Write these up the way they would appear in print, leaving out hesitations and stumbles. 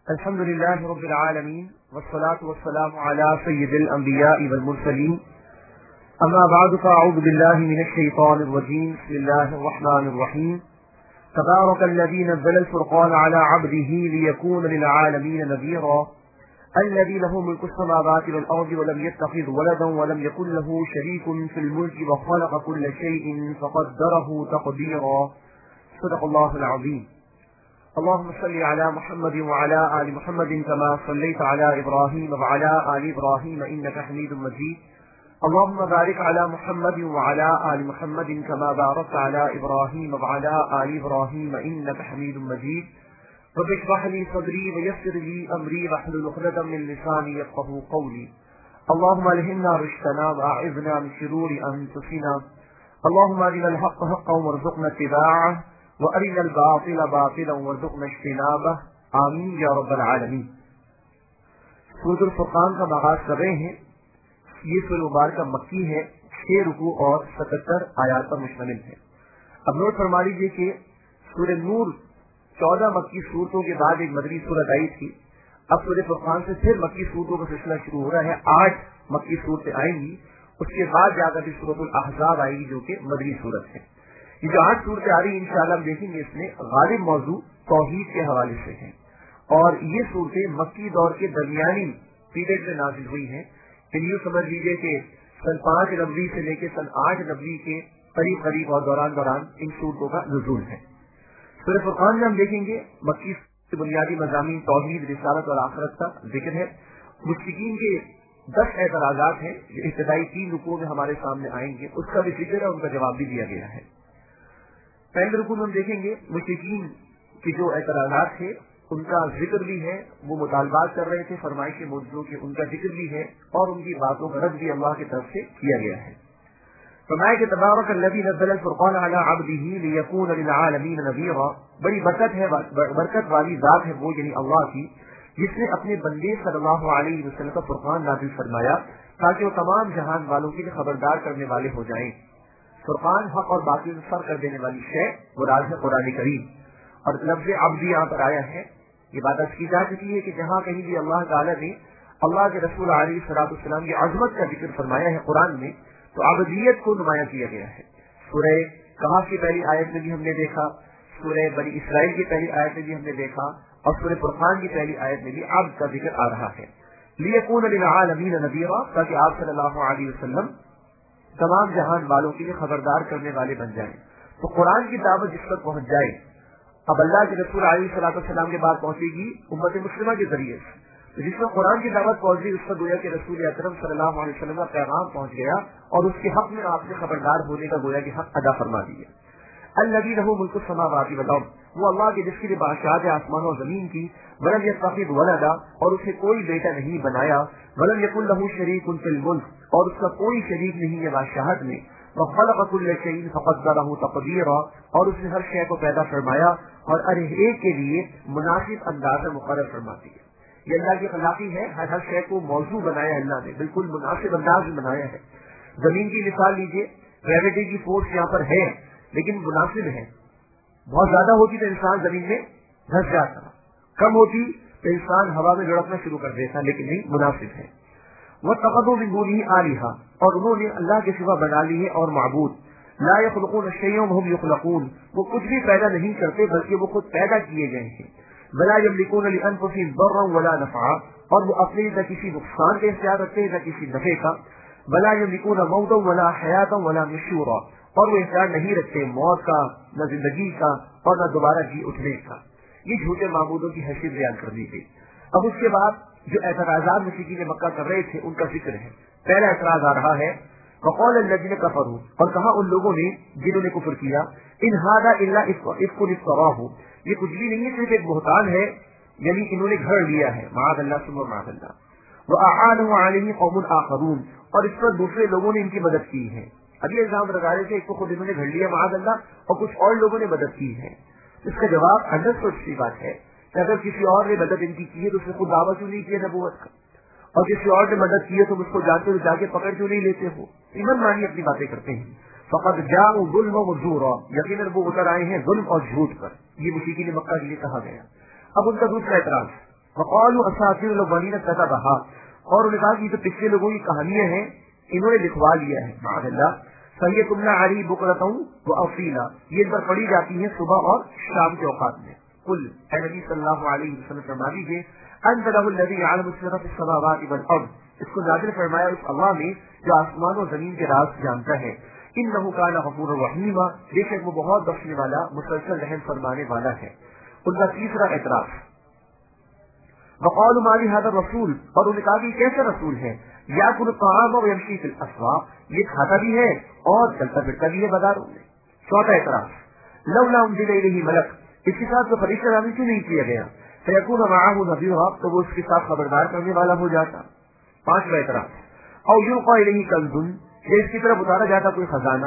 الحمد لله رب العالمين والصلاة والسلام على سيد الأنبياء والمرسلين أما بعد فأعوذ بالله من الشيطان الرجيم بسم الله الرحمن الرحيم تبارك الذي نزل الفرقان على عبده ليكون للعالمين نذيرا الذي له ملك السماوات والأرض ولم يتخذ ولدا ولم يكن له شريك في الملك وخلق كل شيء فقدره تقديرا صدق الله العظيم. اللهم صل على محمد وعلى آل محمد كما صليت على إبراهيم وعلى آل إبراهيم إنك حميد مجيد. اللهم بارك على محمد وعلى آل محمد كما باركت على إبراهيم وعلى آل إبراهيم إنك حميد مجيد. رب اشرح لي صدري ويسر لي أمري واحلل عقدة من لساني يفقهوا قولي. اللهم ألهمنا رشدنا وأعذنا من شرور أنفسنا. اللهم أرنا الحق حقا وارزقنا اتباعه وأرنا الباطل باطلا وارزقنا اجتنابه آمین یا رب العالمین. سورۃ الفرقان کا آغاز کر رہے ہیں. یہ سورۃ مبارکہ مکی ہے، 6 رکوع اور 77 آیات پر مشتمل ہے. اب نوٹ فرما لیجیے کہ سورۃ نور 14 مکی صورتوں کے بعد ایک مدنی صورت آئی تھی. اب سورۃ فرقان سے پھر مکی صورتوں کا سلسلہ شروع ہو رہا ہے. 8 مکی صورتیں آئیں گی، اس کے بعد جا کر سورۃ الاحزاب آئے گی جو کہ مدنی صورت ہے. یہ جو 8 صورتیں آ رہی ہیں انشاءاللہ ہم دیکھیں گے اس میں غالب موضوع توحید کے حوالے سے ہیں، اور یہ صورتیں مکی دور کے درمیانی پیریڈ میں نازل ہوئی ہیں. یوں سمجھ لیجیے کہ سن 5 نبوی سے لے کے سن 8 نبوی کے قریب قریب اور دوران ان صورتوں کا نزول ہے. سورۃ فرقان میں ہم دیکھیں گے مکی کے بنیادی مضامین توحید، رسالت اور آخرت کا ذکر ہے. مشرکین کے 10 اعتراضات ہیں جو ابتدائی 3 رکوعوں میں ہمارے سامنے آئیں گے، اس کا بھی ذکر ہے، ان کا جواب بھی دیا گیا ہے. پہلے رکوع میں ہم دیکھیں گے مشرکین کی جو اعتراضات تھے ان کا ذکر بھی ہے. وہ مطالبات کر رہے تھے فرمائش موضوع کے، ان کا ذکر بھی ہے اور ان کی باتوں کا رد بھی اللہ کی طرف سے کیا گیا ہے. فرمایا کہ تبارک الذی نزل الفرقان علی عبده لیکون للعالمین نذیرا. بڑی برکت والی ذات ہے وہ، یعنی اللہ کی، جس نے اپنے بندے صلی اللہ علیہ وسلم کا فرقان نازل فرمایا تاکہ وہ تمام جہان والوں کے لیے خبردار کرنے والے ہو جائیں. فرقان حق اور باطل میں فرق کر دینے والی شے مراد ہے قرآن کریم. اور لفظ عبدی یہاں پر آیا ہے. یہ بات کی جا چکی ہے کہ جہاں کہیں بھی اللہ تعالیٰ نے اللہ کے رسول علیہ الصلوۃ والسلام کی عظمت کا ذکر فرمایا ہے قرآن میں، تو عبدیت کو نمایاں کیا گیا ہے. سورہ کہف کی پہلی آیت میں بھی ہم نے دیکھا، سورہ بنی اسرائیل کی پہلی آیت میں بھی ہم نے دیکھا، اور سورہ فرقان کی پہلی آیت میں بھی عبد کا ذکر آ رہا ہے. لیکون للعالمین نذیرا، تاکہ آپ صلی اللہ علیہ وسلم تمام جہان والوں کے لیے خبردار کرنے والے بن جائیں. تو قرآن کی دعوت جس تک پہنچ جائے، اب اللہ کے رسول علیہ الصلوۃ والسلام کے بعد پہنچے گی امت مسلمہ کے ذریعے سے. تو جس میں قرآن کی دعوت پہنچ گئی اس پر گویا کہ رسول اکرم صلی اللہ علیہ وسلم کا پیغام پہنچ گیا، اور اس کے حق میں آپ نے خبردار ہونے کا گویا کہ حق ادا فرما دیا. الذی لہ ملک السماوات والارض، وہ اللہ کے جس کے لیے بادشاہت ہے آسمان اور زمین کی. ولم یتخذ ولدا، اور اسے کوئی بیٹا نہیں بنایا. ولم یکن لہ شریک فی الملک، اور اس کا کوئی شریک نہیں ہے بادشاہت میں. وخلق کل شیء فقدرہ تقدیرا، اور اس نے ہر شے کو پیدا فرمایا اور ہر ایک کے لیے مناسب انداز میں مقرر فرما دیا. یہ اللہ کی خلاقی ہے، ہر شے کو موضوع بنایا اللہ نے، بالکل مناسب انداز میں بنایا ہے. زمین کی مثال لیجیے، گریویٹی کی فورس یہاں پر ہے لیکن مناسب ہے. بہت زیادہ ہوتی تو انسان زمین میں دھس جاتا، کم ہوتی تو انسان ہوا میں لڑکنا شروع کر دیتا، لیکن نہیں، مناسب ہے. واتخذوا من دونه آلهة، اور انہوں نے اللہ کے سوا بنا لی ہے اور معبود. لا يخلقون شيئا وهم يخلقون، وہ کچھ بھی پیدا نہیں کرتے بلکہ وہ خود پیدا کیے گئے ہیں. ولا يملكون لانفسهم ضرا ولا نفعا، اور وہ اپنے نہ کسی نقصان کا اختیار رکھتے نہ کسی نفع کا. ولا يملكون موتا ولا حیاتا ولا نشورا، اور وہ اختیار نہیں رکھتے موت کا، نہ زندگی کا، اور نہ دوبارہ جی اٹھنے کا. یہ جھوٹے معبودوں کی حیثیت بیان کر دی گئی. اب اس کے بعد جو اعتراضات مشرکین مکہ کر رہے تھے ان کا ذکر ہے. پہلا اعتراض آ رہا ہے وقال الذین کفروا، اور کہا ان لوگوں نے جنہوں نے کفر کیا، ان ھذا الا افک افتراہ، یہ کچھ بھی نہیں ہے، صرف ایک بہتان ہے، یعنی انہوں نے گھڑ لیا ہے. معاذ اللہ ثم معاذ اللہ. واعانوا علیہ قوم آخرون، اور اس پر دوسرے لوگوں نے ان کی مدد کی ہے. ابھی الزام لگا رہے تھے ایک تو خود انہوں نے گھڑ لیا معاذ اللہ، اور کچھ اور لوگوں نے مدد کی ہے. اس کا جواب اندر سوچ سی بات ہے کہ اگر کسی اور نے مدد ان کی ہے تو اس نے خود دعویٰ کیوں نہیں کیا نبوت کا، اور کسی اور نے مدد کی ہے تو اس کو جانتے ہو جا کے پکڑ کیوں نہیں لیتے ہو. ایمان مانی اپنی باتیں کرتے ہیں. فقط جاؤ ظلم و زورا، یقیناً وہ اتر آئے ہیں ظلم اور جھوٹ پر. یہ مشرکین مکہ کے لیے کہا گیا. اب ان کا دوسرا اعتراض وقالوا اساطیر الاولین کتبھا، اور انہوں نے کہا کہ یہ تو پچھلے لوگوں کی کہانیاں ہیں، انہوں نے لکھوا لیا ہے. معاذ اللہ. سید تمنا علی بکرتا ہوں وہ افیلا، یہ پر پڑھی جاتی ہے صبح اور شام کے اوقات میں. قل اے نبی صلی اللہ علیہ وسلم فرما دیجیے انزلہ الذی یعلم السر فی السماوات والارض، اس کو نازل فرمایا اس اللہ نے جو آسمان و زمین کے راز جانتا ہے. انہ کان غفورا رحیما، بے شک وہ بہت بخشنے والا مسلسل رحم فرمانے والا ہے. ان کا تیسرا اعتراض وقالوا ما لهذا الرسول، اور انہوں نے کہا کہ کیسا رسول ہے یاکل الطعام ویمشی فی الاسواق، یہ کھاتا بھی ہے اور چلتا پھرتا بھی ہے بازاروں میں. چوتھا اعتراض لولا انزل الیہ ملک، اس کے ساتھ تو فرشتہ نازل کیوں نہیں کیا گیا؟ فیکون معه نذیرا، تو وہ اس کے ساتھ خبردار کرنے والا ہو جاتا. پانچواں اعتراض او یلقى الیہ کنز، یہ اس کی طرف اتارا جاتا کوئی خزانہ.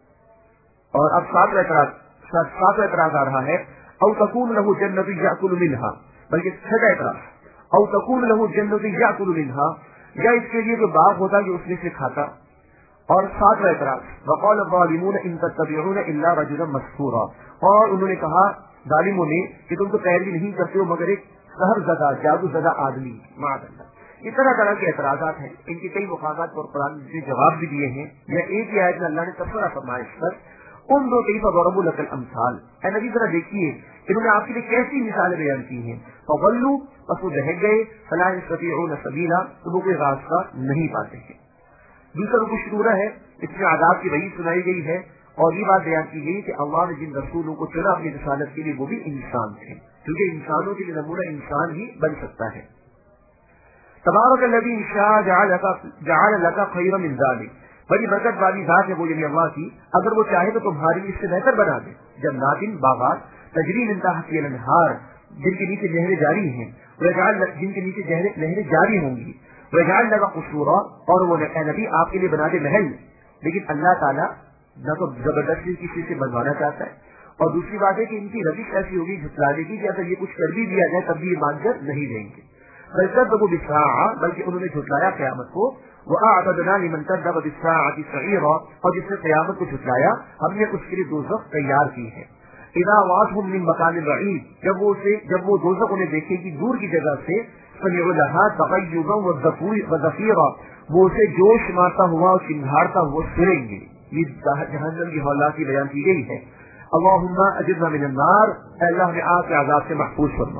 اور اب ساتواں اعتراض آ رہا ہے او تکون له جنۃ یاکل منها، بلکہ چھٹا اعتراض او تکون له جنۃ یاکل منها، یا اس کے لیے جو باغ ہوتا جو اس میں سے کھاتا. اور ساتواں اعتراض وقال الظالمون ان تتبعون الا رجلا مسحورا، اور انہوں نے کہا ظالموں نے کہ تم تو پیروی نہیں کرتے ہو مگر ایک سحر زدہ جادو زدہ آدمی. معاذ اللہ. اس طرح کے اعتراضات ہیں، ان کے کئی مقامات پر قرآن نے جواب بھی دیے ہیں، یا ایک ہی آیت میں اللہ نے تبصرہ فرمایا اس پر. ان دو کئی ضربوا لك الامثال، اے نبی ذرا دیکھیے انہوں نے آپ کے لیے کیسی مثالیں بیان کی ہیں. فضلوا، پس وہ بہک گئے، فلا يستطيعون سبیلا، تو وہ کوئی راستہ نہیں پاتے ہیں. دوسرا رکو شروع ہے، اس میں عذاب کی وعید سنائی گئی ہے، اور یہ بات بیان کی گئی کہ اللہ نے جن رسولوں کو چنا اپنی رسالت کے لیے وہ بھی انسان تھے، کیونکہ انسانوں کے لیے نمونہ انسان ہی بن سکتا ہے. تبارک الذی جعل لك خیرا من ذلک، بڑی برکت والی ذات ہے وہ یعنی اللہ کی، اگر وہ چاہے تو تمہارے لیے اس سے بہتر بنا دے. جنات باغات تجری من تحتها الانہار، جن کے نیچے نہریں جاری ہیں، جن کے نیچے نہریں جاری ہوں گی. وجعل لك قصورا، اور وہ نبی آپ کے لیے بنا دے محل. لیکن اللہ تعالیٰ نہ تو زبردستی کسی سے بنوانا چاہتا ہے، اور دوسری بات ہے کہ ان کی روش ایسی ہوگی جھٹلانے کی کہ اگر یہ کچھ کر بھی دیا جائے تب بھی یہ مان کر نہیں دیں گے. بلکہ انہوں نے جھٹلایا قیامت کو. وَأَعْتَدْنَا لِمَنْ كَذَّبَ بِالسَّاعَةِ سَعِيرًا، اور جس نے قیامت کو جھٹلایا ہم نے اس کے لیے دوزخ تیار کی ہے. اِذَا رَأَتْهُم مِّن مَّكَانٍ بَعِيدٍ، جب وہ دوزخ انہیں دیکھے گی دور کی جگہ سے، سَمِعُوا لَهَا تَغَيُّظًا وَزَفِيرًا، وہ اسے جوش مارتا ہوا اور چنگھاڑتا ہوا سنیں گے. یہ جہنم کی ہولناک کی بیان کی گئی ہے. اللہم اجرنا من النار، اے اللہ نے آگ کے عذاب سے محفوظ فرما.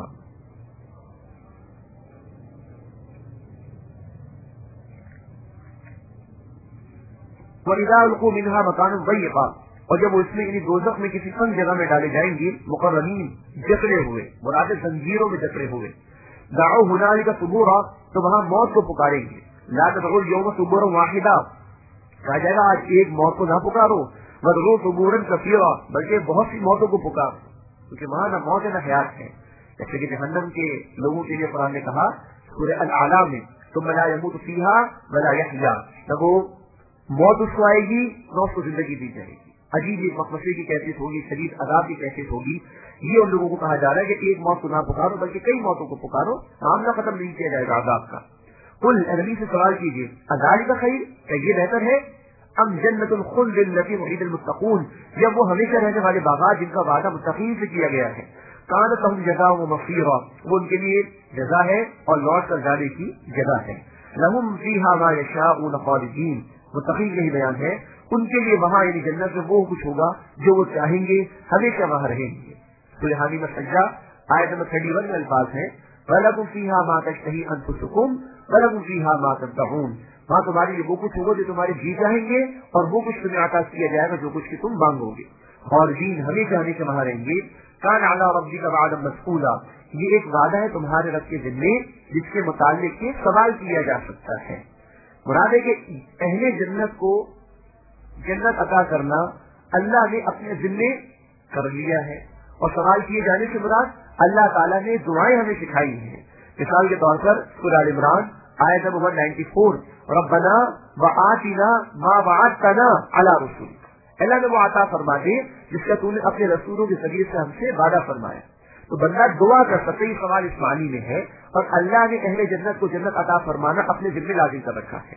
وَإِذَا أُلْقُوا مِنْهَا مَكَانًا ضَيِّقًا، اور جب وہ اس میں یعنی دوزخ میں کسی تنگ جگہ میں ڈالے جائیں گے، مقرنین جکڑے ہوئے، مراد زنجیروں میں جکڑے ہوئے. دعوا هنالك ثبورا، تو وہاں موت کو پکاریں گے. لا تدعوا اليوم ثبورا واحدا، کہا جائے گا آج ایک موت کو نہ پکارو. وَادْعُوا ثُبُورًا كَثِيرًا، بلکہ بہت سی موتوں کو پکارو، کیونکہ وہاں نہ موت ہے نہ حیات ہے. جیسے کہ جہنم کے لوگوں کے لیے قرآن نے کہا سورہ الاعلیٰ میں ثم لا يموت فيها ولا يحيا، نہ وہ موت اس کو آئے گی نہ اس کو زندگی دی جائے گی. عجیب ایک مخمصے کی کیفیت ہوگی، شدید عذاب کی کیفیت ہوگی. یہ ان لوگوں کو کہا جا رہا ہے کہ ایک موت کو نہ پکارو بلکہ کئی موتوں کو پکارو، معاملہ ختم نہیں کیا جائے گا عذاب کا. قل نبی سے سوال کیجیے اذالک خیر، کیا یہ بہتر ہے؟ ام جنت الخلد التي وعد المتقون، یا وہ ہمیشہ رہنے والے باغات جن کا وعدہ متقین سے کیا گیا ہے. کانت لهم جزاء ومصيرا، وہ ان کے لیے جزا ہے اور لوٹ کر جانے کی جگہ ہے. لهم فيها ما يشاءون خالدين، متقین یہی بیان ہے ان کے لیے وہاں یعنی جنت میں وہ کچھ ہوگا جو وہ چاہیں گے، ہمیشہ وہاں رہیں گے. سورہ حامیم السجدہ آیت نمبر 31 میں الفاظ ہیں وَلَكُمْ فِيهَا مَا تَشْتَهِي أَنفُسُكُمْ وَلَكُمْ فِيهَا مَا تَدَّعُونَ، وہاں تمہارے لیے وہ کچھ ہوگا جو تمہارے جی چاہیں گے اور وہ کچھ تمہیں عطا کیا جائے گا جو کچھ کہ تم مانگو گے. خالدین، ہمیشہ ہمیشہ وہاں رہیں گے. کان علی ربک وعدا مسئولا، یہ ایک وعدہ ہے تمہارے رب کے ذمے جس کے متعلق کے سوال کیا جا سکتا ہے. مراد ہے کہ اہل جنت کو جنت عطا کرنا اللہ نے اپنے ذمے کر لیا ہے، اور سوال کیے جانے سے مراد اللہ تعالیٰ نے دعائیں ہمیں سکھائی ہیں. مثال کے طور پر سورہ آل عمران آیت نمبر 194 ربنا وآتنا ما وعدتنا علی رسولک، اللہ نے وہ عطا فرما دے جس کا تو نے اپنے رسولوں کے ذریعے سے ہم سے وعدہ فرمایا. تو بندہ دعا کر سکتے، یہ سوال اس معنی میں ہے، اور اللہ نے اہل جنت کو جنت عطا فرمانا اپنے ذمہ لازم کر رکھا ہے.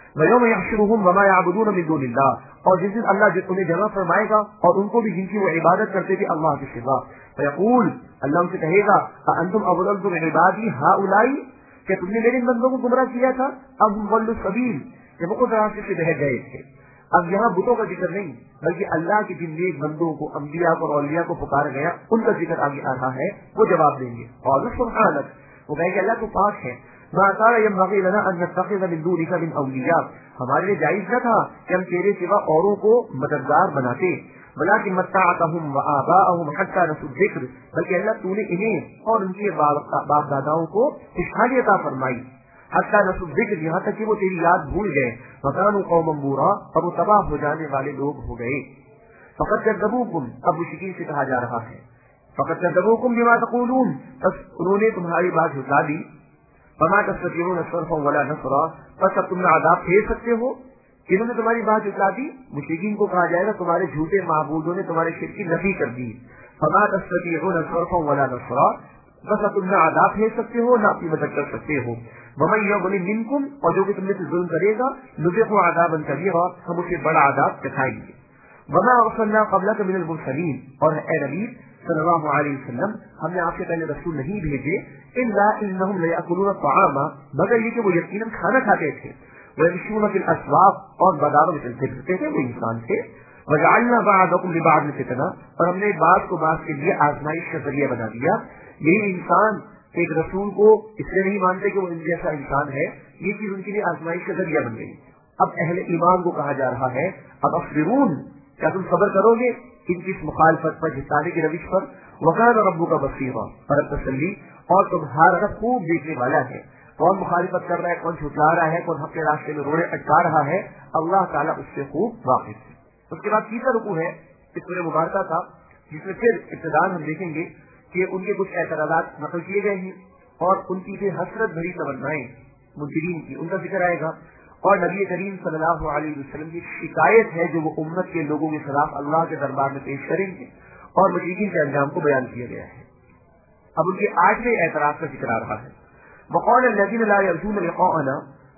وَيَوْمَ يَحْشُرُهُمْ وَمَا يَعْبُدُونَ مِن دُونِ اللَّهِ, اور جس دن اللہ انہیں جمع فرمائے گا اور ان کو بھی جن کی وہ عبادت کرتے تھے اللہ کے سوا. فَيَقُولُ, اللہ ان سے کہے گا, أَأَنْتُمْ أَضْلَلْتُمْ عِبَادِي هَؤُلَاءِ, کہ تم نے میرے ان بندوں کو گمراہ کیا تھا. اب ہم ضلوا السبیل, جب وہ راستے سے بہہ گئے تھے. اب یہاں بتوں کا ذکر نہیں بلکہ اللہ کے جن نیک بندوں کو, انبیاء کو اور اولیاء کو پکارا گیا ان کا ذکر آگے آ رہا ہے. وہ جواب دیں گے اور سبحانک, وہ کہیں گے اللہ تو پاک ہے. ما كان ينبغي لنا ان نتخذ من دونك من اولیاء, ہمارے لیے جائز نہ تھا کہ ہم تیرے سوا اوروں کو مددگار بناتے. ولكن متعتهم وآباءهم حتى نسوا الذکر, بلکہ اللہ تو نے انہیں اور ان کے باپ داداؤں کو خوشحالی عطا فرمائی. حتى نسوا الذکر, یہاں تک کہ وہ تیری یاد بھول گئے. وكانوا قوما بورا, اور وہ تباہ ہو جانے والے لوگ ہو گئے. فقد كذبوكم, اب مشرکین سے کہا جا رہا ہے فقد كذبوكم بما تقولون, بس انہوں نے تمہاری بات جھٹلا دی. فما تستطيعون صرفا ولا نصرا, بس اب تم عذاب پھیر سکتے ہو. انہوں نے تمہاری بات جھٹلا دی. مشرکین کو کہا جائے گا تمہارے جھوٹے معبودوں نے تمہارے شرک کی نفی کر دی. فما تستطيعون صرفا ولا نصرا, بس اب تم نہ عذاب پھیر سکتے ہو نہ اپنی مدد کر سکتے ہو. ومن يظلم منكم, اور جو کہ تم نے ظلم کرے گا, نذقه عذابا كبيرا, ہم اسے بڑا عذاب دکھائیں گے. وما ارسلنا قبلك من المرسلين, اور اے نبی صلی اللہ علیہ وسلم, ہم نے آپ سے پہلے رسول نہیں بھیجے الا انهم ليأكلون الطعام, مگر یہ کہ وہ یقیناً کھانا کھاتے تھے. ويمشون في الاسواق, اور بازاروں میں چلتے پھرتے تھے, وہ انسان تھے. وجعلنا بعضكم لبعض فتنة, اور ہم نے بعض کو بعض کے لیے آزمائش کا ذریعہ بنا دیا. یہی انسان ایک رسول کو اس لیے نہیں مانتے کہ وہ ان جیسا انسان ہے, یہ چیز ان کے لیے آزمائش کا ذریعہ بن گئی. اب اہل ایمان کو کہا جا رہا ہے اب اصبرون, کیا تم صبر کرو گے ان کی اس مخالفت پر, جتانے کی روش پر. وکان ربک بصیرا, پر تسلی, اور تمہارا رب خوب دیکھنے والا ہے. کون مخالفت کر رہا ہے, کون جھٹلا رہا ہے, کون حق کے راستے میں روڑے اٹکا رہا ہے, اللہ تعالیٰ اس سے خوب واقف ہے. اس کے بعد تیسرا رکوع ہے اس سورہ مبارکہ کا, جس میں پھر ابتداءً ہم دیکھیں گے کہ ان کے کچھ اعتراضات نقل کیے گئے ہیں اور ان کی حسرت بھری تمنائیں منکرین کی, ان کا ذکر آئے گا. اور نبی کریم صلی اللہ علیہ وسلم کی شکایت ہے جو وہ امت کے لوگوں کے خلاف اللہ کے دربار میں پیش کریں گے, اور مشرکین کے انجام کو بیان کیا گیا ہے. اب ان کے 8ویں اعتراض کا ذکر آ رہا ہے. وقال الذين لا يرجون لقاءنا,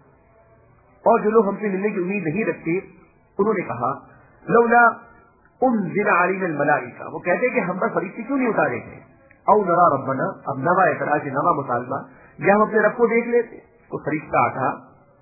اور جو لوگ ہم سے ملنے کی امید نہیں رکھتے انہوں نے کہا لولا انزل علينا الملائکہ, وہ کہتے کہ ہم پر فرشتے کیوں نہیں اتارے گئے. او نرى ربنا, اب نوا اعتراض, نوا مطالبہ, یا ہم اپنے رب کو دیکھ لیتے. تو فرشتہ آتا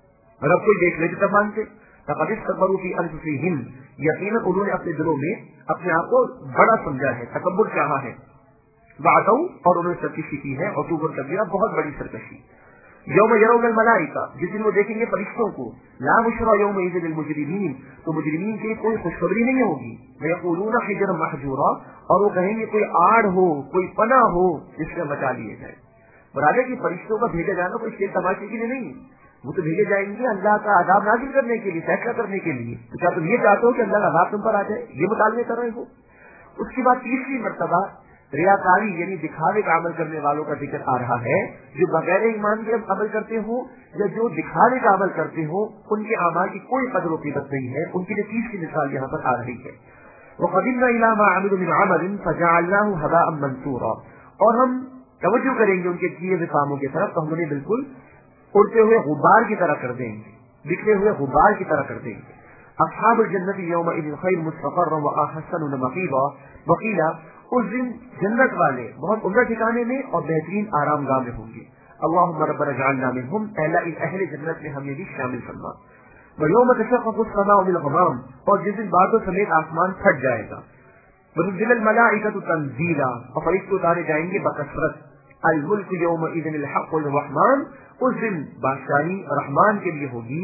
رب کو دیکھ لیتے تب مانتے. فقد استكبروا في انفسهم, یقینا انہوں نے اپنے دلوں میں اپنے آپ کو بڑا سمجھا ہے, تکبر چاہا ہے. بعدو, اور انہوں نے سرکشی کی ہے, اور عتوبر کبیرہ, بہت بڑی سرکشی. یوم یرون الملائکہ, جس دن وہ دیکھیں گے فرشتوں کو. لا بشرى یومئذ للمجرمین, تو مجرمین کی کوئی خوشخبری نہیں ہوگی. ویقولون حجرا محجورا, اور وہ کہیں گے کوئی آڑ ہو, کوئی پناہ ہو جس سے بچا لیے جائے. برادر کی فرشتوں کا بھیجا جانا کوئی شیر تماشے کے لیے نہیں, وہ تو بھیجے جائیں گے اللہ کا عذاب نازل کرنے کے لیے, فیصلہ کرنے کے لیے. تو کیا تم یہ چاہتے ہو کہ اللہ کا عذاب تم پر آ جائے, یہ مطالبے کر رہے ہو؟ اس کے بعد تیسری مرتبہ ریاکاری یعنی دکھاوے کا عمل کرنے والوں کا ذکر آ رہا ہے, جو بغیر ایمان کے عمل کرتے ہو یا جو دکھاوے کا عمل کرتے ہو, ان کے اعمال کی کوئی قدر و قیمت نہیں ہے. ان کی تیسری مثال یہاں پر آ رہی ہے. وَقَدِمْنَا إِلَىٰ مَا عَمِلُوا مِنْ عَمَلٍ فَجَعَلْنَاهُ هَبَاءً مَنثُورًا, اور ہم توجہ کریں گے ان کے کیے ہوئے کاموں کی طرف, تو ہم انہیں بالکل اڑتے ہوئے غبار کی طرح کر دیں گے, بکھرے ہوئے غبار کی طرح کر دیں گے. اصحاب الجنت یومئذ خیر مستقرا واحسن مقیلا, وقیلا, اس دن جنت والے بہت عمدہ ٹھکانے میں اور بہترین آرام گاہ میں ہوں گے. اللہم ربنا اجعلنا منہم, اے اہل جنت میں ہمیں بھی شامل فرما. ویوم تشقق السماء بالغمام, اور جس دن بادل سمیت آسمان پھٹ جائے گا. ونزل الملائکۃ تنزیلا, اور فرشتے اتارے جائیں گے بکثرت. الملک یومئذ الحق للرحمن, اس دن بادشاہی رحمان کے لیے ہوگی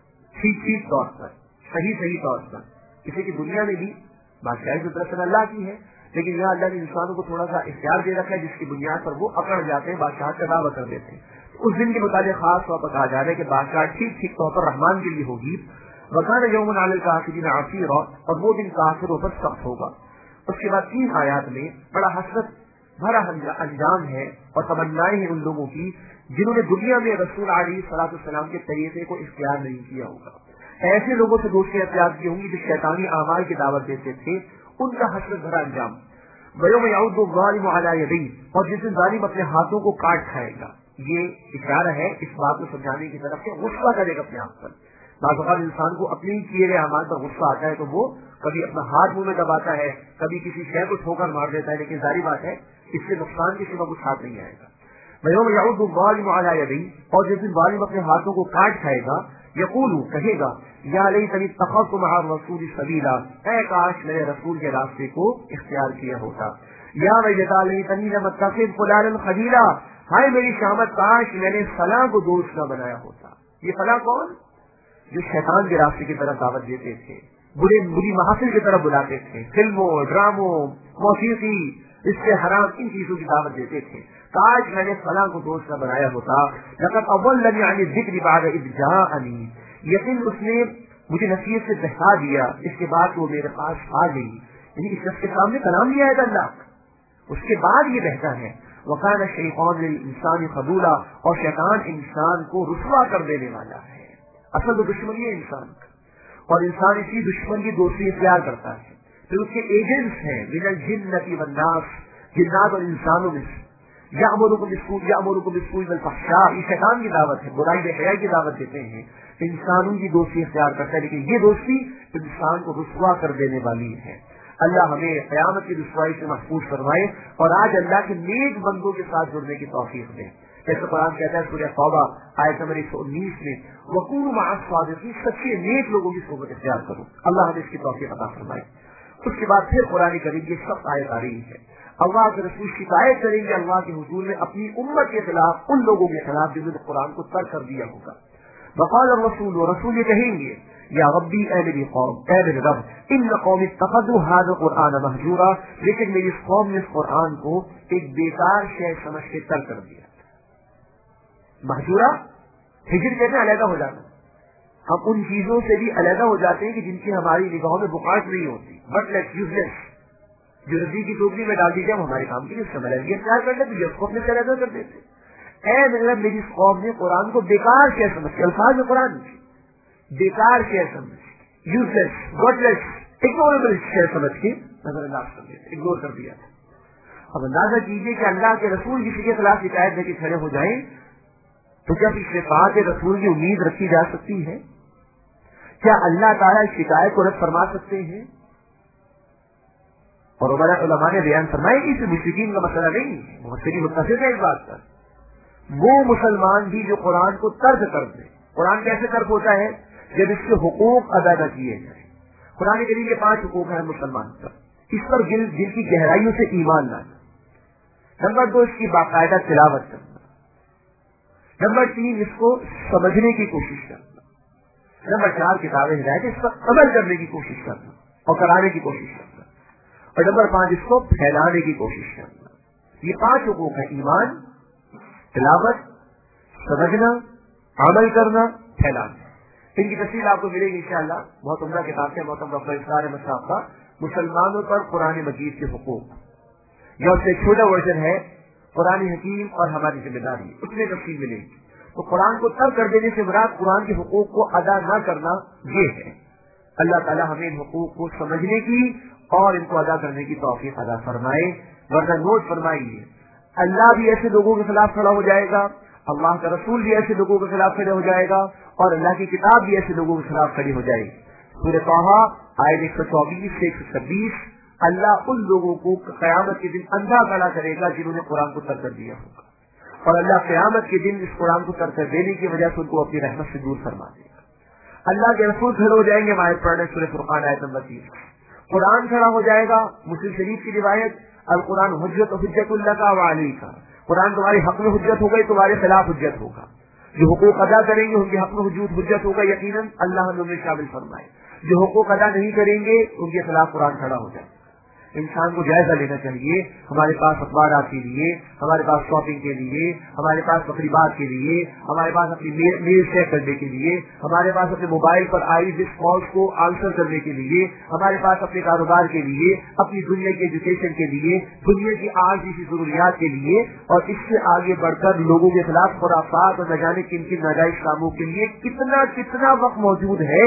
ٹھیک طور پر, صحیح طور پر. اسے کہ دنیا میں بھی بادشاہی کی طرف سے اللہ کی ہے, لیکن یہاں اللہ نے انسانوں کو تھوڑا سا اختیار دے رکھا ہے جس کی بنیاد پر وہ اکڑ جاتے ہیں, بادشاہ کا دعویٰ کر دیتے ہیں. اس دن کے متعلق خاص طور پر کہا جا رہا ہے کہ بادشاہ ٹھیک طور پر رحمان کے لیے ہوگی. وکان یوم علی الکافرین عسیرا, اور وہ دن کافروں پر سخت ہوگا. اس کے بعد 3 آیات میں بڑا حسرت بھرا انجام ہے اور تمنائیں ہیں ان لوگوں کی جنہوں نے دنیا میں رسول علیہ الصلوۃ والسلام کے طریقے کو اختیار نہیں کیا ہوگا. ایسے لوگوں سے دوستی اختیار کی ہوں گی جو شیطانی اعمال کی دعوت دیتے تھے, ان کا حسرت بھرا انجام. وَيَوْمَ يَعُضُّ الظَّالِمُ عَلَىٰ يَدَيْهِ, اور جس دن ظالم اپنے ہاتھوں کو کاٹ کھائے گا. یہ اشارہ ہے اس بات کو سمجھانے کی طرف سے غصہ کرے گا اپنے آپ پر. بعض اوقات انسان کو اپنے کیے گئے اعمال پر غصہ آتا ہے تو وہ کبھی اپنا ہاتھ منہ میں دباتا ہے, کبھی کسی شے کو ٹھوکر مار دیتا ہے, لیکن ظاہری بات ہے اس سے نقصان کے سوا کچھ ہاتھ نہیں آئے گا. وَيَوْمَ يَعُضُّ الظَّالِمُ عَلَىٰ يَدَيْهِ, اور جس دن ظالم اپنے ہاتھوں کو کاٹ کھائے گا, یقول کہے گا یا لیتنی اتخذت مع الرسول سبیلا, اے کاش میں نے رسول کے راستے کو اختیار کیا ہوتا. یا ویلتی لیتنی لم اتخذ فلانا خلیلا, ہائے میری شامت کاش میں نے فلاں کو دوست نہ بنایا ہوتا. یہ فلاں کون؟ جو شیطان کے راستے کی طرف دعوت دیتے تھے, بری محافل کی طرف بلاتے تھے, فلموں, ڈراموں, موسیقی, اس سے حرام ان چیزوں کی دعوت دیتے تھے. کاش میں نے فلاں کو دوست نہ بنایا ہوتا. لقد اضلنی عن الذکر بعد اذ جاءنی, یقین اس نے مجھے نصیحت سے بہکا دیا اس کے بعد وہ میرے پاس آ گئی. یعنی اس شخص کے سامنے کلام لیا ہے اللہ, اس کے بعد یہ بہتا ہے. وکان الشیطان للانسان خذولا, اور شیطان انسان کو رسوا کر دینے والا ہے. اصل تو دشمنی ہے انسان کا, اور انسان اسی دشمن کی دوستی اختیار کرتا ہے. پھر اس کے ایجنٹس ہیں من الجنۃ والناس, جنات اور انسانوں میں سے. یأمرکم بالسوء والفحشاء, یہ شیطان کی دعوت ہے, برائی بے حیائی کی دعوت دیتے ہیں. انسانوں کی دوستی اختیار کرتا ہے, لیکن یہ دوستی انسان کو رسوا کر دینے والی ہے. اللہ ہمیں قیامت کی رسوائی سے محفوظ فرمائے اور آج اللہ کے نیک بندوں کے ساتھ جڑنے کی توفیق دے. جیسے قرآن کہتا ہے سورہ توبہ آیت نمبر 119 میں, وَكُونُوا مَعَ الصَّادِقِينَ, سچے نیک لوگوں کی صحبت اختیار کرو. اللہ ہمیں اس کی توفیق عطا فرمائے. اس کے بعد پھر قرآن کریم کی سب آیت آ رہی ہے. اللہ کے رسول شکایت کریں گے اللہ کے حضور میں اپنی امت کے خلاف, ان لوگوں کے خلاف جنہوں نے قرآن کو ترک کر دیا ہوگا. وقال الرسول, و رسول یہ کہیں گے یا ربی, اے میری قوم, اے میرے رب, ان قوم اتخذوا هذا القرآن مہجورا, لیکن میری قوم نے اس قرآن کو ایک بیکار شے سمجھ کے ترک کر دیا. مہجورا ہجر کہتے ہیں علیحدہ ہو جانا. ہم ان چیزوں سے بھی علیحدہ ہو جاتے ہیں کہ جن کی ہماری نگاہوں میں بقاعت نہیں ہوتی, بٹ لیس یوز لیس, جو رضی کی ٹوکری میں ڈال دی جائے ہمارے کام کی, اس سے ملنگی اختیار کر لیتے, اس کو اپنے سے علیحدہ کر دیتے. اے میری قوم نے قرآن کو بیکار شے سمجھ کے, الفاظ میں قرآن بیکار شے سمجھ, یوز لیس, گاڈ لیس, اگنوریبل شے سمجھ کے نظر انداز کر دیا, اگنور کر دیا. اب اندازہ کیجیے کہ اللہ کے رسول کسی کے خلاف شکایت لے کے کھڑے ہو جائیں تو کیا اس شفاعت رسول کی امید رکھی جا سکتی ہے؟ کیا اللہ تعالیٰ اس شکایت کو رد فرما سکتے ہیں؟ اور علماء نے بیان فرمایا کہ اس مشرکین کا مسئلہ نہیں, مفسرین متفق ہے اس بات پر. وہ مسلمان بھی جو قرآن کو ترک کر دیں. قرآن کیسے ترک ہوتا ہے؟ جب اس کے حقوق ادا نہ کیے جائیں. قرآن کریم کے 5 حقوق ہیں مسلمان پر, اس پر دل کی گہرائیوں سے ایمان لانا. نمبر 2, اس کی باقاعدہ تلاوت کرنا. نمبر 3, اس کو سمجھنے کی کوشش کرنا. نمبر 4, کتابیں ہدایت اس پر عمل کرنے کی کوشش کرنا اور کرانے کی کوشش کرنا. اور نمبر 5, اس کو پھیلانے کی کوشش کرنا. یہ 5 حقوق ہیں: ایمان, تلاوت, سمجھنا, عمل کرنا, پھیلانا. ان کی تفصیل آپ کو ملے گی انشاءاللہ. بہت عمدہ کتاب ہے محترم ڈاکٹر اسرار احمد صاحب کا, مسلمانوں پر قرآن مجید کے حقوق. یا اس سے ایک چھوٹا ورژن ہے قرآن حکیم اور ہماری ذمہ داری, اس میں تفصیل ملے گی. تو قرآن کو ترک کر دینے سے مراد قرآن کے حقوق کو ادا نہ کرنا یہ ہے. اللہ تعالیٰ ہمیں ان حقوق کو سمجھنے کی اور ان کو ادا کرنے کی توفیق عطا فرمائے. ورنہ نوٹ فرمائیے, اللہ بھی ایسے لوگوں کے خلاف کھڑا ہو جائے گا, اللہ کا رسول بھی ایسے لوگوں کے خلاف کھڑے ہو جائے گا, اور اللہ کی کتاب بھی ایسے لوگوں کے خلاف کھڑی ہو جائے گی. سورہ طٰہٰ آیت 124 سے 126, اللہ ان لوگوں کو قیامت کے دن اندھا کھڑا کرے گا جنہوں نے قرآن کو ترک کر دیا ہوگا, اور اللہ قیامت کے دن اس قرآن کو ترک کر دینے کی وجہ سے ان کو اپنی رحمت سے دور فرما دے گا. اللہ کے رسول کھڑے ہو جائیں گے. آیت پڑھنے سورہ فرقان آیت نمبر 30. قرآن کھڑا ہو جائے گا. مسلم شریف کی روایت, القرآن حجت اللہ کا وعلی کا, قرآن تمہارے حق میں حجت ہوگا, تمہارے خلاف حجت ہوگا. جو حقوق ادا کریں گے ان کے حق میں حجت ہوگا, یقیناً اللہ ہم لوگ شامل فرمائے. جو حقوق ادا نہیں کریں گے ان کے خلاف قرآن کھڑا ہو جائے. انسان کو جائزہ لینا چاہیے. ہمارے پاس اخبارات کے لیے, ہمارے پاس شاپنگ کے لیے, ہمارے پاس تقریبات کے لیے, ہمارے پاس اپنی میل چیک کرنے کے لیے, ہمارے پاس اپنے موبائل پر آئی مس کالس کو آنسر کرنے کے لیے, ہمارے پاس اپنے کاروبار کے لیے, اپنی دنیا کی ایجوکیشن کے لیے, دنیا کی عارضی کی ضروریات کے لیے, اور اس سے آگے بڑھ کر لوگوں کے خلاف خرافات اور نہ جانے کن کن ناجائز کاموں کے لیے کتنا وقت موجود ہے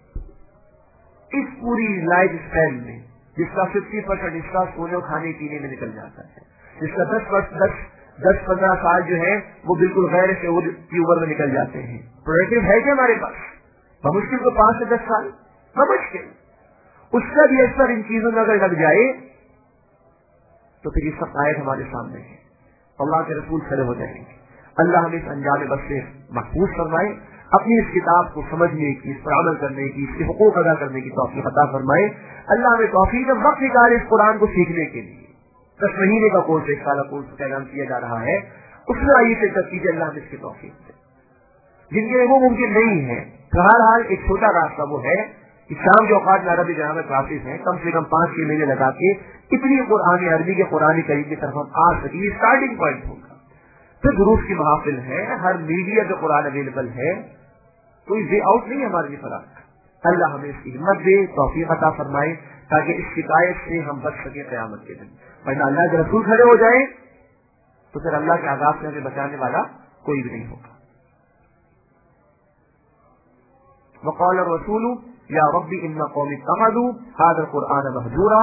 اس پوری لائف اسٹائل میں, جس کا 50% حصہ سونے اور کھانے پینے میں نکل جاتا ہے, جس کا 10-15 سال جو ہے وہ بالکل غیر شعور کی عمر میں نکل جاتے ہیں. پروڈکٹیو ہے کہ ہمارے پاس बमुश्किल को 5 से 10 साल, बमुश्किल। उसका भी असर इन चीजों में अगर लग जाए तो फिर ये सब आयत हमारे सामने है, अल्लाह के रसूल खड़े हो जाएंगे। अल्लाह हमें इस अनजान बस से महफूज फरमाए, अपनी इस किताब को समझने की, इस पर अमल करने की, इसके हुकूक अदा करने की तौफीक अता फरमाए। अल्लाह हमें तौफीक वक्त निकाले इस कुरान को सीखने के लिए। 10 महीने का कोर्स, 1 साल का कोर्स का ऐलान किया जा रहा है, उसमें आइए से तक कीजिए अल्लाह ने इसकी तौफीक दे। जिनके वो मुमकिन नहीं है, बहरहाल एक छोटा रास्ता वो है कि शाम के औकात में अरबी ग्रामर क्लासेस हैं, कम से कम 5-6 महीने लगा के इतनी कुरान अरबी के कुरान करीम की तरफ हम आ सके, स्टार्टिंग पॉइंट होगा। फिर दुरूस की महफिल है, हर मीडिया पे कुरान अवेलेबल है, कोई वे आउट नहीं है हमारे लिए फराक। अल्लाह हमें इसकी हिम्मत दे, तौफीक अता फरमाए, ताकि इस शिकायत से हम बच सके क़यामत के दिन। वरना अल्लाह के रसूल खड़े हो जाए तो फिर अल्लाह के आज़ाब से हमें बचाने वाला कोई भी नहीं होगा। वक़ाल रसूल या रब्बी इन्ना कौमी इत्तख़ज़ू हाज़ा कुरआन महजूरा,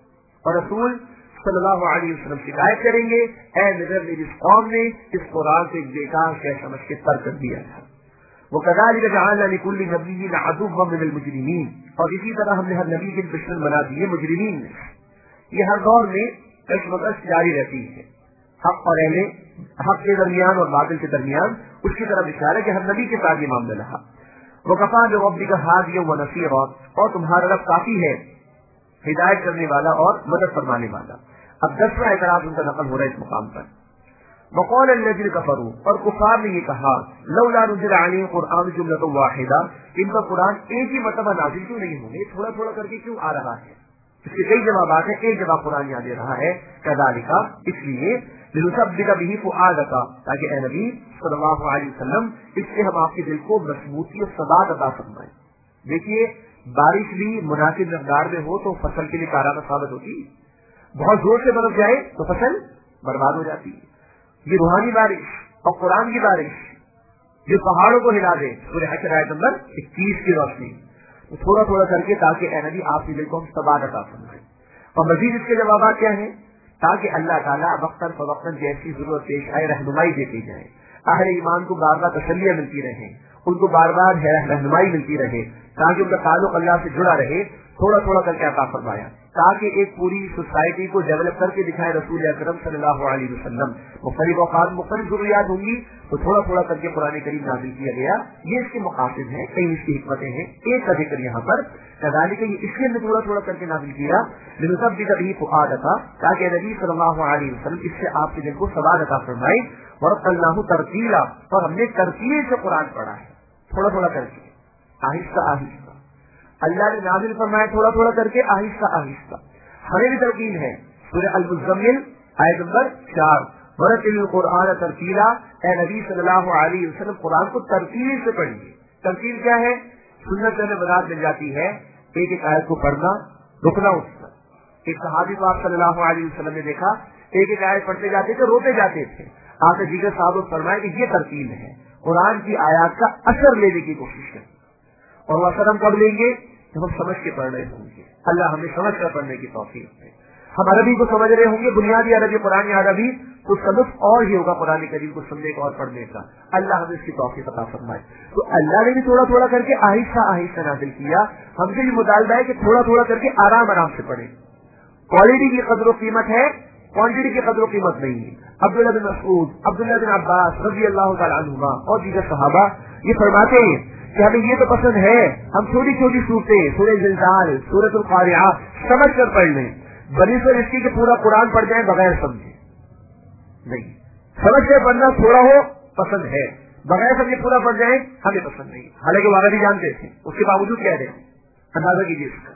और रसूल सल्लल्लाहु अलैहि वसल्लम शिकायत करेंगे, ऐ मेरी कौम ने इस कुरान को एक बेकार शय समझ के तर्क कर दिया था। वकज़ालिक जअलना लिकुल्लि नबिय्यिन अदुव्वन मिनल मुजरिमीन, और इसी तरह हमने हर नबी के दुश्मन बना दिए मुजरिमीन ने। ये हर दौर में कशमकश जारी रहती है, हक और अहले हक के दरमियान और बातिल के दरमियान। उसकी तरफ इशारा कि हर नबी के साथ ये मामला रहा। वकफ़ा बिरब्बिका हादियन व नसीरा, और तुम्हारा रब काफी है हिदायत करने वाला और मदद फरमाने वाला। अब 10वां एतराज उनका नकल हो रहा है इस मुकाम पर। वक़ाल अल्लज़ीन कफ़रू, और कुफार ने ये कहा, लौला नुज़िला अलैहि कुरआन जुमलतुन वाहिदा, इनका कुरान एक ही मरतबा नाज़िल क्यों नहीं होंगे, थोड़ा थोड़ा करके क्यों आ रहा है। इसके कई जवाबात हैं, एक जवाब कुरान यहाँ दे रहा है, कज़ालिका, इसलिए लिनुसब्बिता बिही फुआदका, ताकि ए नबी सल्लल्लाहु अलैहि वसल्लम इससे हम आपके दिल को मजबूती और सबात अता फरमाएं। देखिए, बारिश भी मुनासिब मकदार में हो तो फसल के लिए कारगर साबित होती है, बहुत जोर से बरस जाए तो फसल बर्बाद हो जाती है। ये रूहानी बारिश और कुरान की बारिश जो पहाड़ों को हिला दे, सूरह हश्र आयत नंबर 21 की रोशनी, तो थोड़ा थोड़ा करके ताकि ए नबी आपके दिल को हम सबात अता फरमाएं। और मजीद इसके जवाब क्या है, ताकि अल्लाह ताला वक्तन फवक्तन जैसी जरूरत पेश आए रहनुमाई देती जाए, अहले ईमान को बार बार तसल्लियां मिलती रहे, उनको बार बार रहनुमाई मिलती रहे, ताकि उनका ताल्लुक अल्लाह से जुड़ा रहे। थोड़ा थोड़ा करके अता फरमाया ताकि एक पूरी सोसाइटी को डेवलप करके दिखाए रसूल अकरम सल्लल्लाहु अलैहि वसल्लम। मुख्तलिफ औकात मुख्तलिफ जरूरियात होंगी तो थोड़ा थोड़ा करके कुरान करीम नाज़िल किया गया। ये इसके मकासद हैं, कई इसकी हिकमतें हैं। एक का जिक्र यहाँ पर कज़ालिक, ये इसलिए हमने थोड़ा थोड़ा करके नाज़िल किया लिनुसब्बिता बिही फुआदका, ताकि नबी सल्लल्लाहु अलैहि वसल्लम इससे आपके दिल को सबात अता फरमाए। वरतलनाहु तरतीला, और हमने तरतील से कुरान पढ़ा है, थोड़ा थोड़ा करके, आहिस्ता आहिस्ता। अल्लाह ने नाज़िल फरमाया थोड़ा थोड़ा करके, आहिस्ता आहिस्ता। हमें भी तरकीब है, सूरह अल-मुज़म्मिल आयत नंबर 4, वरतिल कुरान तरतीला, ए नबी सल्लल्लाहु अलैहि वसल्लम कुरान को तरतील से पढ़िए। तरतील क्या है, सुन्नत में वज़ाहत मिल जाती है, एक एक आयत को पढ़ना, रुकना उस पर। एक सहाबी को आप सल्लल्लाहु अलैहि वसल्लम ने देखा, एक एक आयत पढ़ते जाते थे, रोते जाते थे। आपने दीगर साहब फरमाया कि ये तरतील है, कुरान की आयत का असर लेने की कोशिश करें। और वह असर हम कब लेंगे, जब हम समझ के पढ़ रहे होंगे। अल्लाह हमें समझ कर पढ़ने की तौफीक दे। हम अरबी को समझ रहे होंगे, बुनियादी अरबी, कुरानी अरबी, तो सबक और ही होगा कुरान करीम को सुनने का और पढ़ने का। अल्लाह हमें इसकी तौफीक अता फरमाए। तो अल्लाह ने भी थोड़ा थोड़ा करके आहिस्ता आहिस्ता नाज़िल किया। हमसे भी मुतालबा है कि थोड़ा थोड़ा करके आराम आराम से पढ़े। क्वालिटी की कदर कीमत है, क्वांटिटी की कदर कीमत नहीं है। अब्दुल्लाह बिन मसूद, अब्दुल्लाह बिन अब्बास रज़ी अल्लाह तआला अन्हुमा और दीगर सहाबा ये फरमाते हैं कि हमें ये तो पसंद है, हम छोटी छोटी सूरतें, सूरह ज़िलज़ाल, सूरह क़ारिआ समझ कर पढ़ लें, बनिस्बत इसकी कि पूरा कुरान पढ़ जाए बगैर समझे नहीं। समझ कर पढ़ना थोड़ा हो पसंद है, बगैर समझे पूरा पढ़ जाए हमें पसंद नहीं। हालांकि वो भी जानते थे, उसके बावजूद कह रहे हैं, अंदाजा कीजिए इसका।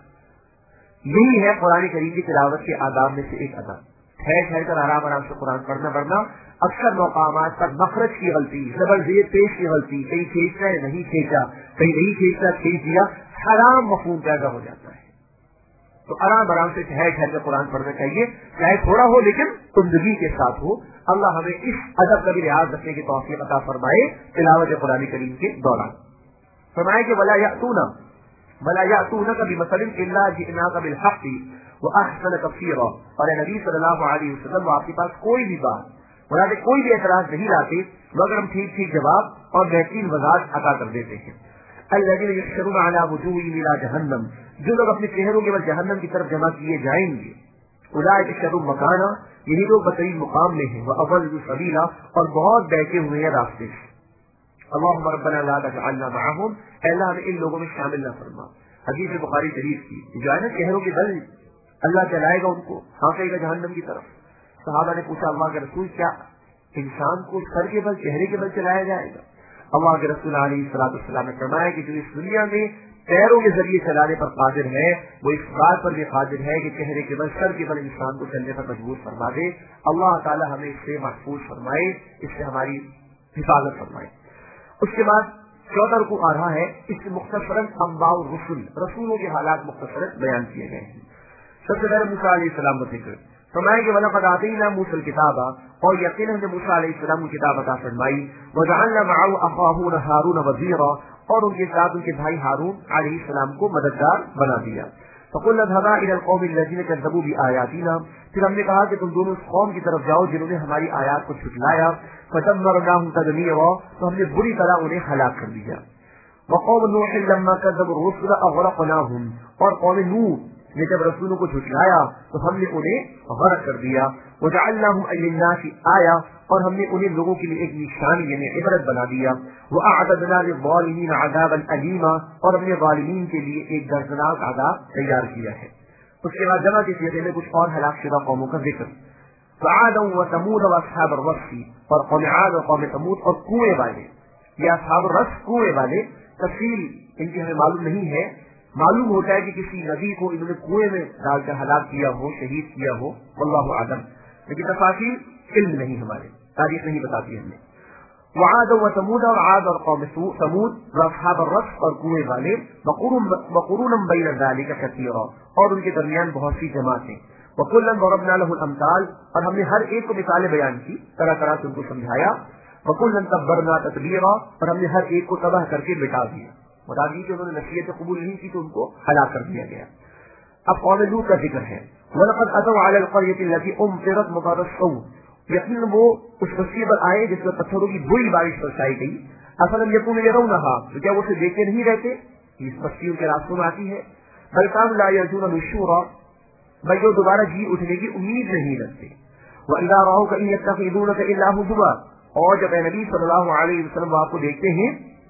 यही है कुरान करीम की तिलावत के आदाब में से एक अदब, ठहर ठहर कर आराम आराम से कुरान पढ़ना। अक्सर मकामात पर मखरज की गलती, जबर ज़ेर पेश की गलती, कहीं खींचना है नहीं खींचा, कहीं नहीं खींचना खींच दिया, हराम मफहूम पैदा हो जाता है। तो आराम आराम से ठहर ठहर कर कुरान पढ़ना चाहिए, चाहे थोड़ा हो लेकिन उम्दगी के साथ हो। अल्लाह हमें इस अदब का भी लिहाज रखने की तौफीक अता फरमाए तिलावत कुरान करीम के दौरान। फरमाए कि वला यातूना बिमसलिन इल्ला जिनाका बिल हक़्क़ि व अहसन तफ़सीरा, और नबी सल्लल्लाहु अलैहि वसल्लम आपके पास कोई भी बात, मुराद कोई भी एतराज नहीं लाते, मगर हम ठीक ठीक जवाब और बेहतरीन वज़ाहत अता कर देते हैं। الذين يحشرون على وجوههم الى جهنم، جو لوگ اپنے چہروں کے بل جہنم کی طرف جمع کیے جائیں گے، اولئک شر مکانا، یہی لوگ بدترین مقام میں ہیں، واضل سبیلا، اور بہت بہکے ہوئے ہیں راستے سے۔ اللهم ربنا لا تجعلنا معهم، اے اللہ ہمیں ان لوگوں میں شامل نہ فرما۔ حدیث بخاری شریف کی، جو ہے نا چہروں کے بل اللہ چلائے گا ان کو، ہانکے گا جہنم کی طرف۔ صحابہ نے پوچھا اللہ کے رسول کیا انسان کو سر کے بل چہرے کے بل چلایا جائے گا؟ اللہ کے رسول علیہ الصلوۃ والسلام نے فرمایا کہ جو اس دنیا میں پیروں کے ذریعے چلانے پر قادر ہے، وہ اس بات پر بھی قادر ہے کہ چہرے کے بل سر کے بل انسان کو چلنے پر مجبور فرما دے۔ اللہ تعالی ہمیں اس سے محفوظ فرمائے، اس سے ہماری حفاظت فرمائے۔ اس کے بعد چوتھا رکوع آ رہا ہے، اس میں مختصراً انباء الرسل، رسولوں کے حالات مختصراً بیان کیے گئے ہیں۔ سب سے پہلے موسیٰ علیہ السلام کا ذکر، فرمایا کہ وَلَقَدْ آتَيْنَا مُوسَى الْكِتَابَ، اور یقیناً ہم نے موسیٰ علیہ السلام کو کتاب عطا فرمائی، وَجَعَلْنَا مَعَهُ أَخَاهُ هَارُونَ وَزِيرًا، اور ان کے ساتھ ان کے بھائی ہارون علیہ السلام کو مددگار بنا دیا۔ فَقُلْنَا اذْهَبَا إِلَى الْقَوْمِ الَّذِينَ كَذَّبُوا بِآيَاتِنَا، پھر ہم نے کہا کہ تم دونوں اس قوم کی طرف جاؤ جنہوں نے ہماری آیات کو جھٹلایا، فَدَمَّرْنَاهُمْ تَدْمِيرًا، تو ہم نے بری طرح انہیں ہلاک کر دیا۔ وَقَوْمُ نُوحٍ لَمَّا كَذَّبُوا الرُّسُلَ أَغْرَقْنَاهُمْ، اور قوم نوح نے جب رسولوں کو جھٹلایا تو ہم نے انہیں غرق کر دیا۔ وَجَعَلْنَاهُمْ لِلنَّاسِ آیَةً، اور ہم نے انہیں لوگوں کے لیے ایک نشانی یعنی عبرت بنا دیا۔ وَأَعْتَدْنَا لِلظَّالِمِينَ عَذَابًا أَلِيمًا، اور ہم نے ظالمین کے لیے ایک دردناک عذاب تیار کیا ہے۔ اس کے بعد جمع کے صیغے میں کچھ اور ہلاک شدہ قوموں کا ذکر، فَعَادًا وَثَمُودَ وَأَصْحَابَ الرَّسِّ، اور قوم عاد اور قوم ثمود اور کنویں والے، یہ اصحاب الرس کنویں والے، تفصیل ان کی ہمیں معلوم نہیں ہے، معلوم ہوتا ہے کہ کسی نبی کو انہوں نے کنویں میں ڈال کر ہلاک کیا ہو، شہید کیا ہو، واللہ اعلم، لیکن تفاصیل علم نہیں، ہمارے تاریخ نہیں بتاتی ہم نے۔ وعاد و ثمود، اور عاد اور قوم ثمود، واصحاب الرس اور کنویں والے، وقرونا بین ذلک کثیرا، اور ان کے درمیان بہت سی جماعتیں، وکلا ضربنا له الامثال، اور ہم نے ہر ایک کو مثالیں بیان کی، طرح طرح سے ان کو سمجھایا، وکلا تبرنا تتبیرا، اور ہم نے ہر ایک کو تباہ کر کے مٹا دیا، بتا دی کہ انہوں نے نصیحت قبول نہیں کی تو ان کو ہلاک کر دیا گیا۔ اب قوم لوط کا ذکر ہے، وَلَقَدْ أَتَوْا عَلَى الْقَرْيَةِ الَّتِي أُمْطِرَتْ مَطَرَ السَّوْءِ، یقیناً وہ اس بستی پر آئے جس میں پتھروں کی بری بارش برسائی گئی، أَفَلَمْ يَكُونُوا يَرَوْنَهَا، تو کیا وہ اسے دیکھتے نہیں رہتے، اس بستی ان کے راستوں میں آتی ہے، بَلْ كَانُوا لَا يَرْجُونَ نُشُورًا، بلکہ وہ دوبارہ جی اٹھنے کی امید نہیں رکھتے، وَإِذَا رَأَوْكَ إِن يَتَّخِذُونَكَ إِلَّا هُزُوًا، اور جب اے نبی صلی اللہ علیہ وسلم آپ کو دیکھتے ہیں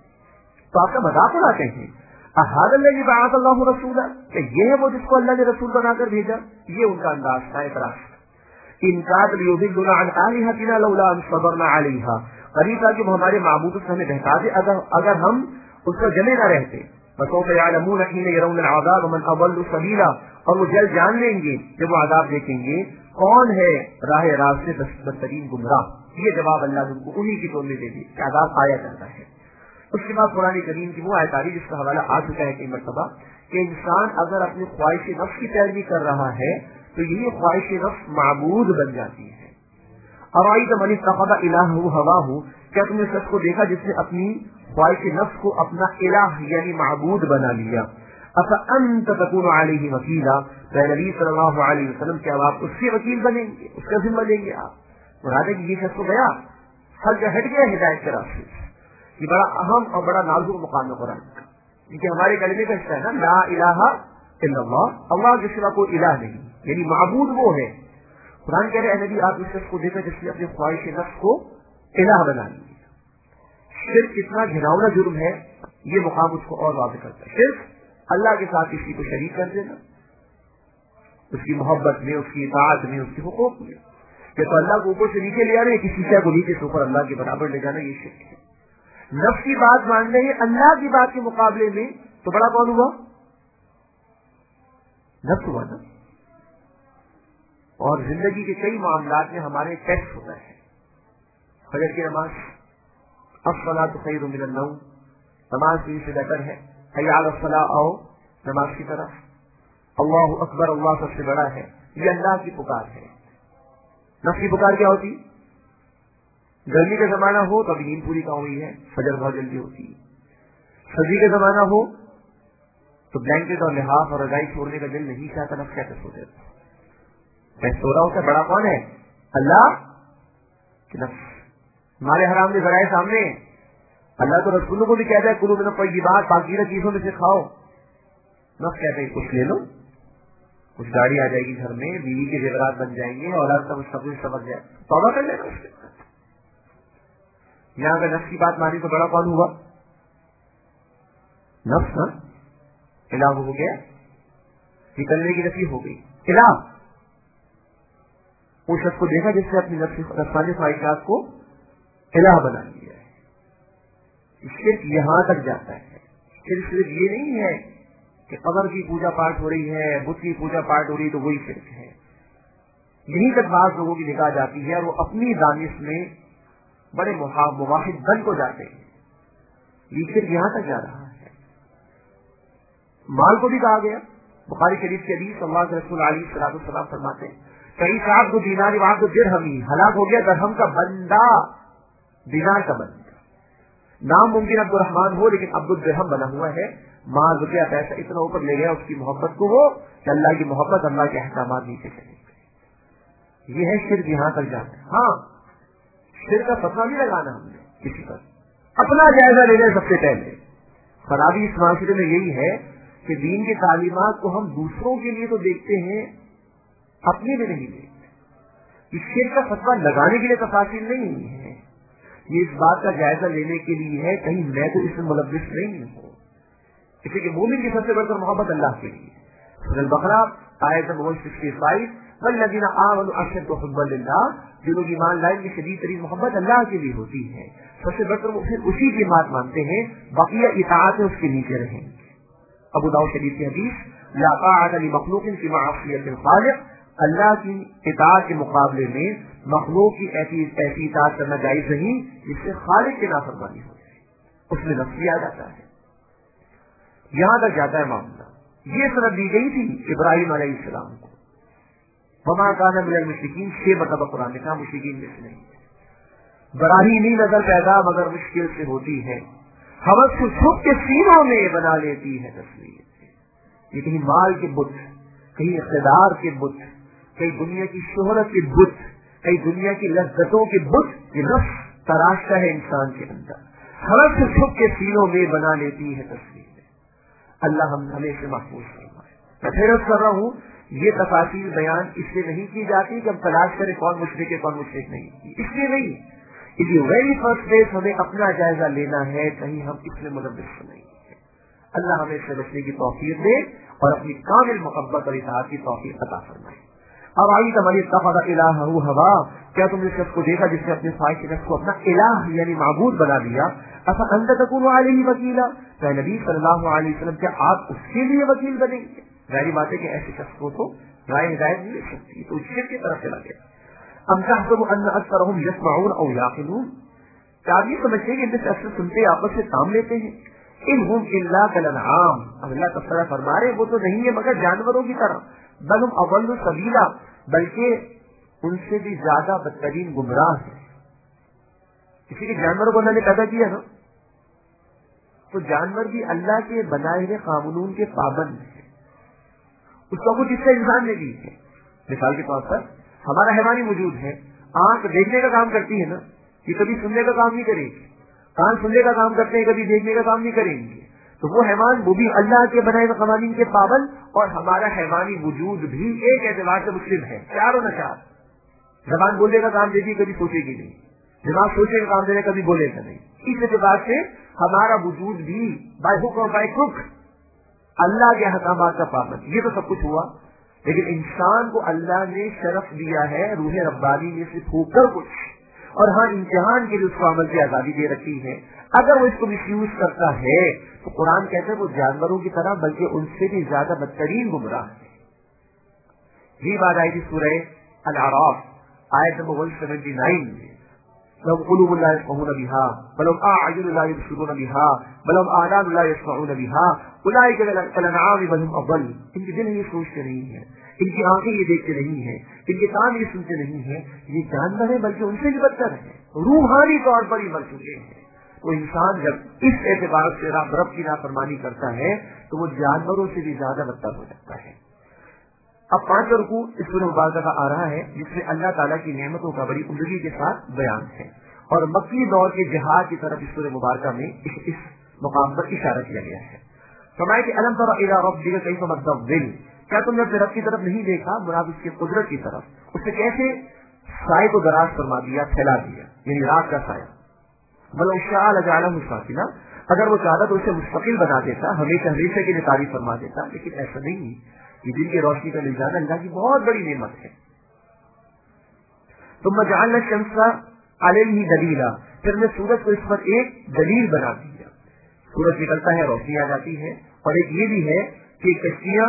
تو آپ کا مذاق اڑاتے ہیں، اَهَذَا الَّذِي بَعَثَ اللَّهُ رَسُولًا، کہ یہ ہے وہ جس کو اللہ نے رسول بنا کر بھیجا، یہ ان کا انداز تھا اعتراض۔ إِن كَادَ لِيُضِلُّونَا عَنْ آلِهَتِنَا لَوْلَا أَن صَبَرْنَا عَلَيْهَا، قریب تھا کہ وہ ہمارے معبودوں سے ہمیں بہکا دے اگر ہم اس پر جمے نہ رہتے۔ فَسَوْفَ يَعْلَمُونَ حِينَ يَرَوْنَ الْعَذَابَ مَنْ أَضَلُّ سَبِيلًا، اور وہ جلد جان لیں گے جب وہ عذاب دیکھیں گے کون ہے راہ راست سے بدترین گمراہ۔ یہ جواب اللہ نے ان کو انہی کی ٹول میں دے دی کہ عذاب آیا کرتا ہے۔ اس کے بعد قرآن کریم کی وہ آیت آ رہی جس کا حوالہ آ چکا ہے کئی مرتبہ، کہ انسان اگر اپنی خواہش نفس کی پیروی کر رہا ہے تو یہی خواہش نفس معبود بن جاتی ہے۔ ارائیت من اتخذ الہہ ہواہ، کیا تم نے شخص کو دیکھا جس نے اپنی خواہش نفس کو اپنا الہ یعنی معبود بنا لیا، افانت تکون علیہ وکیلا، تو نبی صلی اللہ علیہ وسلم کیا آپ اس کے وکیل بنیں گے، اس کا ذمہ لیں گے آپ؟ مراد ہے کہ یہ شخص تو گیا ہٹ گیا ہدایت کے راستے سے۔ یہ بڑا اہم اور بڑا نازک مقام ہے قرآن کا، کیونکہ ہمارے کلمے کا حصہ ہے نا، لا الہ الا اللہ، اللہ کے سوا کوئی الہ نہیں، یعنی معبود وہ ہے۔ قرآن کہہ رہے ہیں نبی آپ اس شخص کو دیکھا جس نے اپنی خواہش نفس کو الہ بنا لیا۔ شرک اتنا گھناؤنا جرم ہے، یہ مقام اس کو اور واضح کرتا ہے۔ صرف اللہ کے ساتھ کسی کو شریک کر دینا، اس کی محبت میں، اس کی اطاعت میں، اس کے حقوق میں، یا تو اللہ کو اوپر سے نیچے لے آنا، کسی شے کو نیچے سے اوپر اللہ کے برابر لے جانا، یہ شرک ہے۔ نفس کی بات مان رہے ہیں اللہ کی بات کے مقابلے میں تو بڑا کون ہوا؟ نفس ہوا نا۔ اور زندگی کے کئی معاملات میں ہمارے ٹیسٹ ہوتا ہے، فجر کی نماز، الصلاۃ خیر من النوم، نماز سے بہتر ہے، حی علی الصلاۃ، آؤ نماز کی طرف، اللہ اکبر، اللہ سب سے بڑا ہے، یہ اللہ کی پکار ہے۔ نفس کی پکار کیا ہوتی؟ گرمی کا زمانہ ہو تو ابھی نیند پوری کا ہوئی ہے، فجر بہت جلدی ہوتی ہے۔ سردی کا زمانہ ہو تو بلینکٹ اور لحاف اور رضائی چھوڑنے کا دل نہیں چاہتا، نفس کیسے سو جاتا ہے؟ سو رہا ہوتا ہے، بڑا کون ہے؟ اللہ کی نفس۔ ہمارے حرام کے ذرائع سامنے، اللہ تو رسولوں کو بھی کہتا ہے کلوا من الطیبات، پاکیزہ چیزوں میں سے کھاؤ. نفس کہتے ہیں کچھ لے لو، کچھ گاڑی آ جائے گی گھر میں، بیوی کے زیورات بن جائیں گے، اولاد کا مستقبل سمجھ جائے، توبہ کر لینا اس کے بعد. یہاں اگر نفس کی بات مانی تو بڑا کون ہوا؟ نفس. نا الہ ہو گیا، نکلنے کی نفی ہو گئی. الہ اس شخص کو دیکھا جس سے اپنی نفسانی خواہشات کو الہ بنا لیا ہے. شرک یہاں تک جاتا ہے. شرک صرف یہ نہیں ہے کہ قبر کی پوجا پاٹ ہو رہی ہے، بت کی پوجا پاٹ ہو رہی ہے تو وہی شرک ہے. یہیں تک بعض لوگوں کی نگاہ جاتی ہے اور وہ اپنی دانش میں بڑے مواحد بن کو جاتے ہیں. یہ شرک یہاں تک جا رہا ہے. مال کو بھی کہا گیا. بخاری شریف کے حدیث اللہ کے رسول علیہ الصلوۃ والسلام فرماتے ہیں کئی صاحب کو دینار وہاں کو درہمی، ہلاک ہو گیا درہم کا بندہ دینار کا بندہ. نام ممکن عبد الرحمان ہو لیکن عبد الدرہم بنا ہوا ہے. مال روپیہ پیسہ اتنا اوپر لے گیا اس کی محبت کو وہ کہ اللہ کی محبت اللہ کے احکامات نیچے چلے گئے. یہ ہے شرک یہاں تک جاتا ہے. ہاں شرک کا فتویٰ نہیں لگانا ہم نے کسی پر، اپنا جائزہ لینا سب سے پہلے. خرابی اس معاشرے میں یہی ہے کہ دین کی تعلیمات کو ہم دوسروں کے لیے تو دیکھتے ہیں، اپنے بھی نہیں دیکھتے. اس شرک کا فتویٰ لگانے کے لیے تفاصیل نہیں ہے، یہ اس بات کا جائزہ لینے کے لیے ہے کہیں میں تو اس میں ملوث نہیں ہوں. اسی کہ مومن کی سب سے بڑھ کر محبت اللہ کے لیے. سورۃ البقرہ آیت نمبر 65 والذین آمنوا اشد حبا للہ، جو لوگ ایمان لائے کی شدید ترین محبت اللہ کے لیے ہوتی ہے. سب سے بڑھ کر وہ پھر اسی کی بات مانتے ہیں، بقیہ اطاعت اس کے نیچے رہیں گے. ابو داؤد شریف کی حدیث لا طاعت لمخلوق فی معصیۃ الخالق، اللہ کی اطاعت کے مقابلے میں مخلوق کی ایسی اطاعت کرنا جائز نہیں جس سے خالق کی نافرمانی ہو جائے. اس میں نفس آ جاتا ہے. یہاں تک جاتا ہے معاملہ. یہ سند دی گئی تھی ابراہیم علیہ السلام کو. وما کان من المشرکین، 6 مرتبہ قرآن نے کہا مشرکین میں سے نہیں. براہینی نظر پیدا مگر مشکل سے ہوتی ہے، حوث کو چھپ کے سینوں میں بنا لیتی ہے تصویر. یہ کہیں مال کے بت، کہیں اقتدار کے بت، کہیں دنیا کی شہرت کے بت، کہیں دنیا کی لذتوں کے بت، یہ نفس تراشتا ہے انسان کے اندر. حوث کو چھپ کے سینوں میں بنا لیتی ہے تصویر. اللہ ہم ہمیں سے محفوظ فرمائے. میں پھر عرض کر رہا ہوں یہ تفاصیل بیان اس لیے نہیں کی جاتی کہ ہم تلاش کریں کون مشرک ہے کون مشرک نہیں، اس لیے نہیں. اس لیے ویری فرسٹ پلیس ہمیں اپنا جائزہ لینا ہے کہیں ہم اس میں ملوث نہیں ہیں. اللہ ہمیں اس سے بچنے کی توفیق دے اور اپنی کامل محبت اور اطاعت کی توفیق عطا فرمائے. اب آئی تمہاری اتخذ الہ ہوا، کیا تم نے شخص کو دیکھا جس نے اپنے خواہش کے نفس کو اپنا الہ یعنی معبود بنا لیا؟ افانت تکون علیہ وکیلا، کہ نبی صلی اللہ علیہ وسلم کیا آپ اس کے لیے وکیل بنیں گے؟ ظاہری بات ہے کہ ایسے شخص کو تو رائے ہدایت نہیں مل سکتی، تو شرک کی طرف چلا گیا. ام تحسب ان اکثرهم يسمعون او يعقلون، کیا آپ یہ سمجھتے ہیں کہ جس اکثر سنتے آپس سے کام لیتے ہیں؟ انہم الا کالانعام، اللہ تبصرہ فرما رہے وہ تو نہیں ہے مگر جانوروں کی طرح. بل ہم اضل سبیلا، بلکہ ان سے بھی زیادہ بدترین گمراہ ہیں. کسی کے جانوروں کو اللہ نے پیدا کیا نا، تو جانور بھی اللہ کے بنائے ہوئے قانون کے پابند ہیں. اس کا کچھ حصہ انسان نے دی ہے. مثال کے طور پر ہمارا حیوانی وجود ہے، آنکھ دیکھنے کا کام کرتی ہے نا، یہ کبھی سننے کا کام نہیں کرے گی. کان سننے کا کام کرتے ہیں، کبھی دیکھنے کا کام نہیں کریں گے. تو وہ حیوان وہ بھی اللہ کے بنائے ہوئے قوانین کے پابند، اور ہمارا حیوانی وجود بھی ایک اعتبار سے مسلم ہے. چاروں نشار، زبان بولنے کا کام دیتی کبھی سوچے گی نہیں، دماغ سوچنے کا کام دینے کبھی بولے گا نہیں. اس اعتبار سے ہمارا وجود بھی بائی ہک اور بائی کروک اللہ کے احکامات کا پابند. یہ تو سب کچھ ہوا، لیکن انسان کو اللہ نے شرف دیا ہے روح ربانی میں سے پھونک کر کچھ، اور ہاں امتحان کے لیے اس کو عمل کی آزادی دے رکھی ہے. اگر وہ اس کو مس یوز کرتا ہے تو قرآن کہتے ہیں وہ جانوروں کی طرح بلکہ ان سے بھی زیادہ بدترین گمراہ ہے. یہ بات آئی تھی سورہ الاعراف آیت نمبر 179 میں، لهم قلوب لا يفقهون بها بل هم اعين لا يبصرون بها بل هم آذان لا يسمعون بها اولئك كالانعام بل هم اضل. ان کے دل یہ سوچتے نہیں ہیں، ان کی آنکھیں یہ دیکھتے نہیں ہیں، ان کے کان یہ سنتے نہیں ہیں. یہ جانور ہیں بلکہ ان سے بھی بدتر ہیں، روحانی طور پر ہی مر چکے ہیں. تو انسان جب اس اعتبار سے رب کی نافرمانی کرتا ہے تو وہ جانوروں سے بھی زیادہ بدتر ہو جاتا ہے. اب 5 رکوع اس سورہ مبارکہ کا آ رہا ہے جس میں اللہ تعالیٰ کی نعمتوں کا بڑی عمدگی کے ساتھ بیان ہے. اور مکی دور کے جہاد کی طرف اس سورہ مبارکہ میں اس مقام پر اشارہ کیا گیا ہے. فرمایا کہ الم تر الی ربک کیف مد الظل، کیا تم نے اپنے رب کی طرف نہیں دیکھا، مراد اس کی قدرت کی طرف، اس نے کیسے سائے کو دراز فرما دیا، پھیلا دیا، یعنی رات کا سایہ. ولو شاء لجعلہ ساکنا، اگر وہ چاہتا تو اسے مستقل بنا دیتا، ہمیشہ ہمیشہ کے لیے تعریف فرما دیتا، لیکن ایسا نہیں. یہ دن کی روشنی کا مل جانا اللہ کی بہت بڑی نعمت ہے. ثم جعلنا الشمس علیہ دلیلا، پھر نے سورج کو اس پر ایک دلیل بنا دیا. سورج نکلتا ہے، روشنی آ جاتی ہے. اور ایک یہ بھی ہے کہ کشتیاں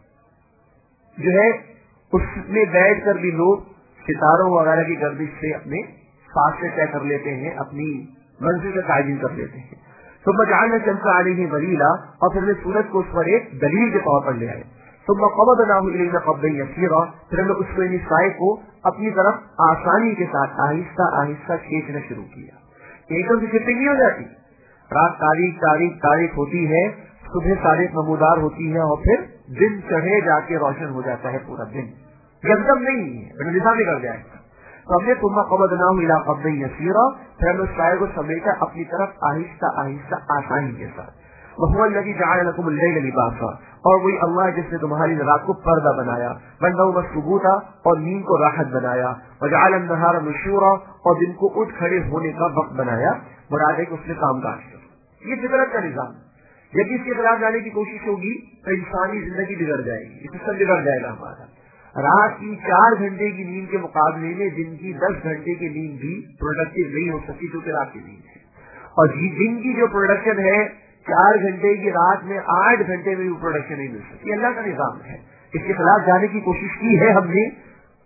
جو ہے اس میں بیٹھ کر بھی لوگ ستاروں وغیرہ کی گردش سے اپنے فاصلے طے کر لیتے ہیں، اپنی منزل کا تعین کر لیتے ہیں. ثم جعلنا الشمس علیہ دلیلا، اور پھر نے سورج کو اس پر ایک دلیل کے طور پر لے آئے. ثم قبضناه الینا قبضا یسیرا، پھر ہم نے اس کو یعنی سائے کو اپنی طرف آسانی کے ساتھ آہستہ آہستہ کھینچنا شروع کیا. ایک دم سے شفٹنگ نہیں ہو جاتی. رات تاریخ تاریخ تاریخ ہوتی ہے، صبح تاریخ نمودار ہوتی ہے، اور پھر دن چڑھے جا کے روشن ہو جاتا ہے پورا دن. یکدم نہیں ہے، نظام نکل جائے گا. تو ہم نے ثم قبضناه الی قبضا یسیرا، پھر ہم نے اس سائے کو سمیٹا اپنی طرف آہستہ آہستہ آسانی کے ساتھ. وَهُوَ الَّذِي جَعَلَ لَكُمُ اللَّيْلَ لِبَاسًا، اور وہی اللہ جس نے تمہاری رات کو پردہ بنایا، وَالنَّوْمَ سُبُوتًا، اور نیند کو راحت بنایا، وَجَعَلَ النَّهَارَ نُشُورًا، اور دن کو اٹھ کھڑے ہونے کا وقت بنایا. مراد ہے کہ اس نے کام کاج کیا. یہ فطرت کا نظام. جب اس کے خلاف جانے کی کوشش ہوگی تو انسانی زندگی بگڑ جائے گی، سسٹم بگڑ جائے گا ہمارا. رات کی 4 گھنٹے کی نیند کے مقابلے میں دن کی 10 گھنٹے کی نیند بھی پروڈکٹیو نہیں ہو سکتی، کیونکہ رات کی نیند ہے. اور دن کی جو پروڈکشن ہے 4 گھنٹے کی، رات میں 8 گھنٹے میں بھی پروڈکشن نہیں مل سکتی. اللہ کا نظام ہے. اس کے خلاف جانے کی کوشش کی ہے ہم نے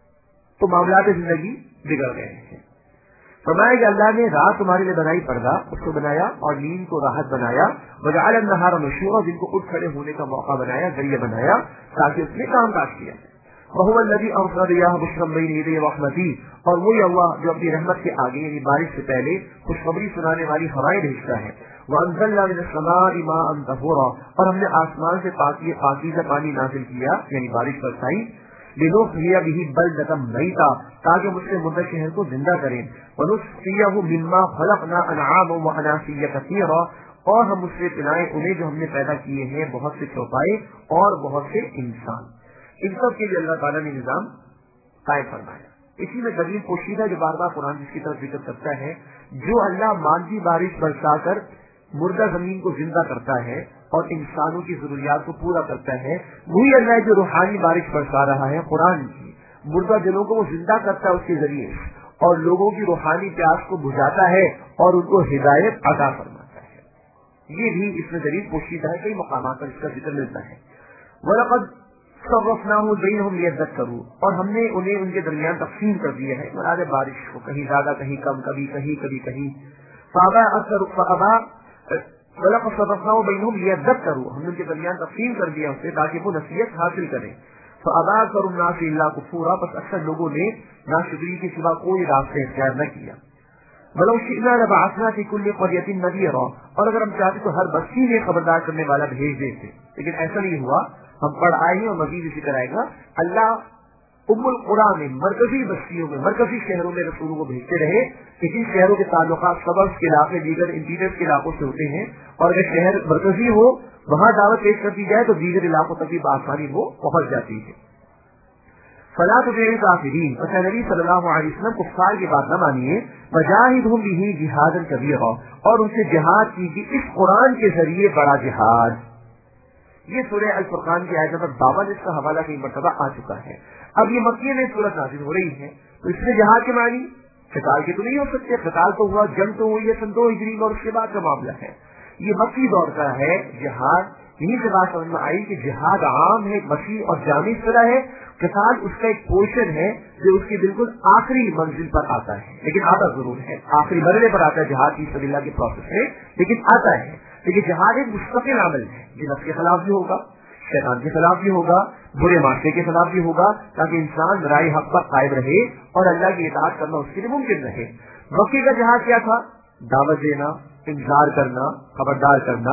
تو معاملات زندگی بگڑ گئے ہیں. فرمایا کہ اللہ نے رات تمہارے لیے بنائی پردہ، اس کو بنایا، اور نیند کو راحت بنایا. وجعل النہار نشورا، دن کو اٹھ کھڑے ہونے کا موقع بنایا، ذریعہ بنایا، تاکہ اس نے کام کاج کیا. وهو الذي ارسل الرياح بشرا بين يدي رحمته، اور وہی اللہ جو اپنی رحمت کے آگے یعنی بارش سے پہلے خوشخبری سنانے والی ہوائیں بھیجتا ہے. وانزلنا من السماء ماء طهورا، اور ہم نے آسمان سے پاکیزہ پانی نازل کیا یعنی بارش برسائی. لنحيي به بلدة ميتا، تاکہ مجھ سے مردہ شہر کو زندہ کریں. ونسقيه مما خلقنا انعاما واناسيا كثيرا، اور ہم اس سے پلائیں انہیں جو ہم نے پیدا کیے ہیں، بہت سے چوپائے اور بہت سے انسان. ان سب کے لیے اللہ تعالیٰ نے نظام قائم فرمایا. اسی میں دلیل پوشیدہ جو بار بار قرآن جس کی طرف ذکر کرتا ہے، جو اللہ مانزی بارش برسا کر مردہ زمین کو زندہ کرتا ہے اور انسانوں کی ضروریات کو پورا کرتا ہے، وہی اللہ جو روحانی بارش برسا رہا ہے قرآن کی، مردہ دلوں کو وہ زندہ کرتا ہے اس کے ذریعے، اور لوگوں کی روحانی پیاس کو بجھاتا ہے اور ان کو ہدایت عطا فرماتا ہے. یہ بھی اس میں دلیل پوشیدہ ہے، کئی مقامات پر اس کا ذکر ملتا ہے. وَلَقَدْ صرفناه بينهم ليذكروا، اور ہم نے انہیں ان کے درمیان تقسیم کر دیا ہے مراد بارش کو، کہیں زیادہ کہیں کم، کبھی کہیں. ولقد صرفناه بينهم ليذكروا، ہم نے ان کے درمیان تقسیم کر دیا اسے تاکہ وہ نصیحت حاصل کریں. فابى اكثر الناس الا كفورا، بس اکثر لوگوں نے ناشکری کے سوا کوئی راستہ اختیار نہ کیا. ولو شئنا لبعثنا في كل قرية نذيرا، اور اگر ہم چاہتے تو ہر بستی میں خبردار کرنے والا بھیج دیتے، لیکن ایسا نہیں ہوا. ہم پڑھ آئے ہیں اور مزید اسی طرح آئے گا. اللہ ام القرى میں، مرکزی بستیوں میں، مرکزی شہروں میں رسولوں کو بھیجتے رہے، لیکن شہروں کے تعلقات سبز کے علاقے دیگر انٹیریئر کے علاقوں سے ہوتے ہیں، اور اگر شہر مرکزی ہو وہاں دعوت پیش کر دی جائے تو دیگر علاقوں تک بھی بآسانی وہ پہنچ جاتی ہے. فلا تطع الكافرین، اور نبی صلی اللہ علیہ وسلم کفار کی بات نہ مانیے. وجاہدہم بہ جہادا کبیرا، اور ان سے جہاد کیجیے اس قرآن کے ذریعے بڑا جہاد. یہ سورہ الفرقان کی آیت نمبر 52، اس کا حوالہ کئی مرتبہ آ چکا ہے. اب یہ مکیہ میں سورت نازل ہو رہی ہے، تو اس میں جہاد کے معنی قتال کے تو نہیں ہو سکتے. قتال تو ہوا، جنگ تو ہوئی ہے سن 2 ہجری میں، اور اس کے بعد کا معاملہ ہے. یہ مکی دور کا ہے جہاد. یہیں سے بات سمجھ میں آئی کہ جہاد عام ہے، وسیع اور جامع طرح ہے. قتال اس کا ایک پورشن ہے جو اس کی بالکل آخری منزل پر آتا ہے، لیکن آتا ضرور ہے، آخری مرحلے پر آتا ہے جہاد کی سبیل اللہ کے پروسیس میں، لیکن آتا ہے. لیکن جہاد ایک مستقل عمل ہے، جنس کے خلاف بھی ہوگا، شیطان کے خلاف بھی ہوگا، برے معاشرے کے خلاف بھی ہوگا، تاکہ انسان رائے حق پر قائم رہے اور اللہ کی اطاعت کرنا اس کے لیے ممکن رہے. مکی کا جہاد کیا تھا؟ دعوت دینا، انذار کرنا، خبردار کرنا.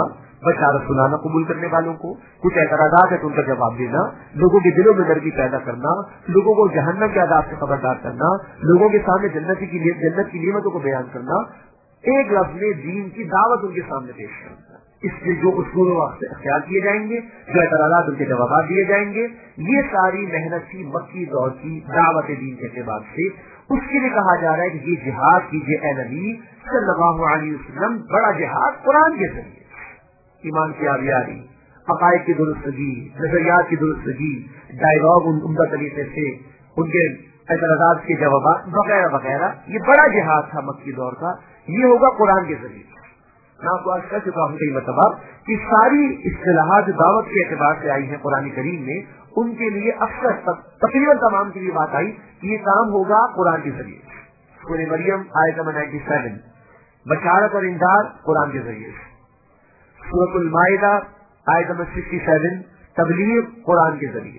बशारत सुनाना कबूल करने वालों को, कुछ एतराज़ात है तो उनका जवाब देना, लोगों के दिलों में नरमी पैदा करना, लोगों को जहन्नम के अज़ाब से खबरदार करना, लोगों के सामने जन्नत की नेमतों को बयान करना, एक लफ्ज़ में दीन की दावत उनके सामने पेश करना। इसलिए जो उसूल अख्तियार किए जाएंगे, जो एतराज़ात उनके जवाब दिए जाएंगे, ये सारी मेहनत थी मक्की दौर की दावत दीन के एतबार से। उसके लिए कहा जा रहा है कि ये जिहाद कीजिए ए नबी सल्लल्लाहु अलैहि वसल्लम, बड़ा जिहाद कुरान के जरिए, ईमान की आबियारी, अकायद की दुरुस्तगी, नजरियात की दुरुस्तगी, डायलॉग उम्दा तरीके से, उनके एतराज़ात के जवाब वगैरह वगैरह, ये बड़ा जिहाद था मक्की दौर का, ये होगा कुरान के जरिए। मैं आपको आज कह चुका हूँ कई मरतबा कि सारी इस्तिलाहात दावत के एतबार से आई है कुरान करीम में, उनके लिए अक्सर तकरीबन तमाम की भी बात आई कि ये काम होगा कुरान के जरिए। सूरह मरियम आयत नंबर 97, बशारत और इंदार कुरान के जरिए। सूरह माइदा आयत नंबर 67, तबलीग कुरान के जरिए।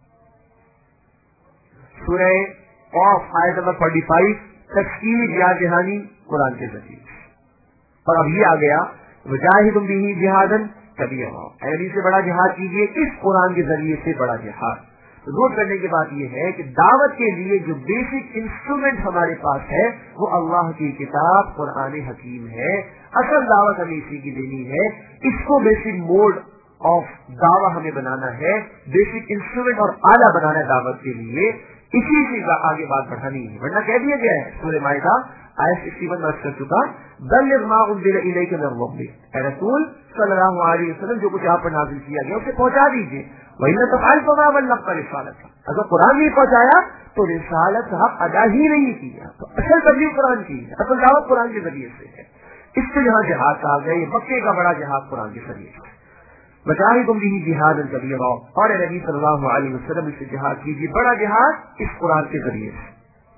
सूरह ऑफ आयत नंबर 45, तस्कीर या जहानी कुरान के जरिए। और अब ये आ गया वजाहिदुम बिही जिहादन कबीरा, अरबी से बड़ा जिहाद कीजिए इस कुरान के जरिए से बड़ा जिहाद। तो नोट करने की बात यह है कि दावत के लिए जो बेसिक इंस्ट्रूमेंट हमारे पास है वो अल्लाह की किताब कुरान हकीम है। असल दावत हमें इसी की देनी है, इसको बेसिक मोड ऑफ दावा हमें बनाना है, बेसिक इंस्ट्रूमेंट और आला बनाना है दावत के लिए, इसी से आगे बात बढ़ानी है। वरना कह दिया गया है सूरह माइदा आयत 61 में कर चुका, बल्लिग मा उनज़िला इलैका मिन रब्बिक, ऐ रसूल सल्लल्लाहु अलैहि वसल्लम जो कुछ आप पर नाज़िल किया गया उसे पहुंचा दीजिए। वही न तफ़अल फमा बल्लग़्ता रिसालत, अगर कुरान नहीं पहुंचाया तो रिसालत हक अदा ही नहीं किया। तो असल तबलीग कुरान की है, असल दावत कुरान के जरिए से है। इसको यहाँ जिहाद कहा गया, ये मक्के का बड़ा जिहाद कुरान के जरिए से। वजाहिदुम बिही जिहादन कबीरा, और नबी सल्लल्लाहु अलैहि वसल्लम इससे जिहाद कीजिए बड़ा जिहाद इस कुरान के जरिए से।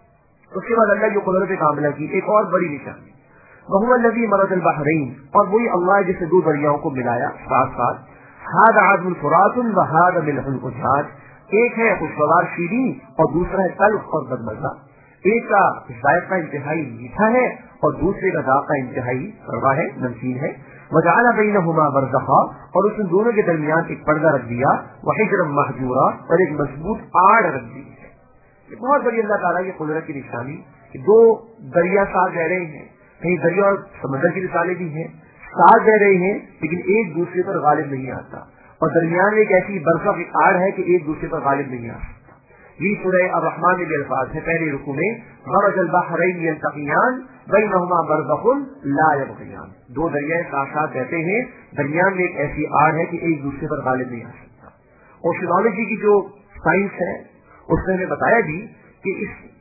उसके बाद अल्लाह की कुदरत कामिला की एक और बड़ी निशानी, वहुवा लज़ी मरजल बहरैन, और वही अल्लाह जिसने दो दरियाओं को मिलाया साथ साथ, हादा आज़मुल फुरातुन व हादा मिलहुल उजाज, एक है खुशगवार शीरी और दूसरा है तल्ख और बदमज़ा। एक का जायका इंतहाई मीठा है और दूसरे का जायका इंतहाई कड़वा है, नमकीन है। वजअल बैनहुमा बरज़खा, और उसने दोनों के दरमियान एक पर्दा रख दिया, व हिजरम महजूरा, और एक मजबूत आड़ रख दी है। ये बहुत बड़ी अल्लाह ताला की कुदरत की निशानी कि दो दरिया साथ बह रहे हैं, कहीं दरिया और समंदर की मिसालें भी हैं, साथ बह रहे हैं लेकिन एक दूसरे पर गालिब नहीं आता, और दरमियान में एक ऐसी बरफ़ की आड़ है कि एक दूसरे पर गालिब नहीं आ सकता। ये सूरह ar-रहमान में अल्फाज है पहले रुकू में, मरजल बहरैन यल्तक़ियान बैनहुमा बरज़खुन ला यबग़ियान, दो दरिया साथ साथ बहते हैं, दरमियान में एक ऐसी आड़ है कि एक दूसरे पर गालिब नहीं आ सकता। ओशियोलॉजी की जो साइंस है उसने हमें बताया भी कि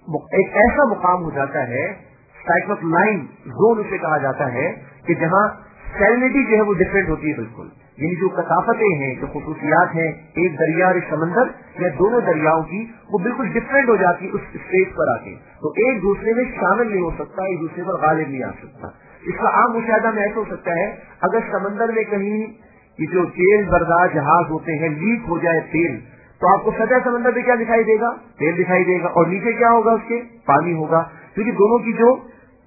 एक ऐसा मुकाम हो जाता है, साइक्लोप लाइन जोन उसे कहा जाता है, कि जहाँ सैलिनिटी जो है वो डिफरेंट होती है बिल्कुल, यानी जो कसाफतें हैं, जो खुसूसियात हैं एक दरिया और एक समंदर या दोनों दरियाओं की, वो बिल्कुल डिफरेंट हो जाती है उस स्टेज पर आके, तो एक दूसरे में शामिल नहीं हो सकता, एक दूसरे पर गालिब नहीं आ सकता। इसका आम मुशाहिदा में ऐसा हो सकता है, अगर समंदर में कहीं ये जो तेल बरदार जहाज होते हैं लीक हो जाए तेल, तो आपको सतह समंदर में क्या दिखाई देगा? तेल दिखाई देगा, और नीचे क्या होगा? उसके पानी होगा, क्योंकि दोनों की जो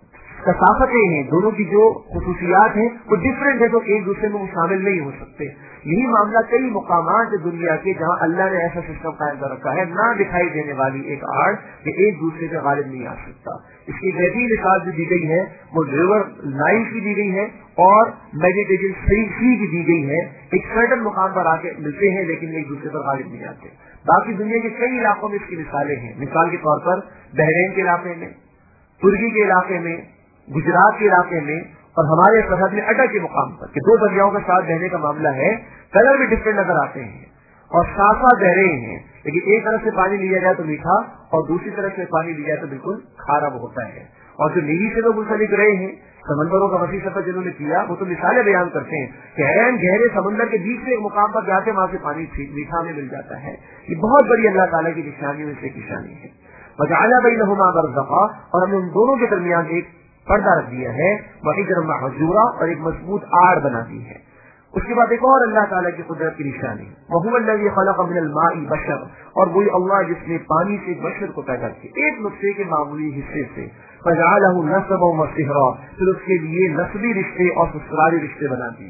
कसाफतें हैं, दोनों की जो खुसूसियात हैं वो डिफरेंट है, तो एक दूसरे में वो शामिल नहीं हो सकते। यही मामला कई मुकामात दुनिया के जहाँ अल्लाह ने ऐसा सिस्टम कायम कर रखा है, ना दिखाई देने वाली एक आड़ कि एक दूसरे से गालिब नहीं आ सकता। इसकी बेहतरीन मिसाल जो दी गई है वो रिवर नाइल की दी गई है और मेडिटेरियन सी की दी गई है। एक सर्टन मुकाम पर आके मिलते हैं लेकिन एक दूसरे पर गालिब नहीं आते। बाकी दुनिया के कई इलाकों में इसकी मिसालें हैं। मिसाल के तौर पर बहरीन के इलाके में, तुर्की के इलाके में, गुजरात के इलाके में और हमारे सरहद में अटक के मुकाम पर कि दो दरियाओं का साथ बहने का मामला है, कलर भी डिफरेंट नजर आते हैं और साथ साथ बह रहे हैं, लेकिन एक तरफ से पानी लिया जाए तो मीठा और दूसरी तरफ से पानी लिया जाए तो बिल्कुल खारा होता है। और जो नीली से लोग मुंसलिक रहे हैं, समंदरों का वसी सफर जिन्होंने किया, वो तो मिसालें बयान करते हैं कि ऐन गहरे समंदर के बीच में एक मुकाम पर जाते वहां से पानी मीठा में मिल जाता है। ये बहुत बड़ी अल्लाह ताला की निशानी में से एक निशानी है। वजअल बैनहुमा बरज़खा, और हमने उन दोनों के दरमियान एक पर्दा रख दिया है, वहिजरम महजूरा, और एक मजबूत आड़ बना दी है। उसके बाद एक और अल्लाह ताला की कुदरत की निशानी, वहुवा अल्लज़ी खलक़ मिनल माई बशर, और वही अल्लाह जिसने पानी से बशर को पैदा किया, एक नुस्खे के मामूली हिस्से से, फजअलहु नसबन व सिहरा, फिर उसके लिए नस्बी रिश्ते और ससुराली रिश्ते बना दिए।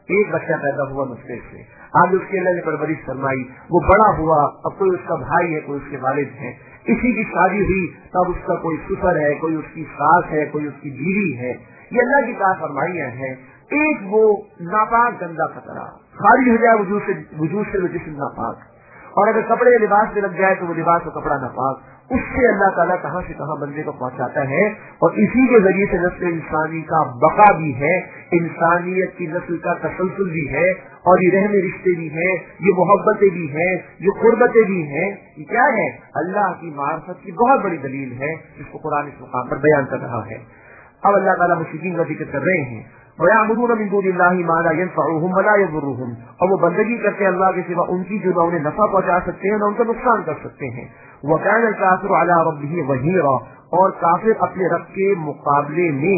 ایک بچہ پیدا ہوا نطفے سے، آگے اس کے اللہ نے پرورش فرمائی، وہ بڑا ہوا، اب کوئی اس کا بھائی ہے، کوئی اس کے والد ہیں، کسی کی شادی ہوئی تب اس کا کوئی سسر ہے، کوئی اس کی ساس ہے، کوئی اس کی بیوی ہے، یہ اللہ کی کیا فرمائیاں ہیں۔ ایک وہ ناپاک گندا خطرہ خارج ہو جائے وجود سے وہ جسم ناپاک، اور اگر کپڑے لباس میں لگ جائے تو وہ لباس و کپڑا ناپاک، اس سے اللہ تعالیٰ کہاں سے کہاں بندے کو پہنچاتا ہے، اور اسی کے ذریعے سے نسل انسانی کا بقا بھی ہے، انسانیت کی نسل کا تسلسل بھی ہے، اور یہ رحم رشتے بھی ہیں، یہ محبتیں بھی ہیں، یہ قربتیں بھی ہیں۔ یہ کیا ہے؟ اللہ کی معرفت کی بہت بڑی دلیل ہے، جس کو قرآن اس مقام پر بیان کر رہا ہے۔ اب اللہ تعالیٰ مشرکین کا ذکر کر رہے ہیں، وَيَعْبُدُونَ مِن دُونِ اللَّهِ مَا لَا يَنفَعُهُمْ وَلَا يَضُرُّهُمْ، اور وہ بندگی کرتے ہیں اللہ کے سوا ان کی جو نہ انہیں نفع پہنچا سکتے ہیں نہ ان کا نقصان کر سکتے ہیں۔ وَكَانَ الْكَافِرُ عَلَىٰ رَبِّهِ ظَهِيرًا، اور کافر اپنے رب کے مقابلے میں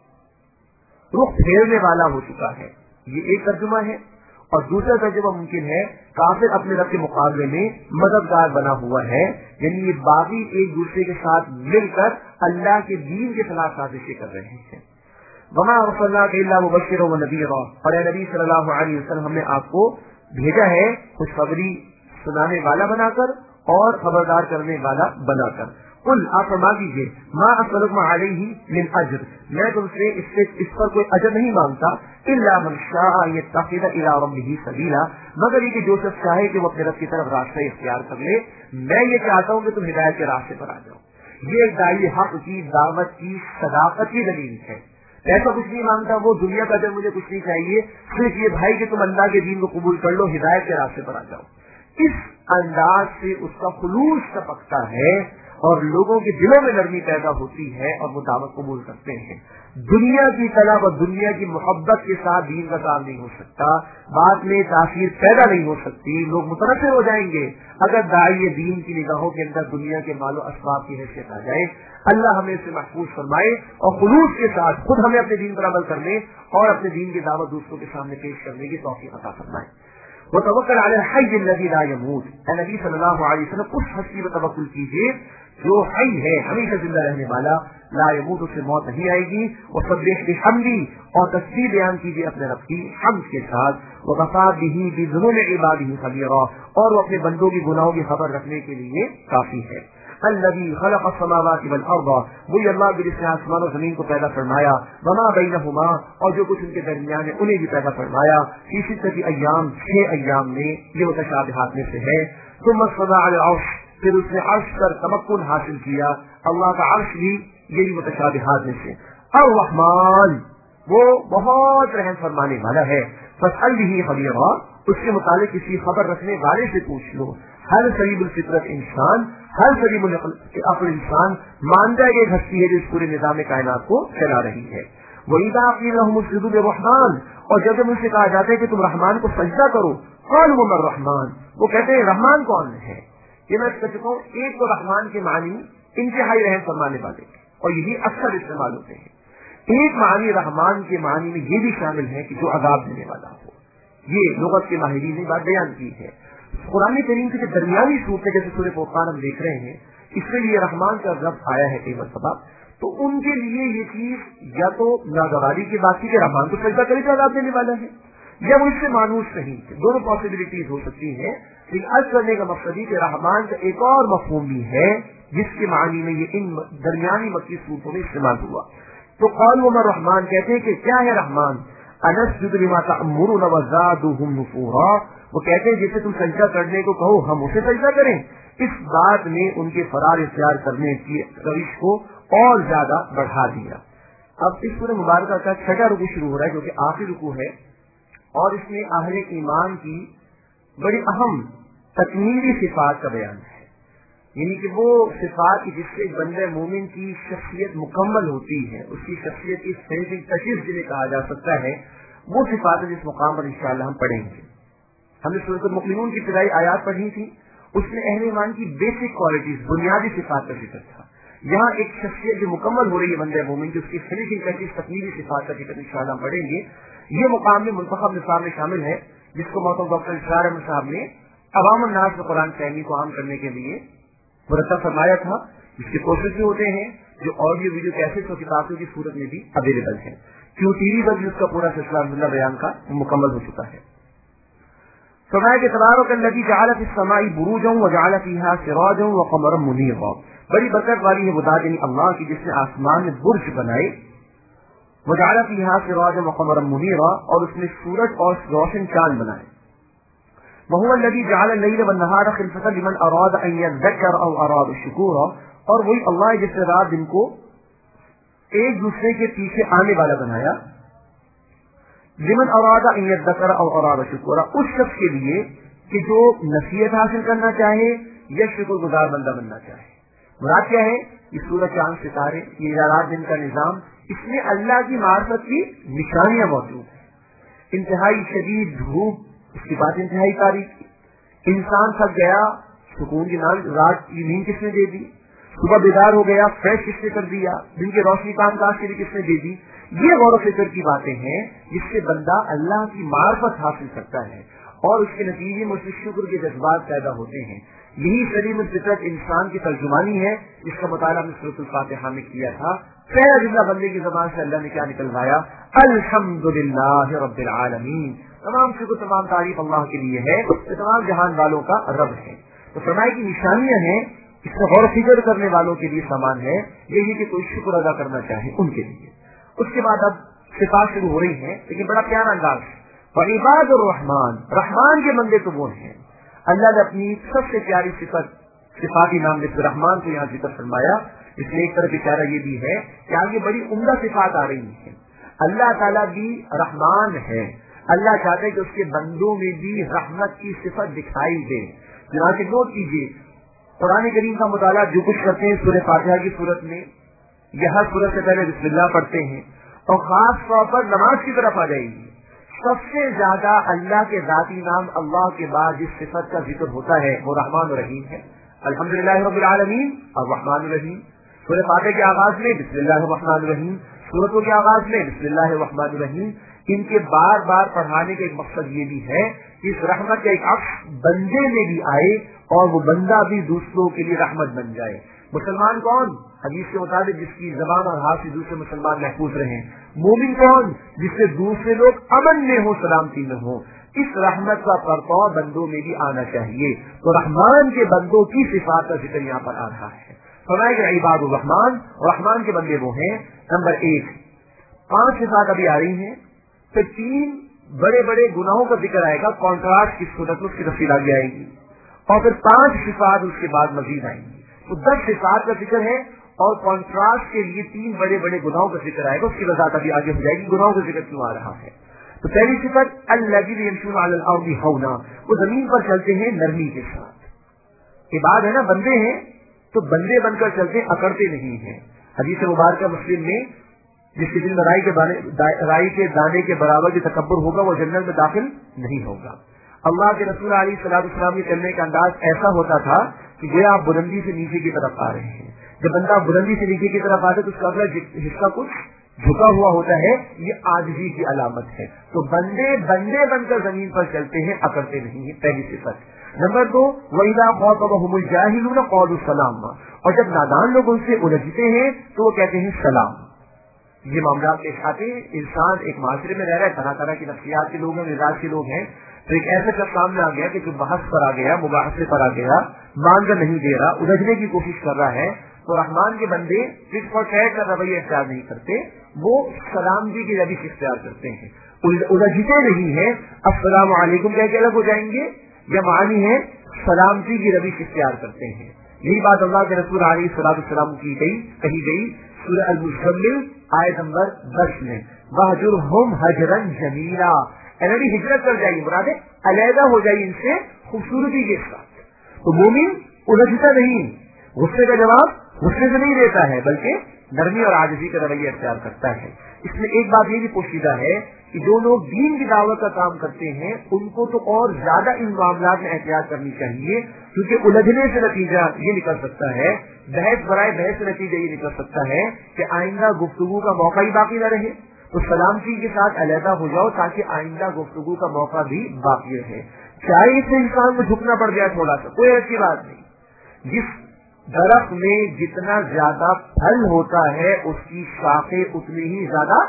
رخ پھیرنے والا ہو چکا ہے۔ یہ ایک ترجمہ ہے، اور دوسرا ترجمہ ممکن ہے کافر اپنے رب کے مقابلے میں مددگار بنا ہوا ہے، یعنی یہ باقی ایک دوسرے کے ساتھ مل کر اللہ کے دین کے خلاف سازشیں کر رہے ہیں۔ وما ارسلناک الا مبشرا ونذیرا، اور اے نبی صلی اللہ علیہ وسلم ہم نے آپ کو بھیجا ہے خوشخبری سنانے والا بنا کر اور خبردار کرنے والا بنا کر۔ قل، آپ فرما دیجیے، ما اسألکم علیہ من اجر، میں تم سے اس پر کوئی اجر نہیں مانگتا، الا من شاء یتخذ الی ربہ سبیلا، مگر یہ کہ جو شخص چاہے کہ وہ اپنے رب کی طرف راستہ اختیار کر لے۔ میں یہ چاہتا ہوں کہ تم ہدایت کے راستے پر آ جاؤ۔ یہ ایک داعی حق کی دعوت کی صداقت کی دلیل ہے۔ ایسا کچھ نہیں مانگتا وہ، دنیا کا جب مجھے کچھ نہیں چاہیے، صرف یہ بھائی کہ تم اللہ کے دین کو قبول کر لو، ہدایت کے راستے پر آ جاؤ۔ اس انداز سے اس کا خلوص ٹپکتا ہے اور لوگوں کے دلوں میں نرمی پیدا ہوتی ہے اور وہ دعوت قبول کرتے ہیں۔ دنیا کی طلب اور دنیا کی محبت کے ساتھ دین کا کام نہیں ہو سکتا، بعد میں تاثیر پیدا نہیں ہو سکتی، لوگ متنفر ہو جائیں گے اگر داعی دین کی نگاہوں کے اندر دنیا کے مال و اسباب کی حیثیت آ جائے۔ اللہ ہمیں اسے محفوظ فرمائے اور خلوص کے ساتھ خود ہمیں اپنے دین پر عمل کرنے اور اپنے دین کی دعوت دوسروں کے سامنے پیش کرنے کی توفیق عطا فرمائے۔ وتوکل علی الحی الذی لا یموت، اے نبی صلی اللہ علیہ وسلم اس ہستی پر توکل کیجیے جو حی ہے، ہمیشہ زندہ رہنے والا، لا یموت، اس سے موت نہیں آئے گی۔ وسبح بحمدہ، اور تسبیح بیان کیجیے اپنے رب کی حمد کے ساتھ۔ وکفی بہ بذنوب عبادہ خبیرا، اور وہ اپنے بندوں کی گناہوں کی خبر رکھنے کے لیے کافی ہے۔ الذی خلق السماوات والارض، وہی اللہ جس نے آسمان و زمین کو پیدا فرمایا، وما بینہما، اور جو کچھ ان کے درمیان ہے انہیں بھی پیدا فرمایا، فی ستۃ ایام، 6 ایام میں، یہ متشابہات میں سے ہے۔ ثم استوى علی العرش، پھر اس نے عرش پر تمکن حاصل کیا، اللہ کا عرش بھی یہی متشابہات میں سے۔ الرحمن، وہ بہت رحم فرمانے والا ہے۔ فاسأل به خبیرا، اس کے متعلق کسی خبر رکھنے والے سے پوچھ لو۔ ہر سلیب الفطرت انسان، ہر سلیب العقل انسان مانتا ہے کہ ایک ہستی ہے جو اس پورے نظام کائنات کو چلا رہی ہے۔ وَإِذَا قِيلَ لَهُمُ اسْجُدُوا لِلرَّحْمَنِ، اور جب ان سے کہا جاتا ہے کہ تم رحمان کو سجدہ کرو، قَالُوا وَمَا الرَّحْمَنُ، وہ کہتے ہیں رحمان کون ہے؟ یہ میں کہہ چکا ہوں، ایک تو رحمان کے معنی انتہائی رحم فرمانے والے، اور یہی اکثر استعمال ہوتے ہیں۔ ایک معنی رحمان کے معنی میں یہ بھی شامل ہے کہ جو عذاب دینے والا ہو، یہ لغت کے ماہرین نے بات بیان کی ہے۔ قرآن کریم کی جو درمیانی صورت ہے، جیسے سورہ فرقان ہم دیکھ رہے ہیں، اس میں یہ رحمان کا لفظ آیا ہے کئی مرتبہ، تو ان کے لیے یہ چیز یا تو ناگواری کی بات تھی کہ رحمان کو سجدہ کرے تو عذاب دینے والا ہے، یا وہ اس سے مانوس نہیں تھے، دونوں پاسبلٹیز ہو سکتی ہیں۔ لیکن عرض کرنے کا مقصد یہ کہ رحمان کا ایک اور مفہوم بھی ہے جس کے معنی میں یہ ان درمیانی مکی صورتوں میں استعمال ہوا۔ تو قالوا وما الرحمن، کہتے ہیں کہ کیا ہے رحمان؟ انسجد لما تأمرنا وزادهم نفورا، وہ کہتے ہیں جسے تم سجدہ کرنے کو کہو ہم اسے سجدہ کریں۔ اس بات نے ان کے فرار اختیار کرنے کی روش کو اور زیادہ بڑھا دیا۔ اب اس سورہ مبارکہ کا 6واں رکوع شروع ہو رہا ہے جو کہ آخری رکوع ہے، اور اس میں اہل ایمان کی بڑی اہم تکمیلی صفات کا بیان ہے، یعنی کہ وہ صفات جس سے بندہ مومن کی شخصیت مکمل ہوتی ہے، اس کی شخصیت کی فنشنگ ٹچز جنہیں کہا جا سکتا ہے، وہ صفات جس مقام پر انشاءاللہ ہم پڑھیں گے۔ ہم نے سورۃ المؤمنون کی ابتدائی آیات پڑھی تھی، اس میں اہل ایمان کی بیسک کوالٹیز، بنیادی صفات کا ذکر تھا۔ یہاں ایک شخصیت جو مکمل ہو رہی ہے بندہ مومن کی، اس کی فنشنگ ٹچز تکمیلی صفات کا ذکر انشاءاللہ ہم پڑھیں گے۔ یہ مقام میں منتخب نصاب میں شامل ہے، جس کو محترم ڈاکٹر اسرار احمد صاحب نے عوام الناس میں قرآن فہمی کو عام کرنے کے لیے مرتب فرمایا تھا، جس کے کورسز بھی ہوتے ہیں جو آڈیو ویڈیو کیسٹ اور کتابوں کی صورت میں بھی اویلیبل ہیں۔ क्यों टीवी पर भी उसका पूरा सिलसिला अल्हम्दुलिल्लाह बयान का मुकम्मल हो चुका है। फरमाया कि तबारकल्लज़ी जअल फ़िस समाई बुरूजन व जअल फ़ीहा सिराजन व क़मरन मुनीरा, बड़ी बरकत वाली है वो ज़ात यानी अल्लाह की जिसने आसमान में बुर्ज बनाए, व जअल फ़ीहा सिराजन व क़मरन मुनीरा, और उसने सूरज और रोशन चांद बनाए। व हुवा अल्लज़ी जअल अल-लैल व अन-नहार ख़िलफ़तन लिमन अरादा अन यज़्ज़कर औ अरादा शुकूरा, और वही अल्लाह जिसने रात दिन को एक दूसरे के पीछे आने वाला बनाया, लिमन अरादा अन यज़्ज़कर औ अरादा शुकूरा, उस शख्स के लिए कि जो नसीहत हासिल करना चाहे या शुक्रगुजार बंदा बनना चाहे। मुराद क्या है? ये सूरज चांद सितारे, ये रात दिन का निजाम, इसमें अल्लाह की मार्फत की निशानियां मौजूद है। इंतहाई शदीद धूप, उसकी बात इंतहाई तारीख, इंसान थक गया, सुकून की रात की नींद किसने दे दी, सुबह बेदार हो गया, फ्रेश किसने कर दिया, दिन की रोशनी काम काज के लिए किसने दे दी। ये गौर फिक्र की बातें हैं जिससे बंदा अल्लाह की मार्फत हासिल करता है और उसके नतीजे में उसके शुक्र के जज्बात पैदा होते हैं। यही सलीम फितरत इंसान की तर्जुमानी है जिसका मुताला हमने सूरह फातिहा में किया था। पहला जुमला बंदे की ज़बान से अल्लाह ने क्या निकलवाया? अल्हम्दुलिल्लाह रब्बिल आलमीन। तमाम शुक्र तमाम तारीफ अल्लाह के लिए है, तमाम जहान वालों का रब है। तो फरमाया की निशानियां हैं, इससे गौर फिक्र करने वालों के लिए सामान है, यही कि कोई शुक्र अदा करना चाहे उनके लिए। उसके बाद अब सिफात शुरू हो रही है, लेकिन बड़ा प्यारा अंदाज। वइबादुर रहमान, रहमान के बंदे तो वो हैं। अल्लाह ने अपनी सबसे प्यारी सिफाती नाम जिसमें रहमान को यहाँ जिक्र फरमाया, इसमें एक तरफ इशारा ये भी है कि आगे बड़ी उम्दा सिफात आ रही है। अल्लाह ताला भी रहमान है, अल्लाह चाहते हैं कि उसके बंदों में भी रहमत की सिफत दिखाई दे। चुनांचे नोट कीजिए, कुरान करीम का मुताला जो कुछ करते हैं सूरह फातिहा की सूरत में, यह हर सूरत से पहले बिस्मिल्लाह पढ़ते हैं और खास तौर पर नमाज की तरफ आ जाएगी। सबसे ज्यादा अल्लाह के जाती नाम अल्लाह के बाद जिस सिफत का जिक्र होता है वो रहमान और रहीम है। अल्हम्दुलिल्लाह रब्बिल आलमीन और रहमान रहीम। सूरह फातिहा के आगाज में बिस्मिल्लाह रहमान रहीम, सूरतों के आगाज में बिस्मिल्लाह रहमान रहीम। इनके बार बार पढ़ाने का एक मकसद ये भी है कि इस रहमत का एक अक्स बंदे में भी आए और वो बंदा भी दूसरों के लिए रहमत बन जाए। मुसलमान कौन? हदीस के मुताबिक जिसकी जबान और हाथ से दूसरे मुसलमान महफूज रहे। मोमिन कौन? जिससे दूसरे लोग अमन में हो, सलामती में हो। इस रहमत का परतौ बंदों में भी आना चाहिए। तो रहमान के बंदों की सिफात का जिक्र यहाँ पर आ रहा है। फरमाया इबादुर रहमान, रहमान के बंदे वो हैं। नंबर 1, 5 सिफात अभी आ रही हैं, फिर 3 बड़े बड़े गुनाहों का जिक्र आएगा, कॉन्ट्रास्ट की सूरत में उसकी तफसील आगे आएगी, और फिर 5 सिफात उसके बाद मजीद आएंगी। तो 10 सिफात का जिक्र है और कॉन्ट्रास्ट के लिए 3 बड़े बड़े गुनाहों का जिक्र आएगा। उसकी वजाहत अभी आगे हो जाएगी गुनाहों का जिक्र क्यों आ रहा है। तो पहली सिफत अल्लज़ीना यमशूना अलल अर्दी हौना, वो जमीन पर चलते हैं नरमी के साथ। इबाद है ना, बंदे हैं तो बंदे बनकर चलते, अकड़ते नहीं है। हदीस मुबारक मुस्लिम में, जिसके दिल में राई के दाने के बराबर जो तकब्बुर होगा वो जन्नत में दाखिल नहीं होगा। अल्लाह के रसूल अलैहिस्सलाम के चलने का अंदाज ऐसा होता था कि ये आप बुलंदी से नीचे की तरफ आ रहे हैं। जब बंदा बुलंदी से नीचे की तरफ आता है तो उसका अगला हिस्सा कुछ झुका हुआ होता है, ये आजिज़ी की अलामत है। तो बंदे बंदे बनकर जमीन पर चलते हैं, अकड़ते नहीं है, पहली सिफत। नंबर 2, वइज़ा ख़ातबहुमुल जाहिलून क़ालू सलामा, और जब नादान लोग उनसे उलझते हैं तो वो कहते हैं सलाम। ये मामला पेश आते हैं। इंसान एक माशरे में रह रहा है, तरह तरह की नफ्सियात के लोग हैं, मिजाज के लोग हैं। तो एक ऐसा शख्स सामने आ गया कि जो बहस पर आ गया, मुबाहसे पर आ गया, मानकर नहीं दे रहा, उलझने की कोशिश कर रहा है, तो रहमान के बंदे जिस पर तय कर रवैया इख्तियार नहीं करते, वो सलामती की रविश इख्तियार करते हैं, उलझते नहीं है। अस्सलामु अलैकुम कह के अलग हो जाएंगे, या मानी है सलामती की रविश इख्तियार करते हैं। यही बात अल्लाह के रसूल अलैहिस्सलाम की कही गई सूरह अल-मुज़म्मिल आयत नंबर 10 में, वहजुरहुम हजरन जमीला, नबी हिजरत कर जाइए, मुरादे अलहदा हो जाइए इनसे खूबसूरती के साथ। तो मोमिन उलझता नहीं, गुस्से का जवाब गुस्से से नहीं देता है, बल्कि नरमी और आजिज़ी का रवैया इख्तियार करता है। इसमें एक बात ये भी पोशीदा है कि जो लोग दीन की दावत का काम करते हैं उनको तो और ज्यादा इन मामला में एहतियात करनी चाहिए, क्योंकि उलझने से नतीजा ये निकल सकता है, बहस बराए बहस से नतीजा ये निकल सकता है कि आइंदा गुफ्तगू का मौका ही बाकी न रहे। तो सलामती के साथ अलहदा हो जाओ ताकि आइंदा गुफ्तगू का मौका भी बाकी रहे। चाहे इसे इंसान को झुकना पड़ जाए थोड़ा सा, कोई ऐसी बात नहीं। जिस दरख्त में जितना ज्यादा फल होता है उसकी शाखें उतनी ही ज्यादा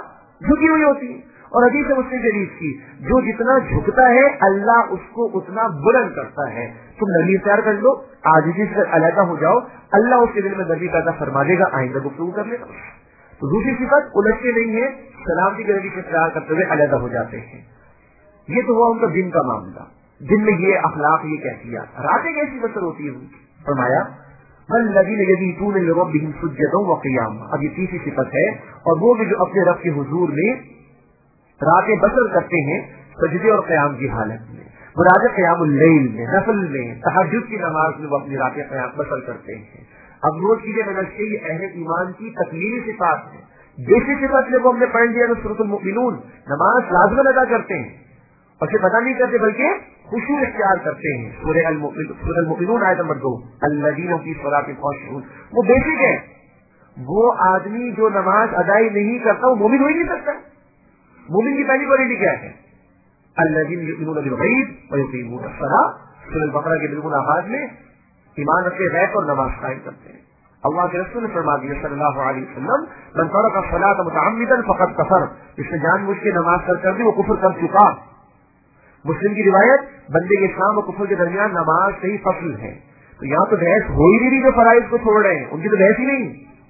جھکی ہوئی ہوتی ہے. اور حدیث مسلم شریف کی جو جتنا جھکتا ہے اللہ اس کو اتنا بلند کرتا ہے. تم نبی اختیار کر لو, عاجزی سے علیحدہ ہو جاؤ, اللہ اس کے دل میں نبی پیدا فرما دے گا, آئندہ گفتگو کر لے گا. تو دوسری صفت الجھتے نہیں ہے, سلامتی کے نبی سے اختیار کرتے ہوئے علیحدہ ہو جاتے ہیں. یہ تو ہوا ان کا دن کا معاملہ, دن میں یہ اخلاق, یہ کیفیات. راتیں کیسی بسر ہوتی ہے ان کی؟ فرمایا الذین یبیتون لربہم سجدا وقیاما. اب یہ تیسری صفت ہے, اور وہ بھی جو اپنے رب کے حضور میں راتیں بسر کرتے ہیں سجدے اور قیام کی حالت میں. مراد قیام اللیل میں, نفل میں, تہجد کی نماز میں وہ اپنی راتیں قیام بسر کرتے ہیں. اب وہ چیزیں نمجتے یہ اہل ایمان کی تکمیلی صفات ہے. بیسک صفت میں وہ ہم نے پڑھ لیا تو سورۃ المؤمنون, نماز لازمن ادا کرتے ہیں اور پھر پتہ نہیں کرتے بلکہ خشوع اختیار کرتے ہیں. سورۃ المؤمنون آیت نمبر 2, الذین فی صلاتہم خاشعون. وہ بیسک ہے. وہ آدمی جو نماز ادائی نہیں کرتا وہ مومن ہو ہی نہیں سکتا. مومن کی پہلی کوالٹی کیا ہے؟ الذین یؤمنون بالغیب ویقیمون الصلاۃ. سورۃ البقرہ کے بالکل آغاز میں ایمان رکھتے غیب اور نماز قائم کرتے ہیں. اللہ کے رسول نے فرما دیا صلی اللہ علیہ وسلم من ترک الصلاۃ متعمدا فقد کفر. جس نے جان بوجھ کے نماز کر دی وہ کفر کر چکا. مسلم کی روایت, بندے کے اسلام اور کفر کے درمیان نماز سے ہی فصل ہے. تو یہاں تو بحث ہو ہی نہیں جو فرائض کو چھوڑ رہے ہیں, ان کی تو بحث ہی نہیں.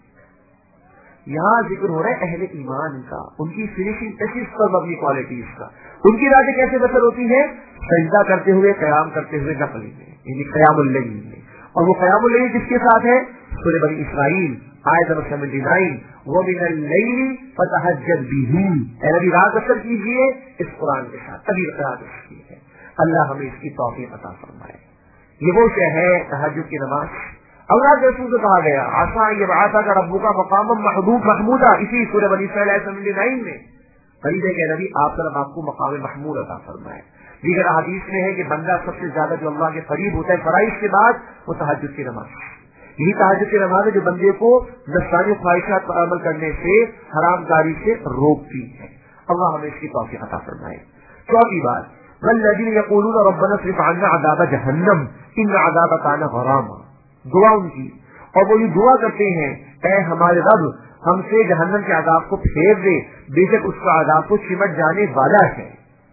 یہاں ذکر ہو رہا ہے اہل ایمان کا, ان کی فنیشنگ ٹچز پر مبنی کوالٹیز کا. ان کی راتیں کیسے بسر ہوتی ہیں؟ سجدہ کرتے ہوئے, قیام کرتے ہوئے, نفل میں, یعنی قیام اللیل میں. اور وہ قیام اللیل کس کے ساتھ ہے؟ سورہ بنی اسرائیل آیت نمبر 79, وَمِنَ اللَّيْلِ فَتَهَجَّدْ بِهِ. اے نبی رات بسر کیجیے اس قرآن کے ساتھ. ابھی قرآن کی ہے, اللہ ہمیں اس کی توفیق عطا فرمائے. یہ وہ شے ہے تہجد کی نماز. اللہ کے رسول سے کہا گیا عسیٰ ان یبعثک ربک مقاما محمودا. اسی سورہ بنی اسرائیل آیت 79 میں قریب ہے کہ نبی آپ طرف آپ کو مقام محمود عطا فرمائے. دیگر حدیث میں ہے کہ بندہ سب سے زیادہ جو اللہ کے قریب ہوتا ہے فرائض کے بعد وہ تہجد کی نماز. یہی تہجد کی نماز ہے جو بندے کو نفسانی خواہشات پر عمل کرنے سے, حرام کاری سے روکتی ہے. اللہ ہمیں اس کی توفیق عطا فرمائے. چوتھی بات, والذین یقولون ربنا اصرف عنا عذاب جہنم ان عذابها کان غراما. دعا ان کی, اور وہ یہ دعا کرتے ہیں اے ہمارے رب ہم سے جہنم کے عذاب کو پھیر دے, بے شک اس کا عذاب کو چمٹ جانے والا ہے.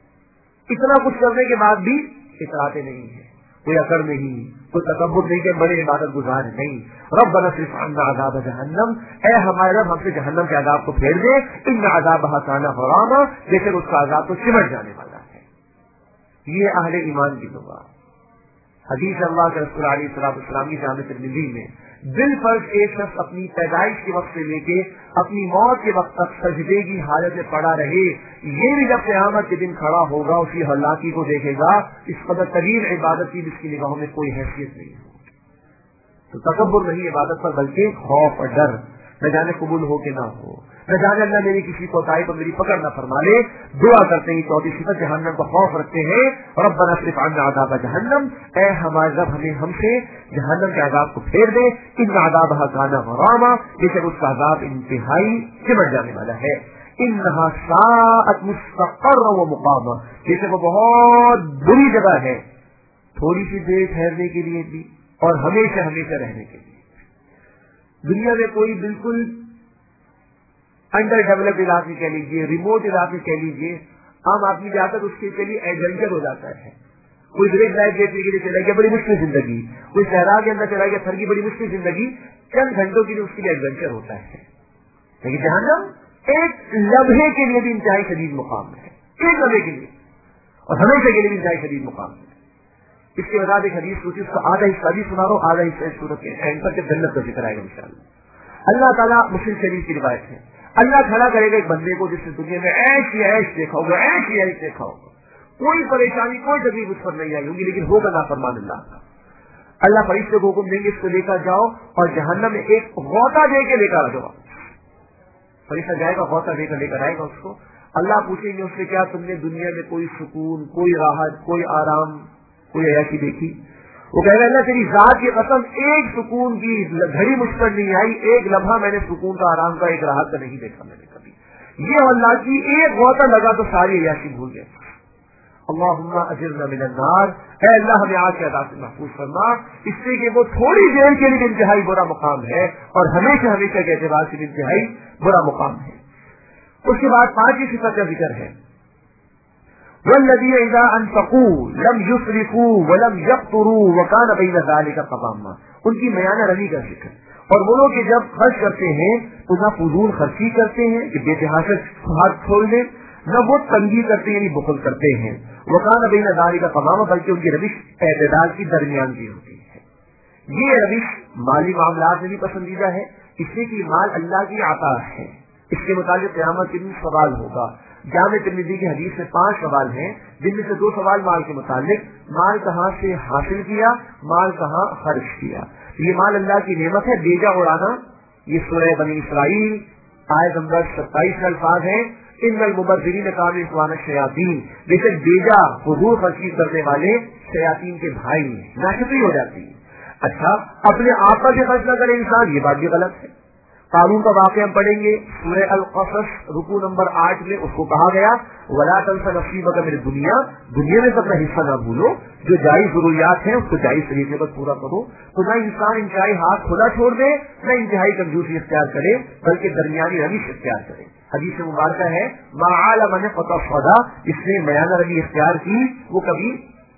اتنا کچھ کرنے کے بعد بھی اتراتے نہیں ہیں, کوئی اثر نہیں, کوئی تکبر نہیں کہ بڑے عبادت گزار نہیں. ربنا اصرف عنا عذاب جہنم, اے ہمارے رب ہم سے جہنم کے عذاب کو پھیر دے, ان عذابها کان غراما, بے شک اس کا عذاب تو چمٹ جانے والا ہے. یہ اہل ایمان کی دعا. حدیث اللہ کے رسول علیہ السلام کی جامع ترمذی میں بالفرض ایک شخص اپنی پیدائش کے وقت سے لے کے اپنی موت کے وقت تک سجدے کی حالت میں پڑا رہے, یہ بھی جب قیامت کے دن کھڑا ہوگا اسی ہلاکی کو دیکھے گا اس قدر طویل عبادت کی جس کی نگاہوں میں کوئی حیثیت نہیں ہو. تو تکبر نہیں عبادت پر بلکہ خوف اور ڈر, نہ جانے قبول ہو کہ نہ ہو, نہ جانے اللہ میری کسی کوتاہی پر میری پکڑ نہ فرما لے. دعا کرتے ہیں چوتھی صفت جہنم کا خوف رکھتے ہیں. ربنا اصرف عنا عذاب جہنم, اے ہمارے رب ہم سے جہنم کے عذاب کو پھیر دے. ان عذابها کان غراما, بے شک اس کا عذاب انتہائی چمٹ جانے والا ہے. انها ساءت مستقرا ومقاما, بے شک وہ بہت بری جگہ ہے تھوڑی سی دیر ٹھہرنے کے لیے بھی اور ہمیشہ ہمیشہ رہنے کے لیے. دنیا میں کوئی بالکل انڈر ڈیولپ علاقے کہہ لیجیے, ریموٹ علاقے کہہ لیجیے, عام آدمی جاتا تو اس کے لیے ایڈونچر ہو جاتا ہے. کوئی گریٹ لائف دیکھنے کے لیے چلا گیا, بڑی مشکل زندگی. کوئی صحرا کے اندر چلا گیا, تھر کی بڑی مشکل زندگی, چند گھنٹوں کے لیے اس کے لیے ایڈونچر ہوتا ہے. لیکن جہنم ایک لمحے کے لیے بھی انتہائی شدید مقام ہے, ایک لمحے کے لیے, اور ہمیشہ کے لیے بھی انتہائی شدید مقام ہے. اس کے بعد ایک حدیث پوچھی, اس کا آدھا حصہ بھی سنا رہا ہوں, آدھا حصہ صورت کے اینڈ پر جنت کا ذکر آئے گا انشاءاللہ. اللہ تعالیٰ مسلم شریف کی روایت ہے, اللہ کھڑا کرے گا ایک بندے کو جس نے دنیا میں ایش ہی ایش دیکھا ہوگا, ایش ہی ایش دیکھا ہوگا, کوئی پریشانی کوئی تکلیف اس پر نہیں آئی ہوگی, لیکن ہوگا نافرمان اللہ کا. اللہ فرشتے کو حکم دیں گے اس کو لے کر جاؤ اور جہنم میں ایک غوطہ دے کے لے کر آ جاؤ. فرشتہ جائے گا, غوطہ دے کر لے کر آئے گا اس کو. اللہ پوچھیں گے اس سے کیا تم نے دنیا میں کوئی سکون, کوئی راحت, کوئی آرام, کوئی عیاشی دیکھی؟ وہ کہہ رہا اللہ تیری ذات کی قسم ایک سکون کی گھڑی مجھ پر نہیں آئی, ایک لمحہ میں نے سکون کا, آرام کا, ایک راحت کا نہیں دیکھا میں نے کبھی. یہ اللہ کی ایک غوطہ لگا تو ساری عیاشی بھول گئے. اللہم اجرنا من النار, اے اللہ ہمیں آگ کے عذاب سے محفوظ فرما, اس سے کہ وہ تھوڑی دیر کے لیے انتہائی برا مقام ہے اور ہمیشہ ہمیشہ کے اعتبار سے انتہائی برا مقام ہے. उसके बाद 5वीं सिफत का जिक्र है, वल्लज़ीना इज़ा अनफ़क़ू लम युस्रिफ़ू व लम यक़्तुरू व कान बैन ज़ालिका क़वामा। उनकी मयाना रवी का जिक्र, और वो लोग जब खर्च करते हैं तो न फजूल खर्ची करते हैं कि बेतहाशत हाथ छोड़ दें, न वो तंगी करते हैं, बुखल करते हैं। वो कान बैन ज़ालिका क़वामा, बल्कि उनकी रविश एतदाल की दरमियान की होती है। ये रविश माली मामलात में भी पसंदीदा है, इसलिए कि माल अल्लाह की आता है। इसके मुताबिक क़यामत के दिन सवाल होगा। जामे तिर्मिज़ी की हदीस में 5 सवाल हैं, जिनमें से 2 सवाल माल के मुताबिक, माल कहाँ से हासिल किया, माल कहाँ खर्च किया। ये माल अल्लाह की नेमत है, बेजा उड़ाना। ये सूरह बनी इसराइल आयत नंबर 27 अल्फाज है, इन्नल मुबज़्ज़िरीन कानू इख़वान अश-शयातीन। बेशक बेजा फजूल खर्ची करने वाले शयातीन के भाई हैं, नाशुक्री हो जाती है। अच्छा, अपने आप पर भी खर्च न करे इंसान, ये बात भी गलत है। कानून का वाक़या हम पढ़ेंगे सूरह अल-क़सस रुकू नंबर 8 में, उसको कहा गया वला तंसा नसीबक मिन दुनिया, दुनिया में अपना हिस्सा ना भूलो, जो जायज़ ज़रूरियात है उसको जायज़ तरीके पर पूरा करो। तो न इंसान इंतहाई हाथ खुला छोड़ दे, न इंतहाई कंजूसी इख्तियार करे, बल्कि दरमियानी रविश इख्तियार करे। हदीस मुबारक है, माआल मन फ़तफ़दा, इसने मयाना रवी इख्तियार की वो कभी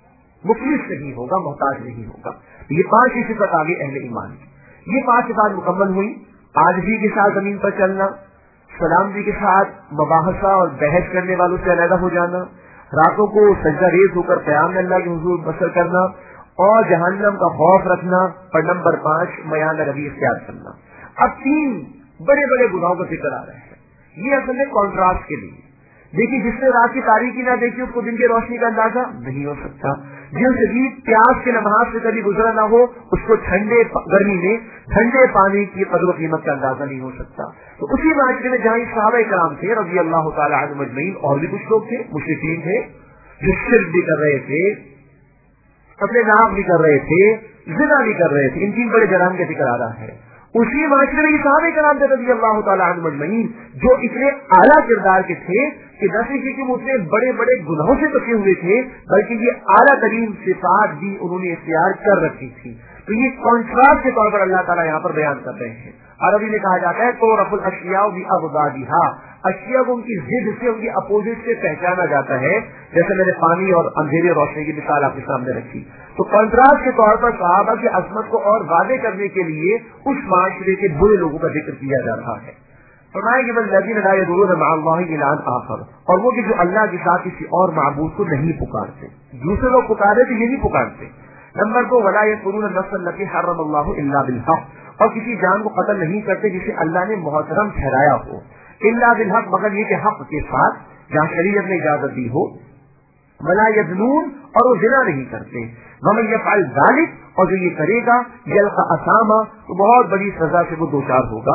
मुफलिस नहीं होगा, मोहताज नहीं होगा। ये 5 सिफत आगे अहले ईमान की। ये 5 सिफात मुकम्मल हुई। आजिज़ी के साथ जमीन पर चलना, सलामती के साथ मुबाहसा और बहस करने वालों से अलग हो जाना, रातों को सजदा रेज़ होकर क़याम अल्लाह के हुज़ूर बसर करना, और जहन्नम का खौफ रखना। और नंबर 5 मयाना रवी इख्तियार करना। अब 3 बड़े बड़े गुनाहों का जिक्र आ रहे हैं। ये असल में कॉन्ट्रास्ट के लिए। देखिए, जिसने रात की तारीकी ना देखी उसको दिन की रोशनी का अंदाजा नहीं हो सकता। जो शदीद प्यास के नमाज से कभी गुजरा ना हो उसको गर्मी में ठंडे पानी की कदर कीमत का अंदाजा नहीं हो सकता। तो उसी माशरे में जहाँ सहाबा किराम थे रज़ी अल्लाह तआला अन्हुम अजमईन, और भी कुछ लोग थे, मुशरिकीन थे, जो शिर्क भी कर रहे थे, अपने नाम भी कर रहे थे, ज़िना भी कर रहे थे। इन 3 बड़े जराम का जिक्र आ रहा है। उसी माशरे में सहाबा किराम थे रज़ी अल्लाह तआला अन्हुम अजमईन, जो इतने आला किरदार के थे कि न सिर्फ कि उतने बड़े बड़े गुनाहों से बचे हुए थे, बल्कि ये आला तरीन सिफात भी उन्होंने इख्तियार कर रखी थी। तो ये कॉन्ट्रास्ट के तौर पर अल्लाह ताला यहाँ पर बयान कर रहे हैं। अरबी में कहा जाता है तो रफुल अशिया भी अबदादिहा, अशिया को उनकी जिद से, उनकी अपोजिट से पहचाना जाता है। जैसे मैंने पानी और अंधेरे रोशनी की मिसाल आपके सामने रखी, तो कॉन्ट्रास्ट के तौर पर सहाबा की अजमत को और वादे करने के लिए उस माशरे के बुरे लोगों का जिक्र किया जा रहा है। फरमाएंगे और वो कि जो अल्लाह के साथ किसी और माबूद को नहीं पुकारते, दूसरे लोग पुकारे तो ये नहीं पुकारते। नंबर 2 वला यक़ुलून नफ्सन लती हर्रमल्लाहु इल्ला बिल हक़, और किसी जान को कत्ल नहीं करते जिसे अल्लाह ने मुहतरम ठहराया हो, इल्ला बिल हक़, मगर ये कि हक़ के साथ, जहाँ शरीयत ने इजाजत दी हो। वला यज़्नून, और वो ज़िना नहीं करते। वमन यफ़अल ज़ालिक, और जो ये करेगा यल्क़ा असामा, तो बहुत बड़ी सजा से वो दोचार होगा।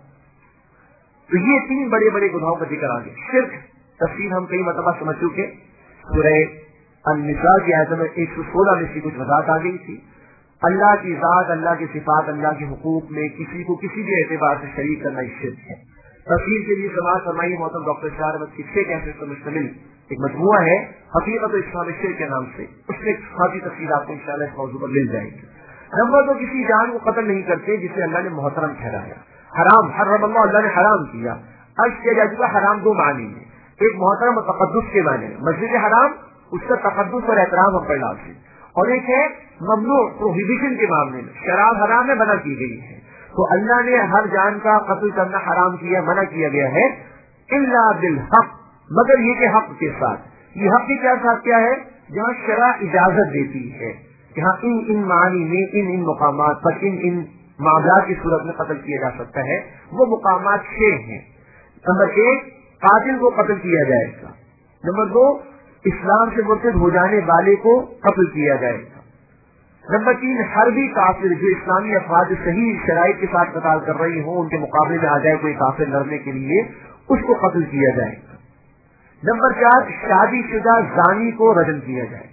तो ये 3 बड़े बड़े गुनाहों का जिक्र आगे। शिर्क तफसील हम कई मरतबा समझ चुके। सूरह अन-निसा की आयत में 116 में से कुछ वज़ाहत आ गई थी। अल्लाह की ज़ात, अल्लाह की सिफात, अल्लाह के हुकूक में किसी को किसी भी एतबार से शरीक करना शिर्क है। तफसील के लिए समाज फरमाइए मोहतरम डॉक्टर शाह अहमद की 6 कैसेट पर मुश्तमिल एक मजमुआ है हकीकत इस्लाम शिर्क के नाम से, उसमें काफी तफसील आपको इंशाअल्लाह इस मौजू पर मिल जाएगी। नंबर 2 किसी जान को कत्ल नहीं करते जिसे अल्लाह ने मुहतरम ठहराया। हराम हर्रमल्लाह, अल्लाह ने हराम किया। अर्ज किया जा चुका हराम 2 मानी में, एक मोहतरम और तकद्दुस के माने में, मस्जिद हराम उसका तकद्दुस और एहतराम हम पर लाज़िम, और एक है ममनू प्रोहिबिशन के मामले में, शराब हराम में मना की गई है। तो अल्लाह ने हर जान का कत्ल करना हराम किया, मना किया गया है, इल्ला बिल हक, मगर ये के हक के साथ। ये हक के क्या साथ क्या है? जहाँ शरा इजाजत देती है, जहाँ इन मानी में, इन मुकामात पर, इन मामलात की सूरत में कत्ल किया जा सकता है। वो मुकामात 6 हैं। नंबर 1 कातिल को कत्ल किया जाएगा। नंबर 2 इस्लाम से मुर्तद हो जाने वाले को कत्ल किया जाएगा। नंबर 3 हर्बी काफिर जो इस्लामी अफवाज सही शराइत के साथ कताल कर रही हो, उनके मुकाबले में आ जाए कोई काफिर लड़ने के लिए, उसको कत्ल किया जाएगा। नंबर 4 शादीशुदा जानी को रजम किया जाएगा।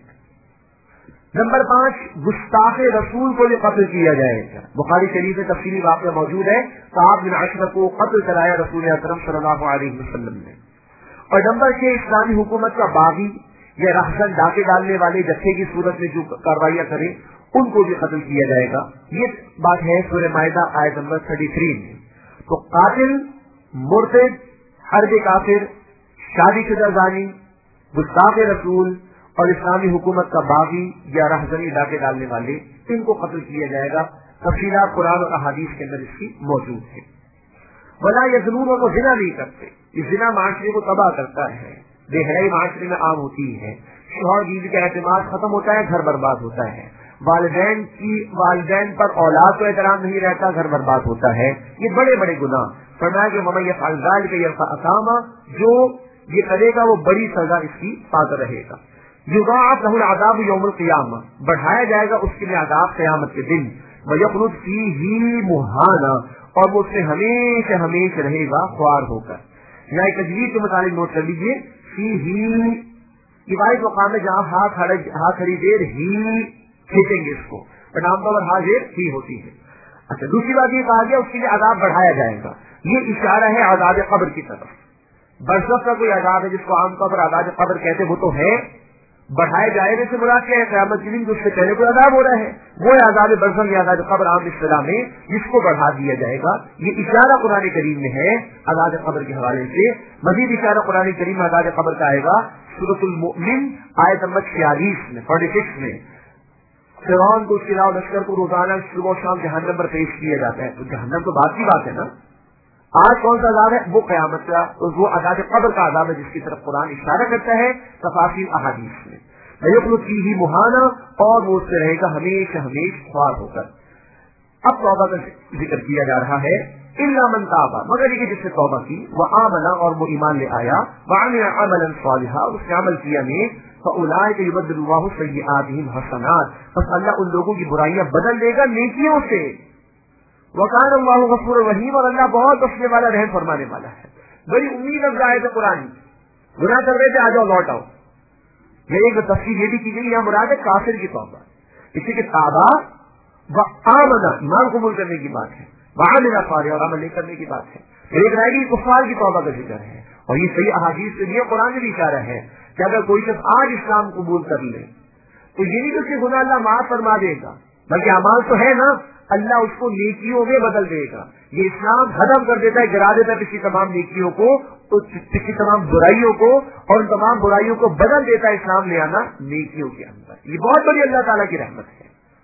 नंबर 5 गुस्ताखे रसूल को भी कत्ल किया जाएगा। बुखारी शरीफ में तफसीली वाक़या मौजूद है, साहब बिन अशर को कत्ल कराया रसूल अकरम सल्लल्लाहु अलैहि वसल्लम ने। और नंबर 6 इस्लामी हुकूमत का बागी या रहसन डाके डालने वाले जत्थे की सूरत में जो कार्रवाइयां करें, उनको भी कत्ल किया जाएगा। ये बात है सूरह माइदा आयत नंबर 33 में। तो कातिल, मुर्तद, حرب کافر، شادی شدہ زانی، گستاخ رسول اور اسلامی حکومت کا باغی یا رہزنی ڈاکے ڈالنے والے، ان کو قتل کیا جائے گا. تفصیلات قرآن اور احادیث کے اندر اس کی موجود ہے. ولا یزنون، اور وہ زنا نہیں کرتے. یہ زنا معاشرے کو تباہ کرتا ہے، بے حیائی معاشرے میں عام ہوتی ہے، شوہر بیوی کا اعتماد ختم ہوتا ہے، گھر برباد ہوتا ہے، والدین پر اولاد کو احترام نہیں رہتا، گھر برباد ہوتا ہے. یہ بڑے بڑے گناہ. فرمایا کہ ومن یفعل ذلک یلقى اثاما، جو یہ کرے گا وہ بڑی سزا اس کی پاتا رہے گا. یضاعف له العذاب یوم القیامہ، بڑھایا جائے گا اس کے لیے عذاب قیامت کے دن. ویخلد فیہ مہانا، اور وہ اس میں ہمیشہ ہمیشہ رہے گا خوار ہو کر. یہاں ایک تجوید کے متعلق نوٹ کر لیجیے، فیہ یہ واحد مقام ہے جہاں ہا کھڑی دیر ہی کھینچیں گے اس کو، بٹ عام طور پر ہا دیر ہی ہوتی ہے. اچھا، دوسری بات یہ کہا گیا اس کے لیے عذاب بڑھایا جائے گا. یہ اشارہ ہے عذاب قبر کی طرف. برزخ کا کوئی عذاب ہے جس کو عام طور پر عذاب قبر کہتے ہیں، وہ تو ہے. بڑھائے جائے گا سے مراد کیا ہے؟ قیامت کے دن جو اس سے پہلے کوئی عذاب ہو رہا ہے وہ ہے عذاب برزخ یا عذاب قبر عام اصطلاح میں، جس کو بڑھا دیا جائے گا. یہ اشارہ قرآن کریم میں ہے عذاب قبر کے حوالے سے. مزید اشارہ قرآن کریم میں عذاب قبر کا آئے گا سورۃ المؤمن آیت نمبر 46 میں 46 میں. فرعون کو اس کے علاوہ لشکر کو روزانہ صبح و شام جہنم پر پیش کیا جاتا ہے. تو جہنم تو بات کی بات ہے نا. آج کون سا عذاب ہے؟ وہ قیامت کا، وہ عذاب قبر کا عذاب ہے جس کی طرف قرآن اشارہ کرتا ہے تفاصیل احادیث میں. یخلد فیہ مہانا، اور وہ اس سے رہے گا ہمیشہ ہمیشہ خوار ہو کر. اب توبہ کا ذکر کیا جا رہا ہے. الا من تاب، مگر یہ جس نے توبہ کی، وآمن، اور وہ ایمان لے آیا، وعمل عملا صالحا، اس نے عمل کیا نیک، فاولئک یبدل اللہ سیئاتہم حسنات، بس اللہ ان لوگوں کی برائیاں بدل دے گا نیکیوں سے. وکان اللہ غفور رحیم، اور اللہ بہت بخشنے والا رحم فرمانے والا ہے. بڑی امید افزا ہے قرآن. گناہ کر رہے تھے، آ جاؤ لوٹ آؤ. یہ ایک تفصیل یہ بھی کی گئی، یہاں مراد ہے کافر کی توبہ. اسی کے تابا و آمنا، ایمان قبول کرنے کی بات ہے، وعمل صالحا، اور عمل کرنے کی بات ہے. ایک رائے گی کفار کی توبہ کا ذکر ہے، اور یہ صحیح احادیث کے لیے قرآن میں بھی اشارہ ہے کہ اگر کوئی شخص آج اسلام قبول کر لے تو یہ نہیں کہ اس کے گناہ اللہ معاف فرما دے گا، بلکہ اعمال تو ہے نا، اللہ اس کو نیکیوں میں بدل دے گا. یہ اسلام ختم کر دیتا ہے، گرا دیتا ہے پچھلی تمام نیکیوں کو، پچھلی تمام برائیوں کو، اور ان تمام برائیوں کو بدل دیتا ہے اسلام لے آنا نیکیوں کے اندر. یہ بہت بڑی اللہ تعالیٰ کی رحمت ہے.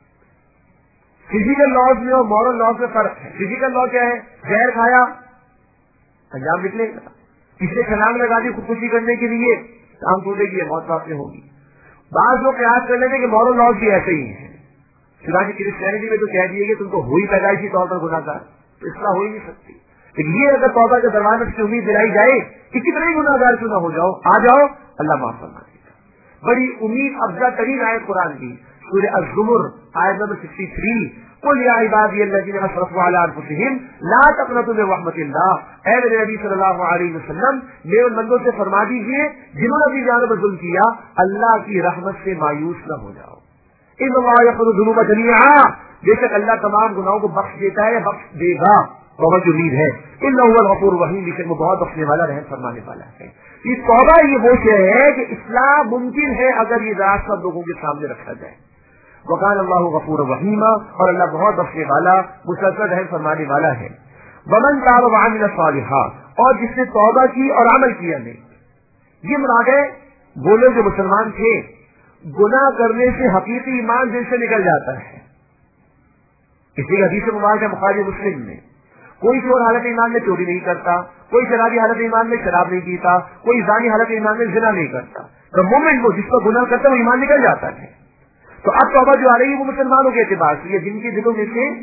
فزیکل لاز میں اور مورل لاز میں فرق ہے. فزیکل لا کیا ہے؟ زہر کھایا انجام نکلے گا. کسی نے چھلانگ لگا دی خودکشی کرنے کے لیے، کام ٹوٹے گی، موت واقع ہوگی. بعض لوگ قیاس کر لیتے کہ مورل لاز بھی ایسے ہی ہیں. چنانچہ کرسچینٹی میں تو کہہ دیے کہ تم کو ہوئی پیدائشی طور پر گناہ گار، اصلاح ہو ہی نہیں سکتی. لیکن یہ اگر توبہ کے دروازے سے امید دلائی جائے کہ کتنے ہی گناہ گار کیوں نہ ہو جاؤ، آ جاؤ، اللہ معاف فرما دے گا. بڑی امید افزا ترین آیت قرآن کی سورہ الزمر آیت نمبر 63، قل یا عبادی الذین اسرفوا علی انفسہم لا تقنطوا من رحمت اللہ. اے میرے نبی صلی اللہ علیہ وسلم، میرے ان بندوں سے فرما دیجیے جنہوں نے اپنی جانوں پر ظلم کیا، اللہ کی رحمت سے مایوس نہ ہو جاؤ. ان اللہ یغفر الذنوب جميعا، بے شک اللہ تمام گناہوں کو بخش دیتا ہے، بخش دے گا، بہت امید ہے. انہ هو الغفور الرحیم، بے شک وہ بہت بخشنے والا، رحم فرمانے والا ہے. یہ توبہ یہ وہ شے ہے کہ اصلاح ممکن ہے اگر یہ راستہ لوگوں کے سامنے رکھا جائے. وکان اللہ غفور الرحیم، اور اللہ بہت بخشنے والا، مسلسل رحم فرمانے والا ہے. ومن تاب وعمل صالحا، اور جس نے توبہ کی اور عمل کیا نہیں. یہ مراد ہے وہ لوگ جو مسلمان تھے، گناہ کرنے سے حقیقی ایمان دل سے نکل جاتا ہے. اسی حدیث مبارک ہے بخاری مسلم میں، کوئی چور حالت ایمان میں چوری نہیں کرتا، کوئی شرابی حالت ایمان میں شراب نہیں پیتا، کوئی زانی حالت ایمان میں زنا نہیں کرتا. تو مومنٹ وہ جس کو گناہ کرتا ہے وہ ایمان نکل جاتا ہے. تو اب توبہ جو آ رہی ہے وہ مسلمانوں کے اعتبار سے، جن کے دلوں میں سے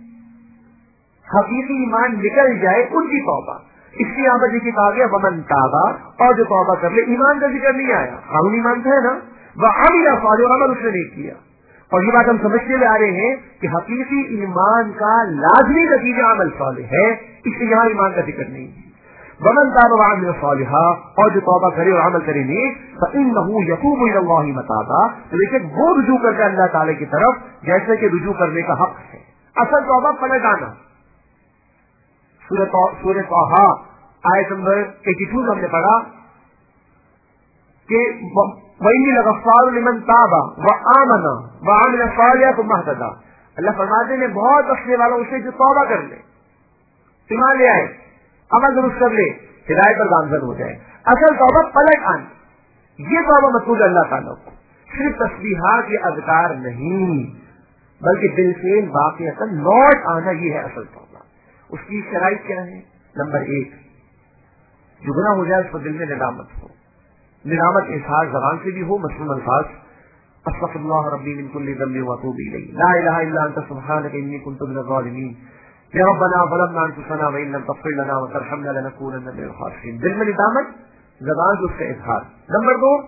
حقیقی ایمان نکل جائے ان کی توبہ. اس لیے یہاں پر جس کی کہا گیا ومن تابا، اور جو توبہ کر لے. ایمان کا ذکر نہیں آیا، قانون ایمان کا ہے نا، وعمل صالحا، عمل اس نے نہیں کیا. اور یہ بات ہم سمجھتے ہوئے آ رہے ہیں کہ حقیقی ایمان کا لازمی نتیجہ عمل صالح ہے، اس لیے یہاں ایمان کا ذکر نہیں ہے. ومن تاب وعمل صالحا، اور جو توبہ کرے اور عمل کرے نیک، فإنه يتوب إلى الله متابا، تو دیکھیں وہ رجوع کرتا ہے اللہ تعالی کی طرف جیسے کہ رجوع کرنے کا حق ہے. اصل توبہ پلٹ آنا. سورہ طٰہٰ آیت نمبر 82 ہم نے پڑھا کہ وَإِنِّي لَغَفَّارٌ لِمَن تَابَ وَآمَنَ وَعَمِلَ صَالِحًا ثُمَّ اهْتَدَىٰ. اللہ فرماتے ہیں بہت بخشنے والا اسے جو توبہ کر لے، ایمان لے آئے، عمل درست کر لے، ہدایت پر گامزن ہو جائے. اصل توبہ پلٹ آنا، یہ توبہ مطلوب اللہ تعالیٰ کو، صرف تسبیحات یا اذکار نہیں بلکہ دل سے واقعہ لوٹ آنا، یہ ہے اصل توبہ. اس کی شرائط کیا ہے؟ نمبر 1، جو گناہ ہو جائے اس پر دل میں ندامت ہو. ندامت اظہار زبان سے بھی ہو، مصنوع الفاظ استغفر اللہ ربی من کل ذنب واتوب الیہ، لا الہ الا انت سبحانک انی کنت من الظالمین، یا ربنا ظلمنا انفسنا وان لم تغفر لنا وترحمنا لنکونن من الخاسرین. دل میں ندامت، زبان سے اس کا اظہار. نمبر 2،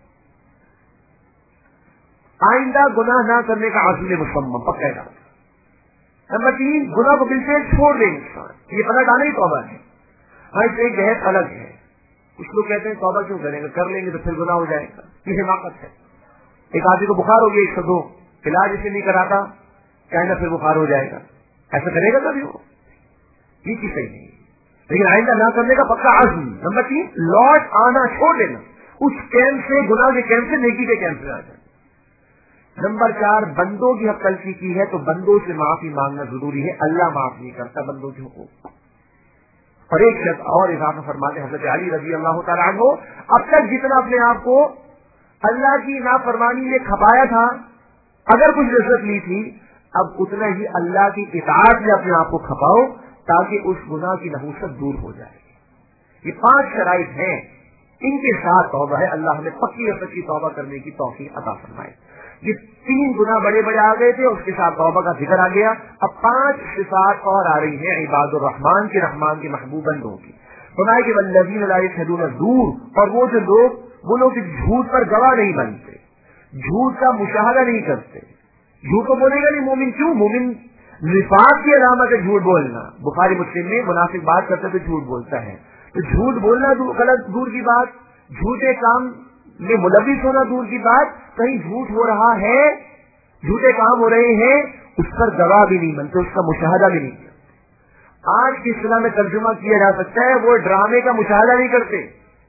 آئندہ گناہ نہ کرنے کا عزم مصمم، پکا ارادہ. نمبر 3، گناہ کو دل سے چھوڑ دیں انسان، یہ پلٹ آنا ہی توبہ ہے. ہر ایک بحث الگ ہے. کچھ لوگ کہتے ہیں توبہ کیوں کریں گے، کر لیں گے تو پھر گناہ ہو جائے گا، یہ حماقت ہے. ایک آدمی کو بخار ہو گیا 102، علاج اسے نہیں کراتا، کہنا پھر بخار ہو جائے گا، ایسا کرے گا کبھی وہ؟ یہ چیز صحیح نہیں، لیکن آئندہ نہ کرنے کا پکا عزم. نمبر 3، لوٹ آنا، چھوڑ دینا اس کیمپ سے، گناہ کے کیمپ سے نیکی کے کیمپ سے آ جائے. نمبر 4، بندوں کی حق تلفی کی ہے تو بندوں سے معافی مانگنا ضروری ہے، اللہ معاف نہیں کرتا بندوں کے حقوق. اور ایک شخص اور اضافہ فرماتے حضرت علی رضی اللہ تعالیٰ عنہ، اب تک جتنا اپنے آپ کو اللہ کی نافرمانی میں کھپایا تھا، اگر کچھ لذت لی تھی، اب اتنا ہی اللہ کی اطاعت میں اپنے آپ کو کھپاؤ تاکہ اس گناہ کی نحوست دور ہو جائے. یہ 5 شرائط ہیں، ان کے ساتھ توبہ ہے. اللہ ہمیں پکی اور سچی توبہ کرنے کی توفیق عطا فرمائے. یہ 3 گناہ بڑے بڑے آ گئے تھے، اس کے ساتھ توبہ کا ذکر آ گیا. اب 5 صفات اور آ رہی ہیں عباد الرحمان کے، رحمان کے محبوب بندوں کی. فرمایا کہ والذین لا یشهدون الزور، اور وہ جو لوگ، وہ لوگ جھوٹ پر گواہ نہیں بنتے، جھوٹ کا مشاہدہ نہیں کرتے. جھوٹ کو بولے گا نہیں مومن. کیوں؟ مومن نفاق کی علامت ہے جھوٹ بولنا. بخاری مسلم میں منافق بات کرتے تو جھوٹ بولتا ہے، تو جھوٹ بولنا غلط، دور کی بات. جھوٹے کام میں ملوث ہونا دور کی بات، کہیں جھوٹ ہو رہا ہے، جھوٹے کام ہو رہے ہیں، اس پر گواہ بھی نہیں بنتے، اس کا مشاہدہ بھی نہیں کرتے. آج کی اصطلاح میں ترجمہ کیا جا سکتا ہے وہ ڈرامے کا مشاہدہ نہیں کرتے.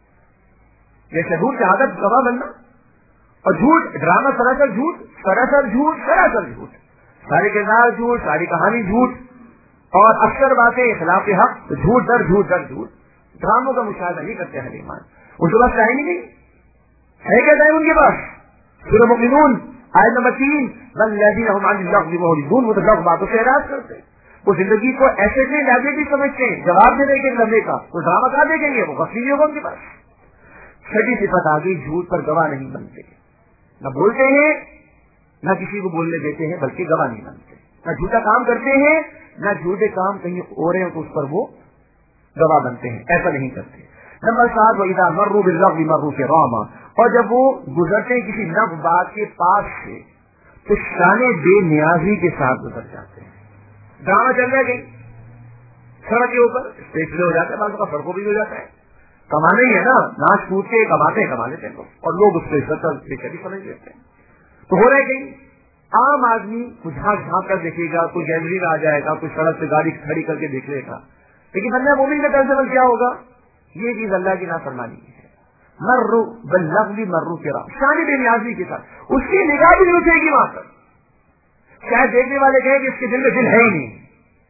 جیسے جھوٹ شہادت گواہ بننا، اور جھوٹ ڈرامہ سراسر جھوٹ، سراسر جھوٹ، سراسر جھوٹ، سارے کردار جھوٹ، ساری کہانی جھوٹ، اور اکثر باتیں خلاف حق، تو جھوٹ در جھوٹ در جھوٹ. ڈراموں کا مشاہدہ نہیں کرتے ہیں ایمان. ان کے پاس ٹائم ہی نہیں ہے. کیا ٹائم ان کے پاس؟ سورہ مومنون آیت نمبر 3، والذین هم عن اللغو معرضون، وہ تو لغو باتوں سے اعراض کرتے ہیں. وہ زندگی کو ایسے سے لائبریری سمجھتے ہیں، جواب دے کے لمبے کا وہ ڈرامہ کہاں دیکھیں گے، وہ غفلت ہوگا ان کے پاس. چھٹی صفت آ گئی، جھوٹ پر گواہ نہیں بنتے. نہ بولتے ہیں، نہ کسی کو بولنے دیتے ہیں، بلکہ گواہ نہیں بنتے. نہ جھوٹا کام کرتے ہیں، نہ جھوٹے کام کہیں ہو رہے ہیں تو اس پر وہ گواہ بنتے ہیں، ایسا نہیں کرتے. نمبر 7، وَإِذَا مَرُّوا بِاللَّغْوِ مَرُّوا كِرَامًا، اور جب وہ گزرتے ہیں کسی لغو بات کے پاس سے تو شان بے نیازی کے ساتھ گزر جاتے ہیں. ڈرامہ چل رہا ہے سڑک کے اوپر، اسٹیج پہ ہو جاتا ہے، بعض کا سڑکوں بھی ہو جاتا ہے. کمانا ہی ہے نا، ناچ کود کے کماتے ہیں، کما لیتے ہیں لوگ، اور لوگ اس پہ بےچاری سمجھ لیتے ہیں. تو ہو رہا ہے کہیں عام آدمی کچھ جھانک کر دیکھے گا، کوئی گیلری میں آ جائے گا، کوئی سڑک پہ گاڑی کھڑی کر کے دیکھ لے گا، لیکن بندہ مومن کا طرز عمل کیا ہوگا؟ یہ چیز اللہ کی نافرمانی ہے. مرو باللغو مرو کرام، شان بے نیازی کے ساتھ. اس کی نگاہ بھی نہیں اٹھے گی وہاں پر. شاید دیکھنے والے کہیں کہ اس کے دل میں دل ہے ہی نہیں،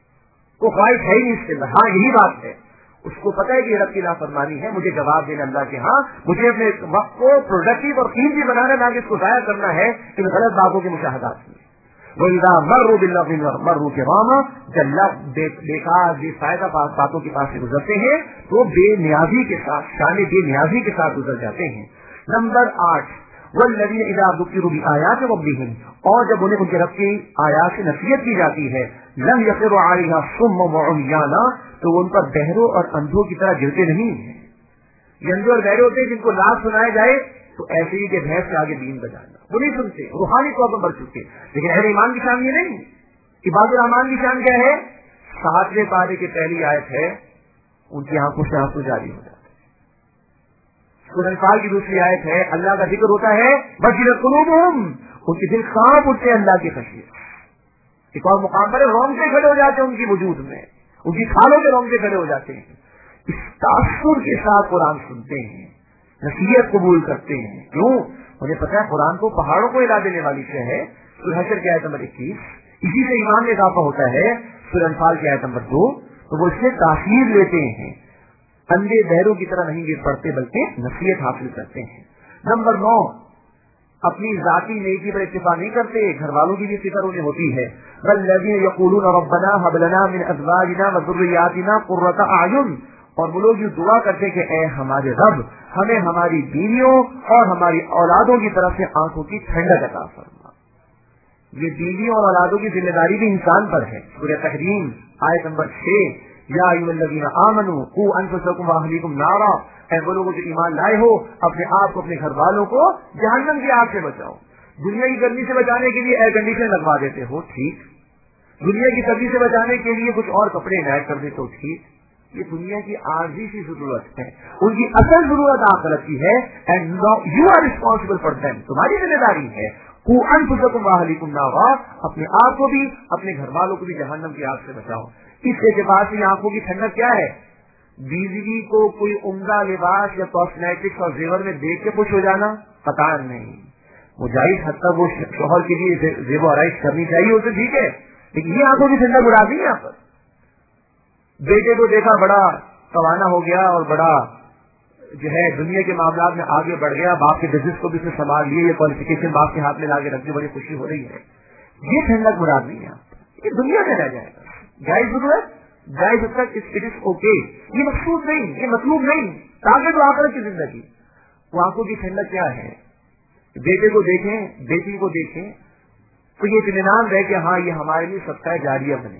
وہ خواہش ہے ہی نہیں اس کے اندر. ہاں یہی بات ہے، اس کو پتہ ہے کہ یہ رب کی نافرمانی ہے، مجھے جواب دینا اللہ کے ہاں، مجھے اپنے وقت کو پروڈکٹیو اور قیمتی بنانا، نہ کہ اس کو ضائع کرنا ہے ان غلط باتوں کے مشاہدات میں. وَإِذَا مَرُّوا بِاللَّغْوِ مَرُّوا كِرَامًا، جب لفظ بیکار بے فائدہ باتوں کے پاس سے گزرتے ہیں تو بے نیازی کے ساتھ، شان بے نیازی کے ساتھ گزر جاتے ہیں. نمبر 8، وَالَّذِينَ إِذَا ذُكِّرُوا بِآيَاتِ رَبِّهِمْ، اور جب انہیں ان کے رب کی آیات سے نصیحت کی جاتی ہے، لَمْ يَخِرُّوا عَلَيْهَا صُمًّا وَعُمْيَانًا، تو وہ ان پر بہروں اور اندھوں کی طرح گرتے نہیں ہیں. یہ اندھے اور بہرے ہوتے ہیں جن کو لاز سنایا جائے تو ایسے ہی کہ بھینس سے آگے دین بجانا، وہ نہیں سنتے، روحانی طور پر مر چکے. لیکن اہل ایمان کی شان یہ نہیں. عباد الرحمان کی شان کیا ہے؟ 7ویں پارے کی پہلی آیت ہے، ان کی آنکھوں سے آنسو جاری ہو جاتے ہیں. سورہ انفال کی دوسری آیت ہے، اللہ کا ذکر ہوتا ہے، وجلت قلوبہم، ان کے دل کانپ اٹھتے ہیں اللہ کی خشیت. ایک اور مقام پر رونگٹے کھڑے ہو جاتے ہیں ان کی وجود میں، ان کی کھالوں کے رونگٹے کھڑے ہو جاتے ہیں. اس تاثر کے ساتھ قرآن سنتے ہیں، نصیحت قبول کرتے ہیں. کیوں؟ انہیں پتا ہے قرآن کو پہاڑوں کو ہلا دینے والی شے ہے. سورہ حشر کی آیت نمبر 21، اسی سے ایمان میں اضافہ ہوتا ہے. سورہ انفال کی آیت نمبر 2، تو وہ اس سے تاثیر لیتے ہیں. اندھے بہروں کی طرح نہیں گر پڑتے بلکہ نصیحت حاصل کرتے ہیں۔ نمبر 9، اپنی ذاتی نیکی پر اکتفا نہیں کرتے، گھر والوں کی بھی فکر انہیں ہوتی ہے۔ والذین یقولون ربنا هب لنا من ازواجنا وذریاتنا قرۃ اعین، اور وہ لوگ یہ دعا کرتے کہ اے ہمارے رب ہمیں ہماری بیویوں اور ہماری اولادوں کی طرف سے آنکھوں کی ٹھنڈک عطا فرما۔ یہ بیویوں اور اولادوں کی ذمہ داری بھی انسان پر ہے۔ سورہ تحریم آیت نمبر 6، یا ایھا الذین آمنوا قوا انفسکم واہلیکم نارا، اے وہ لوگ جو ایمان لائے ہو اپنے آپ کو اپنے گھر والوں کو جہنم کی آگ سے بچاؤ۔ دنیا کی گرمی سے بچانے کے لیے ایئر کنڈیشن لگوا دیتے ہو، ٹھیک، دنیا کی سردی سے بچانے کے لیے کچھ اور کپڑے عنایت کر دیتے ہو، ٹھیک، یہ دنیا کی عارضی سی ضرورت ہے، ان کی اصل ضرورت آخرت کی ہے، and you are responsible for them, تمہاری ذمہ داری ہے۔ قوا انفسکم واہلیکم نارا، اپنے آپ کو بھی اپنے گھر والوں کو بھی جہنم کی آگ سے بچاؤ۔ اس اعتبار سے آنکھوں کی ٹھنڈک کیا ہے؟ بیوی کو کوئی عمدہ لباس یا کاسمیٹکس اور زیور میں دیکھ کے خوش ہو جانا قطعا نہیں، وہ جائز حد تک وہ شوہر کے لیے زیب و آرائش کرنی چاہیے اسے، ٹھیک ہے، لیکن یہ آنکھوں کی ٹھنڈک اڑا دی یہاں پر۔ بیٹے کو دیکھا بڑا توانا ہو گیا اور بڑا جو ہے دنیا کے معاملات میں آگے بڑھ گیا، باپ کے بزنس کو بھی اس نے سنبھال لیے، یہ کوالیفیکیشن باپ کے ہاتھ میں لا کے رکھ دی، بڑی خوشی ہو رہی ہے، یہ ٹھنڈک مراد نہیں ہے، یہ دنیا میں رہ جائے گا۔ جائز ضرورت جائز حد تک اٹ از اوکے، یہ مقصود نہیں، یہ مطلوب نہیں، تاکہ تو آخرت کی زندگی۔ وہ آنکھوں کی ٹھنڈک کیا ہے؟ بیٹے کو دیکھیں، بیٹی کو دیکھیں تو یہ اطمینان رہے کہ ہاں یہ ہمارے لیے صدقہ جاریہ بنے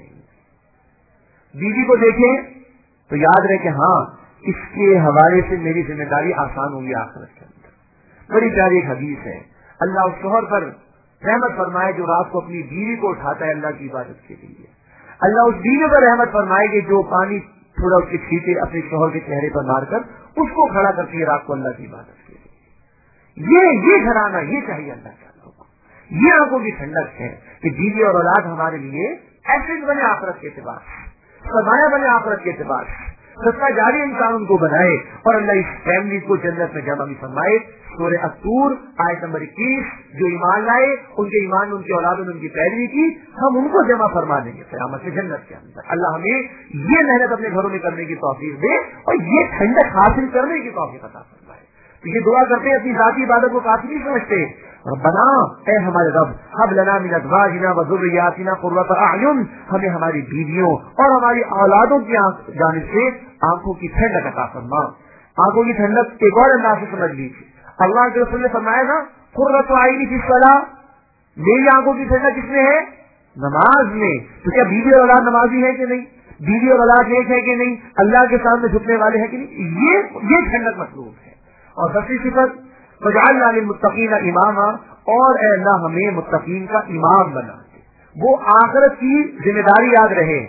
گی، بیوی کو دیکھیں تو یاد رہے کہ ہاں اس کے حوالے سے میری ذمہ داری آسان ہوگی آخرت کے اندر۔ بڑی پیاری ایک حدیث ہے، اللہ اس شوہر پر رحمت فرمائے جو رات کو اپنی بیوی کو اٹھاتا ہے اللہ کی عبادت کے لیے، اللہ اس بیوی پر رحمت فرمائے کہ جو پانی تھوڑا اس کے چھینٹے اپنے شوہر کے چہرے پر مار کر اس کو کھڑا کرتی ہے رات کو اللہ کی عبادت کے لیے۔ یہ گھرانہ یہ چاہیے اللہ تعالیٰ کو، یہ آنکھوں کی ٹھنڈک ہے کہ بیوی اور اولاد ہمارے لیے ایسے بنے آخرت کے اعتبار سے، سرمایہ بنے آخرت کے اعتبار سے، صدقہ جاری انسان ان کو بنائے، اور اللہ اس فیملی کو جنت میں جمع بھی فرمائے۔ سورہ الطور آیت نمبر 21، جو ایمان لائے ان کے ایمان میں ان کی اولادوں نے ان کی پیروی کی، ہم ان کو جمع فرما دیں گے قیامت سے جنت کے اندر۔ اللہ ہمیں یہ محنت اپنے گھروں میں کرنے کی توفیق دے اور یہ ٹھنڈک حاصل کرنے کی توفیق عطا فرمائے۔ تو یہ دعا کرتے اپنی ذاتی عبادت کو کافی نہیں سمجھتے، ربنا اے ہمارے رب ہب لنا من ازواجنا وذریاتنا قرۃ اعین، ہمیں ہماری بیویوں اور ہماری اولادوں کی جانب سے آنکھوں کی ٹھنڈک عطا فرما۔ آنکھوں کی ٹھنڈک ایک اور انداز سے سمجھ لیجیے، اللہ کے رسول نے فرمایا نا قرۃ عینی فی الصلاۃ، میری آنکھوں کی ٹھنڈک کس میں ہے؟ نماز میں۔ تو کیا بیوی اور اولاد نمازی ہے کہ نہیں؟ بیوی اور اولاد نیک ہے کہ نہیں؟ اللہ کے سامنے جھکنے والے ہیں کہ نہیں؟ یہ ٹھنڈک مطلوب ہے۔ اور دوسری صفت وجعلنا للمتقین اماما، اور اے اللہ ہمیں متقین کا امام بنا دے، وہ آخرت کی ذمہ داری یاد رہے۔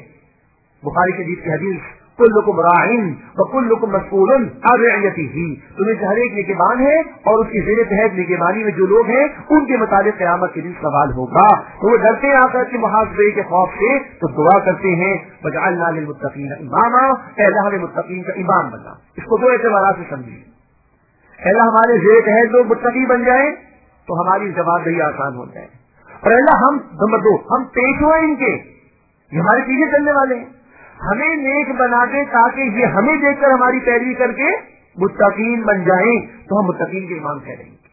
بخاری شریف کی حدیث کلکم راعٍ وکلکم مسئول عن رعیتہ، تمہیں سے ہر ایک نگہبان ہے اور اس کی زیر تحت نگہبانی میں جو لوگ ہیں ان کے متعلق قیامت کے دن سوال ہوگا۔ تو وہ ڈرتے ہیں آخرت کے محاسبے کے خوف سے، تو دعا کرتے ہیں وجعلنا للمتقین اماما، اے اللہ ہمیں متقین کا امام بنا۔ اس کو دو اعتبارات سے سمجھیے، اللہ ہمارے زیر تحت لوگ متقی بن جائیں تو ہماری جوابدہی آسان ہو جائے، اور اللہ ہم نمبر 2 ہم پیش ہوئے ان کے، یہ ہمارے پیچھے چلنے والے ہیں، ہمیں نیک بنا دے تاکہ یہ ہمیں دیکھ کر ہماری پیروی کر کے متقین بن جائیں، تو ہم متقین کے امام ٹھہریں گے۔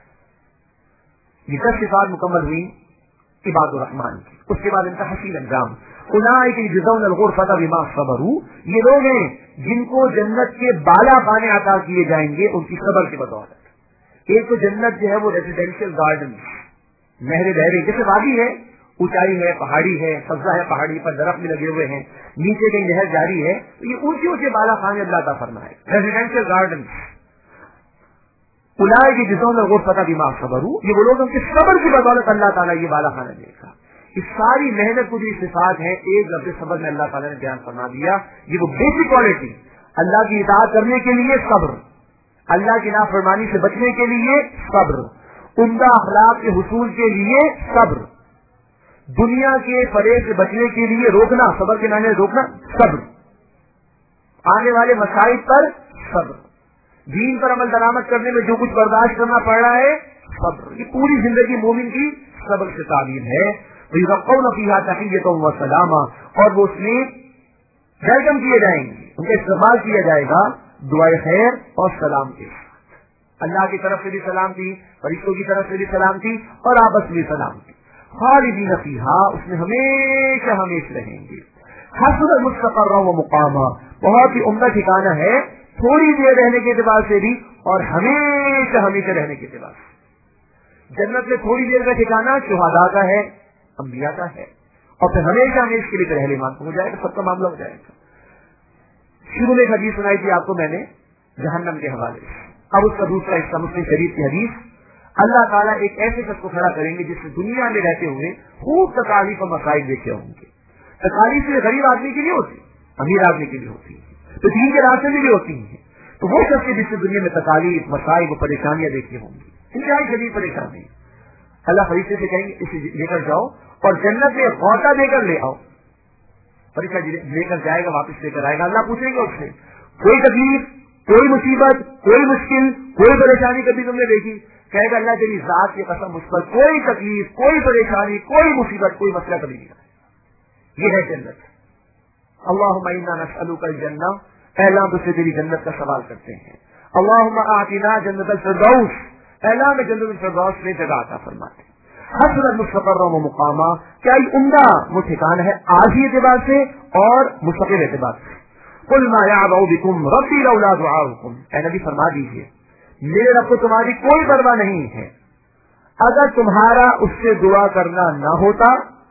یہ 10 صفات مکمل ہوئی عباد الرحمان کی، اس کے بعد ان کا حسین انجام، اولئک یجزون الغرفۃ بما صبروا، یہ لوگ ہیں جن کو جنت کے بالا خانے عطا کیے جائیں گے ان کی صبر کی بدولت۔ ایک تو جنت جو ہے وہ ریزیڈینشیل گارڈن، نہر بہرے، جیسے وادی ہے، اونچائی ہے، پہاڑی ہے، سبزہ ہے، پہاڑی پر درخت بھی لگے ہوئے ہیں، نیچے کہیں نہر جاری ہے، تو یہ اونچے اونچے بالا خانے اللہ عطا فرمائے، ریزیڈینشیل گارڈن۔ اولئک یجزون الغرفۃ بما صبروا، یہ وہ لوگ ان کے صبر کی بدولت اللہ تعالیٰ یہ بالا خانہ دے گا۔ اس ساری محنت کو جو صفات ہیں ایک لفظ صبر میں اللہ تعالیٰ نے بیان فرما دیا، یہ وہ بیسک کوالٹی، اللہ کی اطاعت کرنے کے لیے صبر، اللہ کی نافرمانی سے بچنے کے لیے صبر، عمدہ اخلاق کے حصول کے لیے صبر، دنیا کے فریب سے بچنے کے لیے روکنا، صبر کے معنی روکنا صبر، آنے والے مسائل پر صبر، دین پر عمل درآمد کرنے میں جو کچھ برداشت کرنا پڑ رہا ہے صبر، یہ پوری زندگی مومن کی صبر سے تعلیم ہے۔ وَيُلَقَّوْنَ فِيهَا تَحِيَّةً وَسَلَامًا، اور وہ اس میں ویلکم کیے جائیں گے، ان کا استقبال کیا جائے گا دعائے خیر اور سلام کے ساتھ۔ اللہ کی طرف سے بھی سلامتی، فرشتوں کی طرف سے بھی سلامتی، اور آپس میں سلامتی۔ خالدین فیہا، اس میں ہمیشہ ہمیشہ رہیں گے۔ حسن مستقرا و مقاما، بہت ہی عمدہ ٹھکانہ ہے، تھوڑی دیر رہنے کے اعتبار سے بھی اور ہمیشہ ہمیشہ رہنے کے اعتبار سے۔ جنت میں تھوڑی دیر کا ٹھکانہ شہداء کا ہے، انبیاء کا ہے، اور پھر ہمیشہ ہمیشہ کے لیے رہنمان ہو جائے گا، سب کا معاملہ ہو جائے گا۔ شروع میں ایک حدیث سنائی تھی آپ کو میں نے جہنم کے حوالے سے، اب اس کا دوسرا حصہ مسلم شریف کی حدیث۔ اللہ تعالیٰ ایک ایسے شخص کو کھڑا کریں گے جس نے دنیا میں رہتے ہوئے خوب تکالیف اور مسائل دیکھے ہوں گے۔ تکالیف سے غریب آدمی کے لیے ہوتی، امیر آدمی کے لیے ہوتی ہے، تو دین کے راستے میں بھی ہوتی ہیں۔ تو وہ شخص جس نے دنیا میں تکالیف، مسائل و پریشانیاں دیکھی ہوں گی، انتہائی شدید پریشانی، اللہ فرشتے سے کہیں گے اسے لے کر جاؤ اور جنت میں غوطہ دے کر لے آؤ۔ فرشتہ لے کر جائے گا، واپس لے کر آئے گا، اللہ پوچھیں گے اس سے کوئی تکلیف، کوئی مصیبت، کوئی مشکل، کوئی پریشانی کبھی تم نے دیکھی؟ کہے گا اللہ تیری ذات کی قسم مجھ پر کوئی تکلیف، کوئی پریشانی، کوئی مصیبت، کوئی مسئلہ کبھی نہیں آیا۔ یہ ہے جنت۔ اللہم انا نسألک الجنہ، اے اللہ تجھ سے تیری جنت کا سوال کرتے ہیں۔ اللہم آتنا جنت الفردوس، اے اللہ میں جنت الفردوس میں جگہ عطا فرماتے۔ حسن مستقرا و مقاما، کیا یہ عمدہ وہ ٹھکانہ ہے عارضی اعتبار سے اور مستقل اعتبار سے۔ قل ما یعبأ بکم ربی لولا دعاؤکم، اے نبی فرما دیجیے میرے رب کو تمہاری کوئی پرواہ نہیں ہے اگر تمہارا اس سے دعا کرنا نہ ہوتا،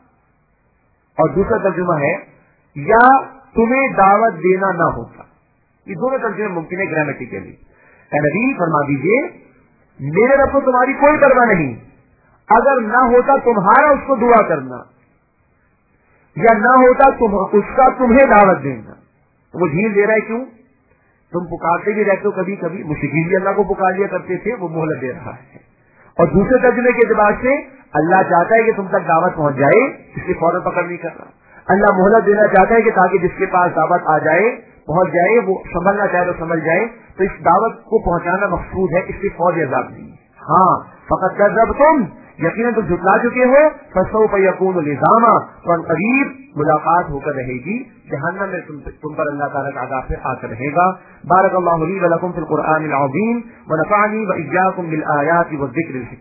اور دوسرا ترجمہ ہے یا تمہیں دعوت دینا نہ ہوتا۔ یہ دونوں ترجمے ممکن ہے گرامیٹیکلی۔ اے نبی فرما دیجیے میرے رب کو تمہاری کوئی پرواہ نہیں اگر نہ ہوتا تمہارا اس کو دعا کرنا، یا نہ ہوتا اس کا تمہیں دعوت دینا۔ وہ ڈھیل دے رہا ہے کیوں؟ تم پکارتے بھی رہتے ہو، کبھی کبھی مشرکین بھی اللہ کو پکار لیا کرتے تھے، وہ مہلت دے رہا ہے۔ اور دوسرے ترجمے کے اعتبار سے اللہ چاہتا ہے کہ تم تک دعوت پہنچ جائے، اس سے فوراً پکڑ نہیں کر رہا۔ اللہ مہلت دینا چاہتا ہے کہ تاکہ جس کے پاس دعوت آ جائے، پہنچ جائے، وہ سنبھلنا چاہے تو سنبھل جائے۔ تو اس دعوت کو پہنچانا مقصود ہے، اس سے فوری عذاب نہیں ہے۔ ہاں فقط کذبتم، یقیناً تم جھٹلا چکے ہو، فسوف یکون لزاما، تو ان قریب ملاقات ہو کر رہے گی جہنم میں تم پر اللہ تعالیٰ کا عذاب سے آ کر رہے گا۔ بارک اللہ لی ولکم فی القرآن العظیم ونفعنی وإیاکم بالآیات والذکر الحکیم۔